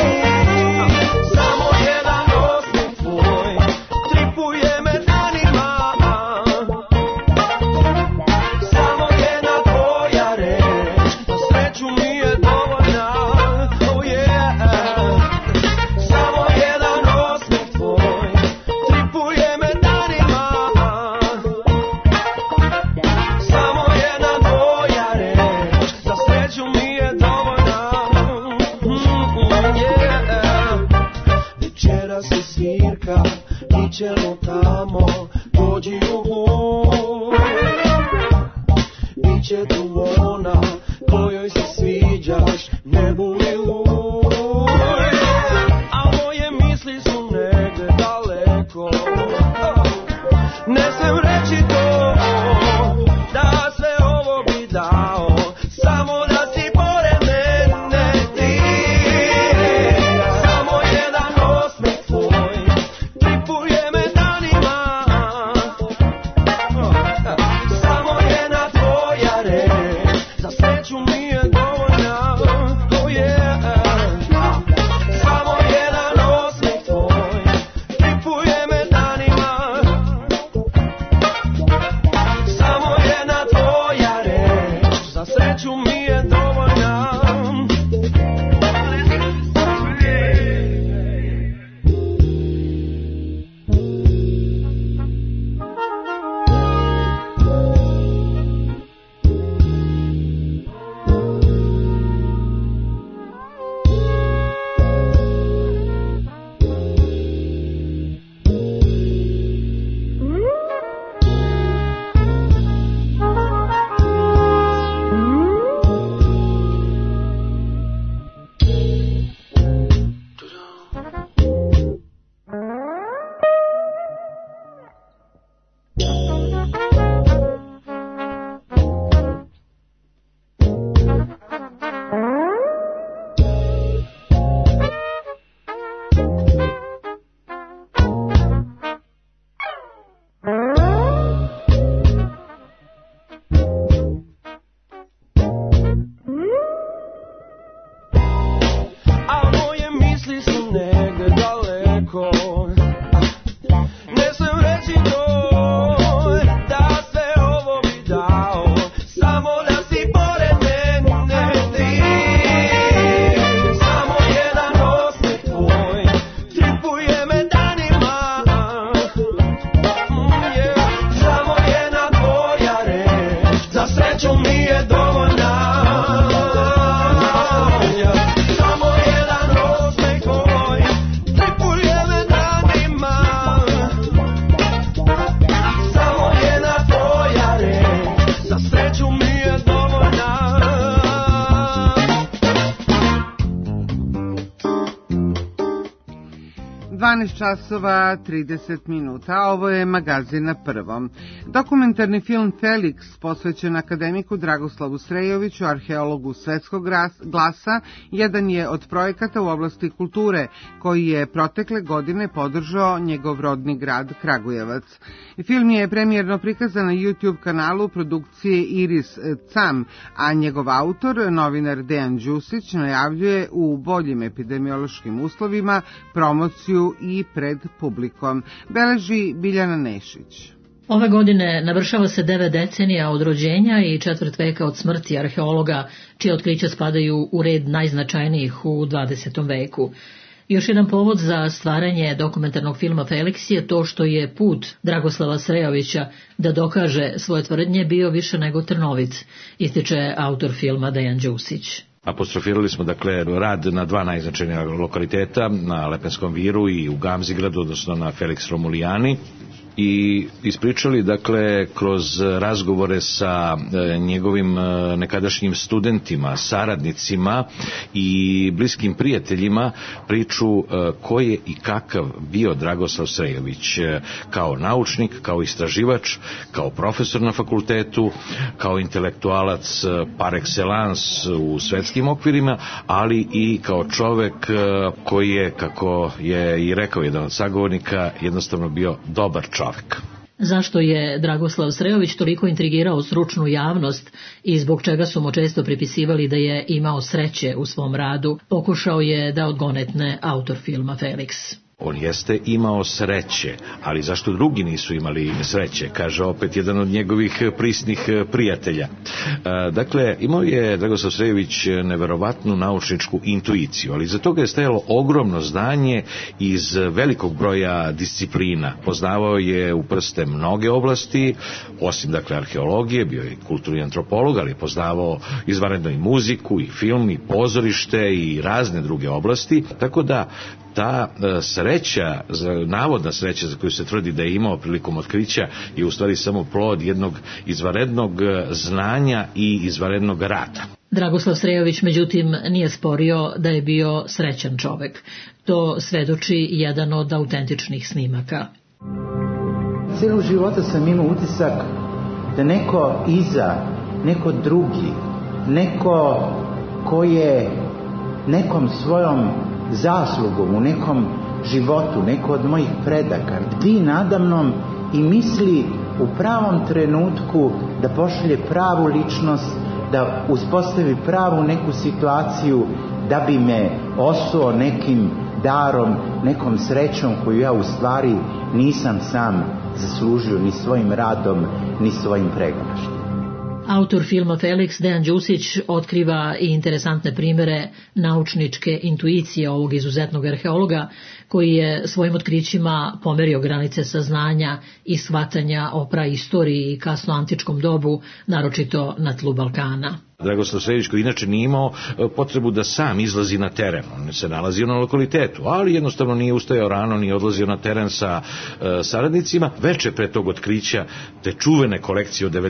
Samo jedan osmih tvoj, tripuje me danima. Samo jedna tvoja reč, na sreću mi je dovoljna. Oh yeah. Samo jedan osmih tvoj, tripuje me danima. Samo jedna tvoja reč, za sreću mi je dovoljna. Yeah. Večeras se svirka, ićemo tamo, dođi u hoj. Biće tu ona, 12 časova 30 minuta, a ovo je Magazin na prvom. Dokumentarni film Felix, posvećen akademiku Dragoslavu Srejoviću, arheologu svetskog glasa, jedan je od projekata u oblasti kulture, koji je protekle godine podržao njegov rodni grad Kragujevac. Film je premijerno prikazan na YouTube kanalu produkcije Iris Cam, a njegov autor, novinar Dejan Đusić, najavljuje u boljim epidemiološkim uslovima promociju i pred publikom. Beleži Biljana Nešić. Ove godine navršava se 9 decenija od rođenja i 4 veka od smrti arheologa, čije otkrića spadaju u red najznačajnijih u 20. veku. Još jedan povod za stvaranje dokumentarnog filma Felix je to što je put Dragoslava Srejovića da dokaže svoje tvrdnje bio više nego trnovit, ističe autor filma Dejan Đusić. Apostrofirali smo dakle rad na 2 najznačajnija lokaliteta, na Lepenskom viru i u Gamzigradu, odnosno na Felix Romulijani, i ispričali dakle kroz razgovore sa njegovim nekadašnjim studentima, saradnicima i bliskim prijateljima priču ko je i kakav bio Dragoslav Srejović kao naučnik, kao istraživač, kao profesor na fakultetu, kao intelektualac par excellence u svetskim okvirima, ali i kao čovek koji je, kako je i rekao jedan od sagovornika, jednostavno bio dobar čovek. Zašto je Dragoslav Srejović toliko intrigirao stručnu javnost i zbog čega su mu često pripisivali da je imao sreće u svom radu, pokušao je da odgonetne autor filma Felix. On jeste imao sreće, ali zašto drugi nisu imali sreće, kaže opet jedan od njegovih prisnih prijatelja. Dakle, imao je Dragoslav Srejović neverovatnu naučničku intuiciju, ali za toga je stajalo ogromno znanje iz velikog broja disciplina. Poznavao je u prste mnoge oblasti, osim dakle arheologije, bio je kulturni antropolog, ali je poznavao izvanredno i muziku, i film, i pozorište, i razne druge oblasti, tako da ta sreća, navodna sreća za koju se tvrdi da je imao prilikom otkrića, je u stvari samo plod jednog izvanrednog znanja i izvanrednog rada. Dragoslav Srejović, međutim, nije sporio da je bio srećan čovek. To svedoči jedan od autentičnih snimaka. Cijelu života sam imao utisak da neko iza, neko drugi, neko ko je nekom svojom zaslugom u nekom životu, neko od mojih predaka, bdi nadamnom i misli u pravom trenutku da pošalje pravu ličnost, da uspostavi pravu neku situaciju, da bi me osuo nekim darom, nekom srećom koju ja u stvari nisam sam zaslužio ni svojim radom, ni svojim pregalaštvom. Autor filma Felix, Dejan Đusić, otkriva i interesantne primere naučničke intuicije ovog izuzetnog arheologa, koji je svojim otkrićima pomerio granice saznanja i shvatanja o praistoriji i kasno antičkom dobu, naročito na tlu Balkana. Dragoslav Srejović, koji inače nije imao potrebu da sam izlazi na teren, on se nalazio na lokalitetu, ali jednostavno nije ustajao rano, nije odlazio na teren sa saradnicima. Veče pre tog otkrića te čuvene kolekcije od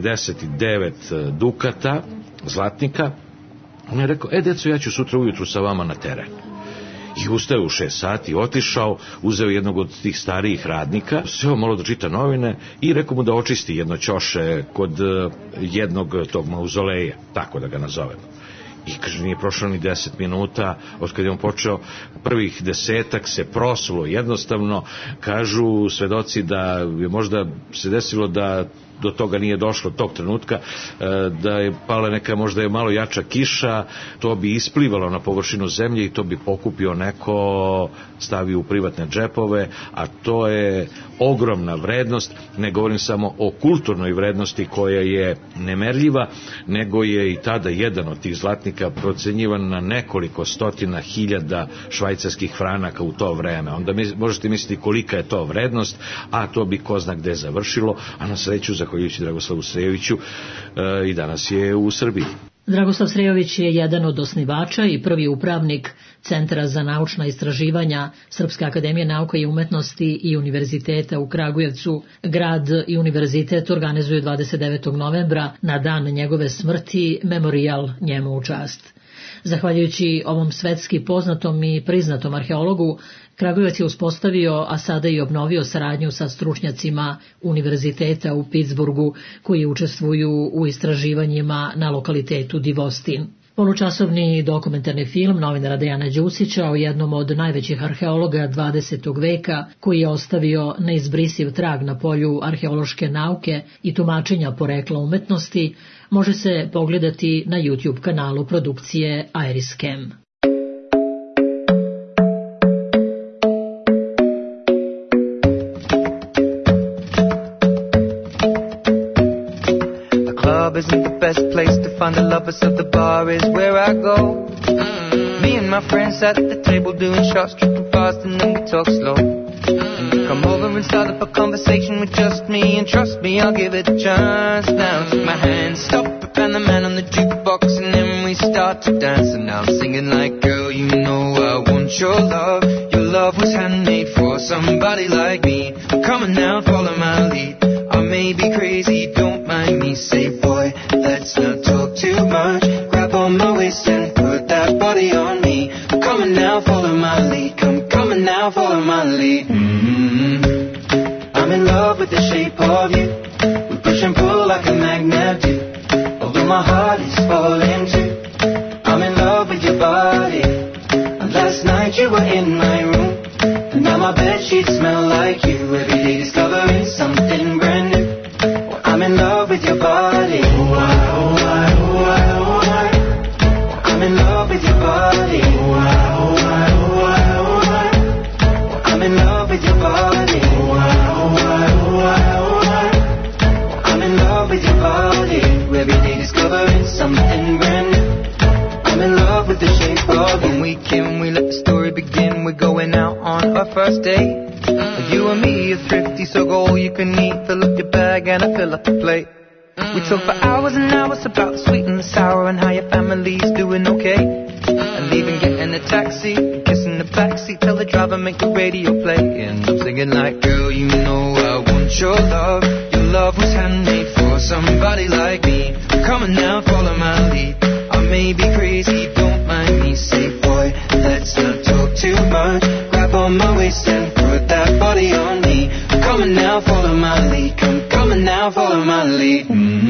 99 dukata, zlatnika, on je rekao, deco, ja ću sutra ujutru sa vama na teren. I ustao u 6 sati, otišao, uzeo jednog od tih starijih radnika, seo malo da čita novine i rekao mu da očisti jedno ćoše kod jednog tog mauzoleja, tako da ga nazovemo. I kaže, nije prošlo ni 10 minuta od kada je on počeo, prvih 10 se prosulo jednostavno. Kažu svedoci da je možda se desilo da do toga nije došlo tog trenutka, da je pala neka možda je malo jača kiša, to bi isplivalo na površinu zemlje i to bi pokupio neko, stavio u privatne džepove, a to je ogromna vrednost. Ne govorim samo o kulturnoj vrednosti koja je nemerljiva, nego je i tada jedan od tih zlatnika procenjivan na nekoliko stotina hiljada švajcarskih franaka u to vreme. Onda možete misliti kolika je to vrednost, a to bi ko zna gde završilo, a na sreću, zahvaljujući Dragoslavu Srejoviću, i danas je u Srbiji. Dragoslav Srejović je jedan od osnivača i prvi upravnik Centra za naučna istraživanja Srpske akademije nauka i umetnosti i Univerziteta u Kragujevcu. Grad i univerzitet organizuju 29. novembra, na dan njegove smrti, memorijal njemu u čast. Zahvaljujući ovom svetski poznatom i priznatom arheologu, Kragujevac je uspostavio, a sada i obnovio saradnju sa stručnjacima Univerziteta u Pittsburghu koji učestvuju u istraživanjima na lokalitetu Divostin. Polučasovni dokumentarni film novinara Dejana Đusića o jednom od najvećih arheologa 20. veka koji je ostavio neizbrisiv trag na polju arheološke nauke i tumačenja porekla umetnosti može se pogledati na YouTube kanalu produkcije Iriscam. Isn't the best place to find the lovers, of the bar is where I go. Me and my friends at the table doing shots, tripping fast, and then we talk slow. And you come over and start up a conversation with just me, and trust me, I'll give it a chance. Now take my hand, stop it, and the man on the jukebox, and then we start to dance. And now I'm singing like, girl, you know I want your love. Your love was handmade for somebody like me. Come on now, follow my lead. I may be crazy, don't mind me. Say, boy, let's not talk too much. Grab on my waist and put that body on me. Come on now, follow my lead. Come on now, follow my lead. I'm in love with the shape of you. We push and pull like a magnet do. Although my heart is falling too. I'm in love with your body. And last night you were in my room. And now my bedsheets smell like you. Every day discovering something brand new. I'm in love with your body. Oh, I, oh, I, oh, I, oh, I. I'm in love with your body. Oh, I, oh, I, oh, I, oh, I. I'm in love with your body. Oh, I, oh, I, oh, I, oh, I. I'm in love with your body. Every day discovering something brand new. I'm in love with the shape of you. When we can, we let the story begin. We're going out on our first date. You and me are thrifty, so go all you can eat. Fill up your bag and I fill up the plate. We talk for hours and hours about the sweet and the sour and how your family's doing okay. And leaving, getting a taxi, kissing the backseat, tell the driver make the radio play. And I'm singing like, girl, you know I want your love. Your love was handmade for somebody like me. Come on now, follow my lead. I may be crazy, don't mind me. Say, boy, let's not talk too much. Grab on my waist and put that body on me. Come on now, follow my lead. Come on now, follow my lead.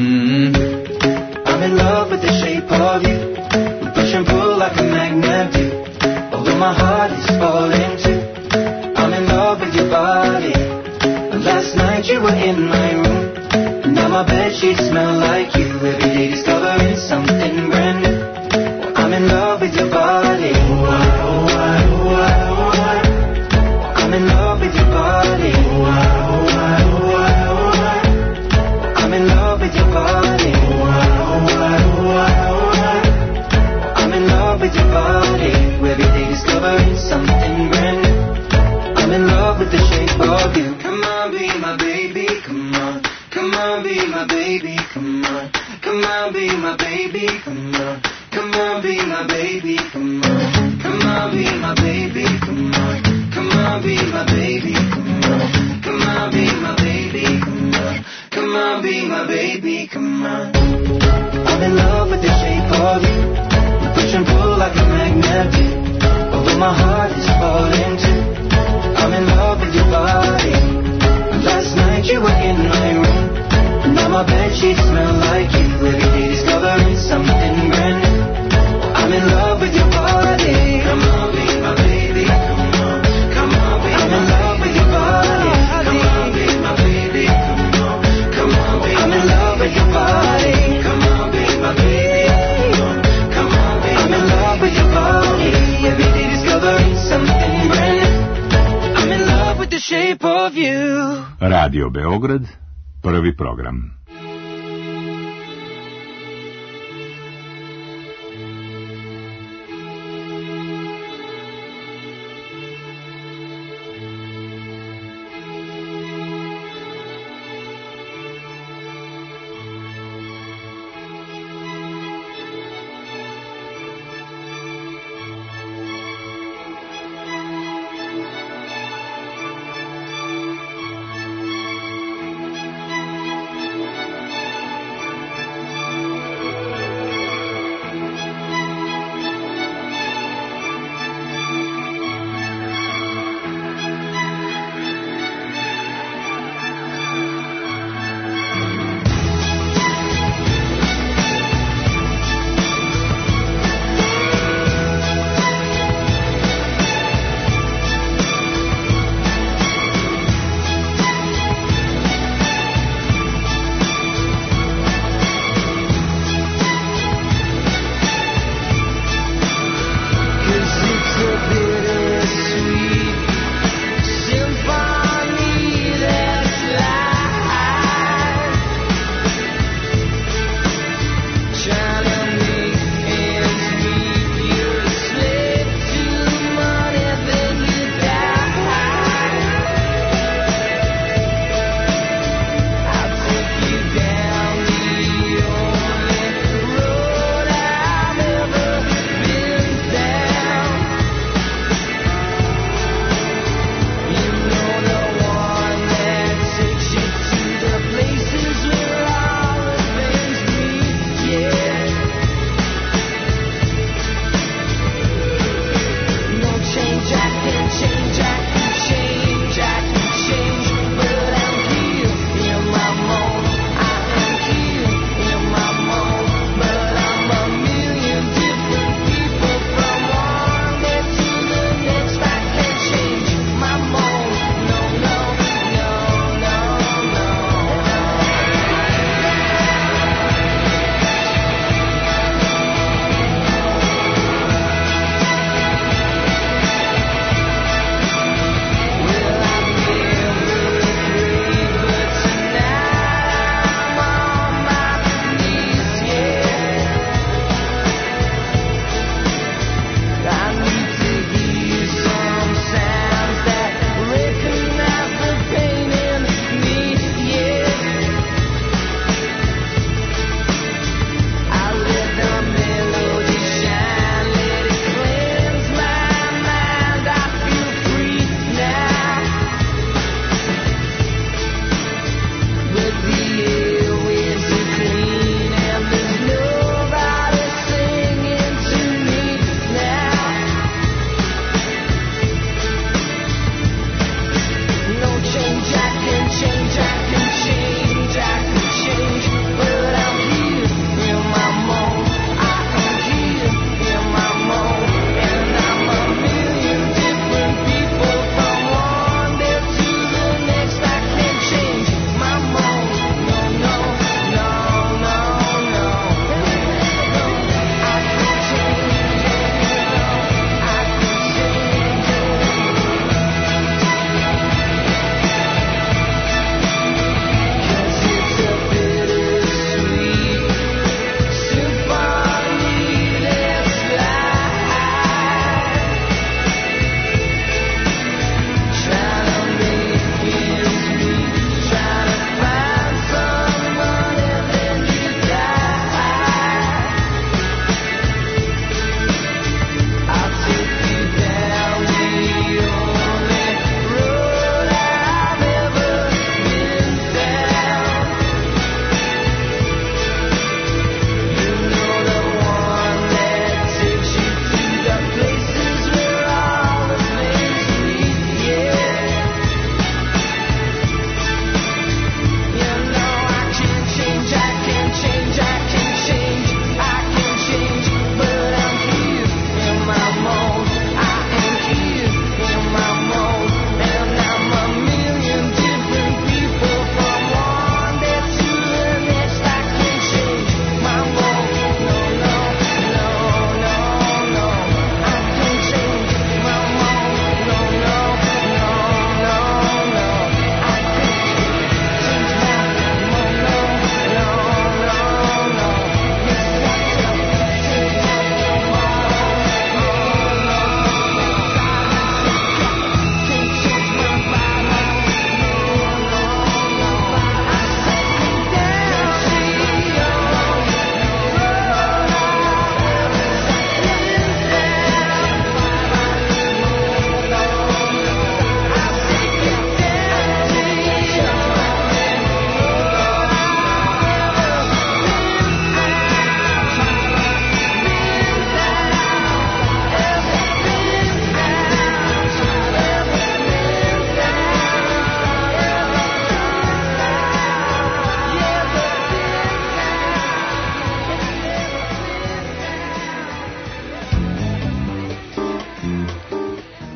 I'm in love with the shape of you. We push and pull like a magnet do. Although my heart is falling too. I'm in love with your body. Last night you were in my room. And now my bedsheets smell like you. Every day discovering something brand new. I'm in love with your body. Oh, I, oh, I, oh, I, oh, I. I'm in love with your body. Oh, I, oh, I, oh, I, oh, I. I'm in love with your body. Oh, I, oh, I, oh, I, oh, I. I'm in love with your body. Every day discovering something brand new. I'm in love with the shape of you. Come on, be my baby, come on. Come on, be my baby, come on. Come on, be my baby, come on. Come on, be my baby, come on. Come on, be my baby, come on. Come on, be my baby, come on. Come on, be my baby, come on. Come on, be my baby, come on. I'm in love with the shape of you. We push and pull like a magnet do. Although my heart is falling too. I'm in love with your body. Last night you were in my room. Now my bedsheets smell like you. Every day discovering something brand new. I'm in love with your body. Come on, be my baby. Come on, come on, be I'm in love with your body. Come on, be my baby. Come on, come on, be I'm in love with your body. Come on, be my baby. Come on, be I'm in love with your body. Every day discovering something brand new. I'm in love with the shape of you. Radio Beograd, prvi program.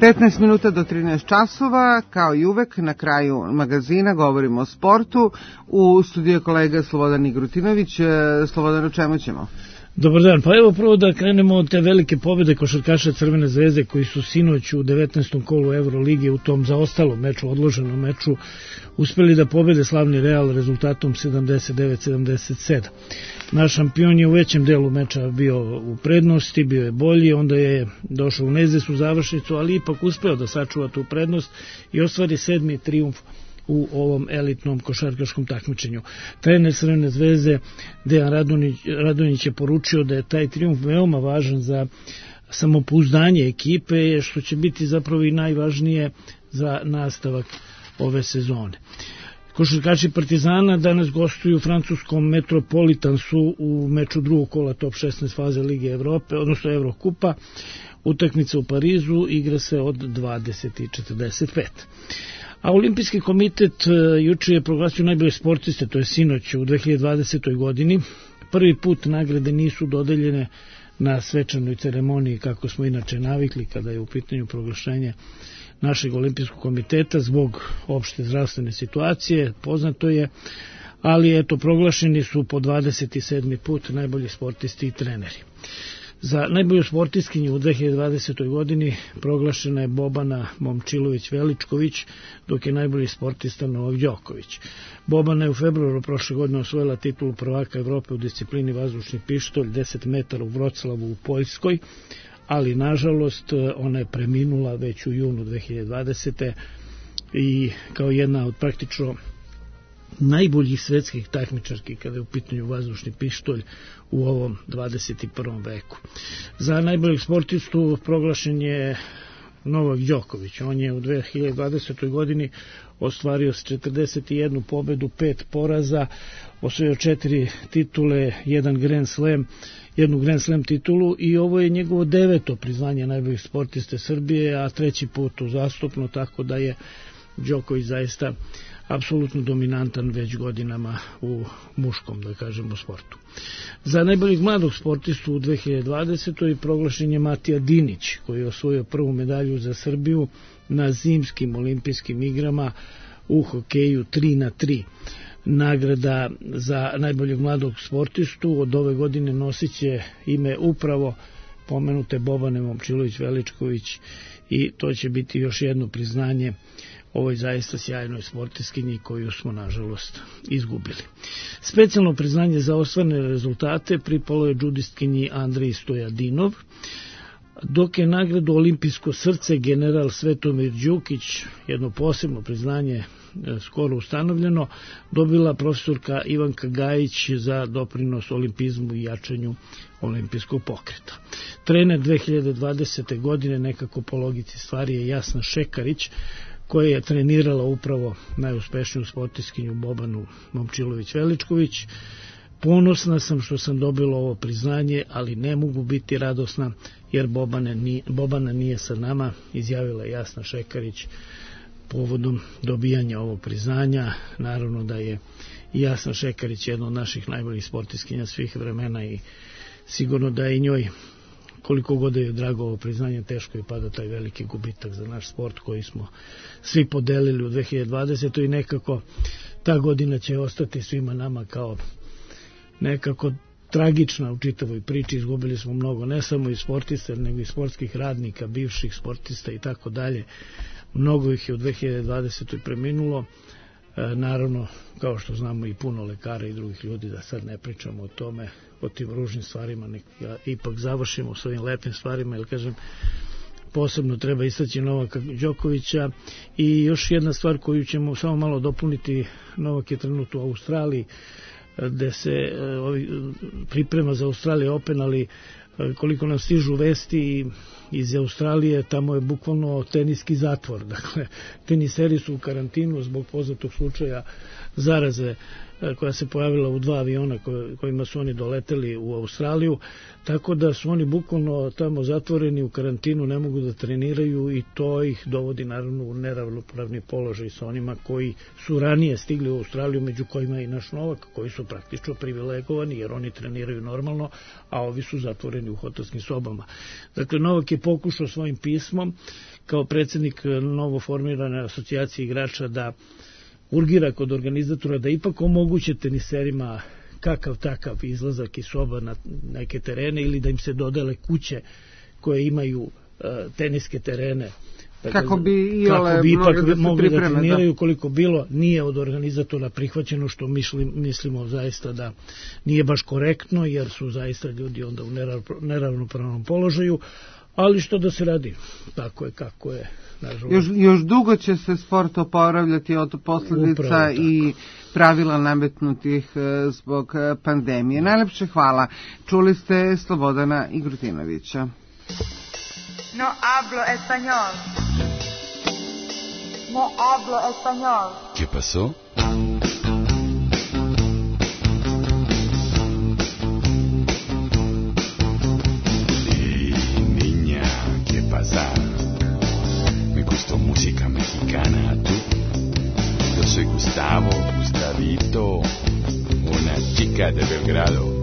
15 minuta do 13 časova, kao i uvek na kraju magazina govorimo o sportu. U studiju je kolega Slobodan Igrutinović. Slobodan, o čemu ćemo? Dobar dan, pa evo prvo da krenemo od te velike pobjede košarkaša Crvene zvezde koji su sinoć u 19. kolu Evrolige u tom zaostalom meču, odloženom meču, uspeli da pobede slavni Real rezultatom 79-77. Naš šampion je u većem delu meča bio u prednosti, bio je bolji, onda je došao u neizvesnu završnicu, ali ipak uspeo da sačuva tu prednost i ostvari 7. trijumf u ovom elitnom košarkaškom takmičenju. Trener Crvene zvezde Dejan Radonjić je poručio da je taj trijumf veoma važan za samopouzdanje ekipe, što će biti zapravo i najvažnije za nastavak ove sezone. Košarkaši Partizana danas gostuju u francuskom Metropolitansu u meču drugog kola top 16 faze Lige Evrope, odnosno Evrokupa. Utakmica u Parizu igra se od 20:45. A Olimpijski komitet juče je proglasio najbolje sportiste, to je sinoć u 2020. godini. Prvi put nagrade nisu dodeljene na svečanoj ceremoniji kako smo inače navikli kada je u pitanju proglašenje našeg Olimpijskog komiteta zbog opšte zdravstvene situacije, poznato je, ali eto proglašeni su po 27. put najbolji sportisti i treneri. Za najbolju sportistkinju u 2020. godini proglašena je Bobana Momčilović-Veličković, dok je najbolji sportista Novak Đoković. Bobana je u februaru prošle godine osvojila titulu prvaka Evrope u disciplini vazdušni pištolj 10 metara u Vroclavu u Poljskoj, ali nažalost ona je preminula već u junu 2020. i kao jedna od praktično najboljih svetskih takmičarki kada je u pitanju vazdušni pištolj u ovom 21. veku. Za najboljeg sportistu proglašen je Novak Đoković. On je u 2020. godini ostvario 41 pobedu, 5 poraza, osvojio 4 titule, jednu Grand Slam titulu i ovo je njegovo 9. priznanje najboljih sportiste Srbije, a 3. put uzastopno, tako da je Đoković zaista apsolutno dominantan već godinama u muškom, da kažemo, sportu. Za najboljeg mladog sportistu u 2020. proglašen je Matija Dinić, koji je osvojio prvu medalju za Srbiju na zimskim olimpijskim igrama u hokeju 3x3. Nagrada za najboljeg mladog sportistu od ove godine nosit će ime upravo pomenute Bobane Momčilović-Veličković i to će biti još jedno priznanje ovoj zaista sjajnoj sportiskinji koju smo nažalost izgubili. Specijalno priznanje za ostvarene rezultate pripalo je džudistkinji Andriji Stojadinov, dok je nagradu Olimpijsko srce general Svetomir Đukić, jedno posebno priznanje skoro ustanovljeno, dobila profesorka Ivanka Gajić za doprinos olimpizmu i jačanju olimpijskog pokreta. Trener 2020. godine, nekako po logici stvari, je Jasna Šekarić, koja je trenirala upravo najuspešniju sportiskinju Bobanu Momčilović-Veličković. Ponosna sam što sam dobila ovo priznanje, ali ne mogu biti radosna jer Bobana nije sa nama, izjavila je Jasna Šekarić povodom dobijanja ovog priznanja. Naravno da je Jasna Šekarić jedna od naših najboljih sportiskinja svih vremena i sigurno da je i njoj, koliko god je drago ovo priznanje, teško je pada taj veliki gubitak za naš sport koji smo svi podelili u 2020. i nekako ta godina će ostati svima nama kao nekako tragična u čitavoj priči. Izgubili smo mnogo, ne samo i sportista, nego i sportskih radnika, bivših sportista i tako dalje. Mnogo ih je u 2020. preminulo. Naravno, kao što znamo, i puno lekara i drugih ljudi, da sad ne pričamo o tome, o tim ružnim stvarima, ja ipak završimo s ovim lepim stvarima, jer kažem, posebno treba istaći Novaka Đokovića. I još jedna stvar koju ćemo samo malo dopuniti, Novak je trenutno u Australiji, gde se priprema za Australija Open, ali koliko nam stižu vesti iz Australije, tamo je bukvalno teniski zatvor. Dakle, teniseri su u karantinu zbog poznatog slučaja zaraze koja se pojavila u 2 aviona kojima su oni doleteli u Australiju, tako da su oni bukvalno tamo zatvoreni u karantinu, ne mogu da treniraju i to ih dovodi naravno u neravnopravni položaj sa onima koji su ranije stigli u Australiju, među kojima i naš Novak, koji su praktično privilegovani jer oni treniraju normalno, a ovi su zatvoreni u hotelskim sobama. Dakle, Novak je pokušao svojim pismom kao predsjednik novoformirane asocijacije igrača da urgira kod organizatora da ipak omoguće teniserima kakav takav izlazak iz soba na neke terene ili da im se dodele kuće koje imaju teniske terene. Kako bi ipak mogli da pripreme, treniraju, koliko bilo, nije od organizatora prihvaćeno, što mislimo zaista da nije baš korektno, jer su zaista ljudi onda u neravnopravnom položaju, ali što da se radi, tako je kako je. Još dugo će se sport oporavljati od posljedica i pravila nametnutih zbog pandemije. Najlepše hvala. Čuli ste Slobodana Igrutinovića. No hablo español. No hablo español. ¿Qué pasó? Niña, ¿qué pasa? Me gustó música mexicana, ¿tú? Yo soy Gustavo, Gustavito, una chica de Belgrado.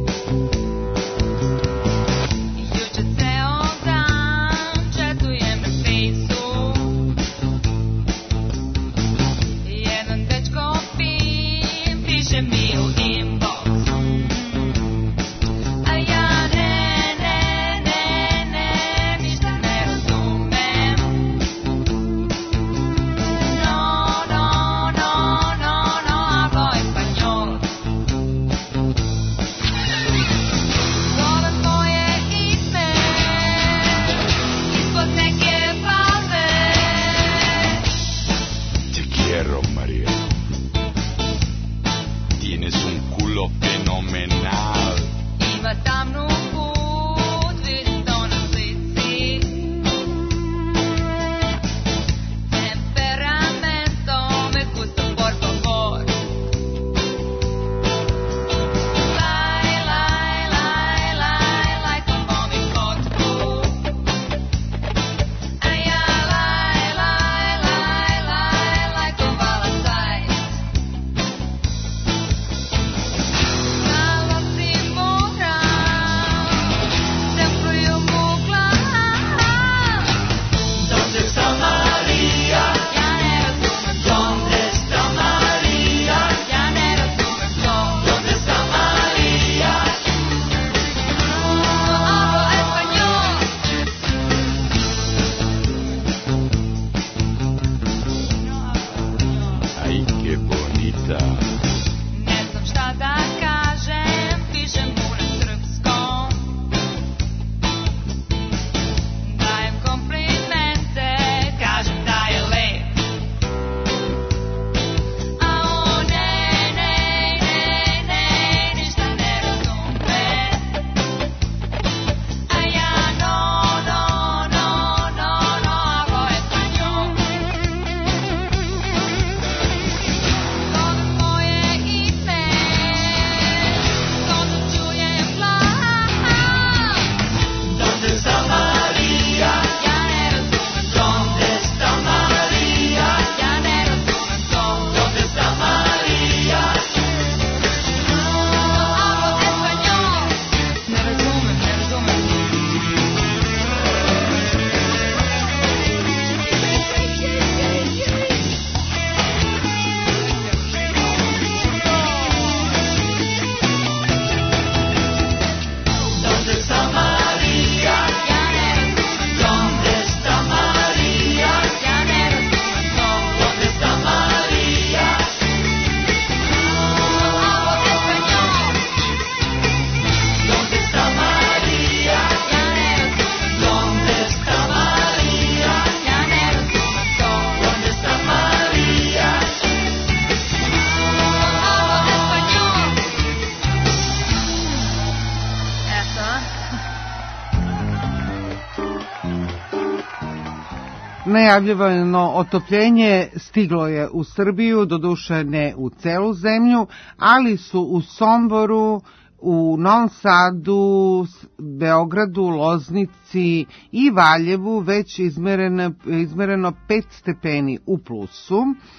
Najavljivano otopljenje stiglo je u Srbiju, doduše ne u celu zemlju, ali su u Somboru, u Novom Sadu, Beogradu, Loznici i Valjevu već izmereno 5 stepeni u plusu.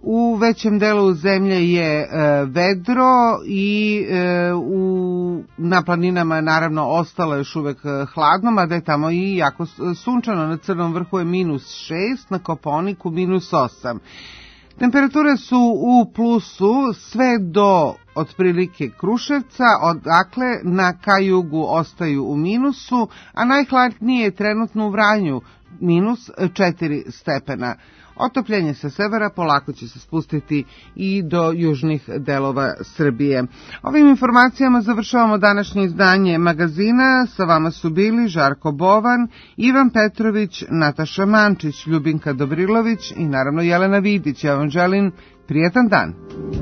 U većem delu zemlje je vedro i na planinama naravno ostalo još uvek hladno, mada je tamo i jako sunčano. Na Crnom vrhu je -6, na Kopaoniku -8. Temperature su u plusu sve do otprilike Kruševca, odakle na ka jugu ostaju u minusu, a najhladnije je trenutno u Vranju, -4 stepena. Otopljenje sa severa polako će se spustiti i do južnih delova Srbije. Ovim informacijama završavamo današnje izdanje magazina. Sa vama su bili Žarko Bovan, Ivan Petrović, Nataša Mančić, Ljubinka Dobrilović i naravno Jelena Vidić. Ja vam želim prijetan dan.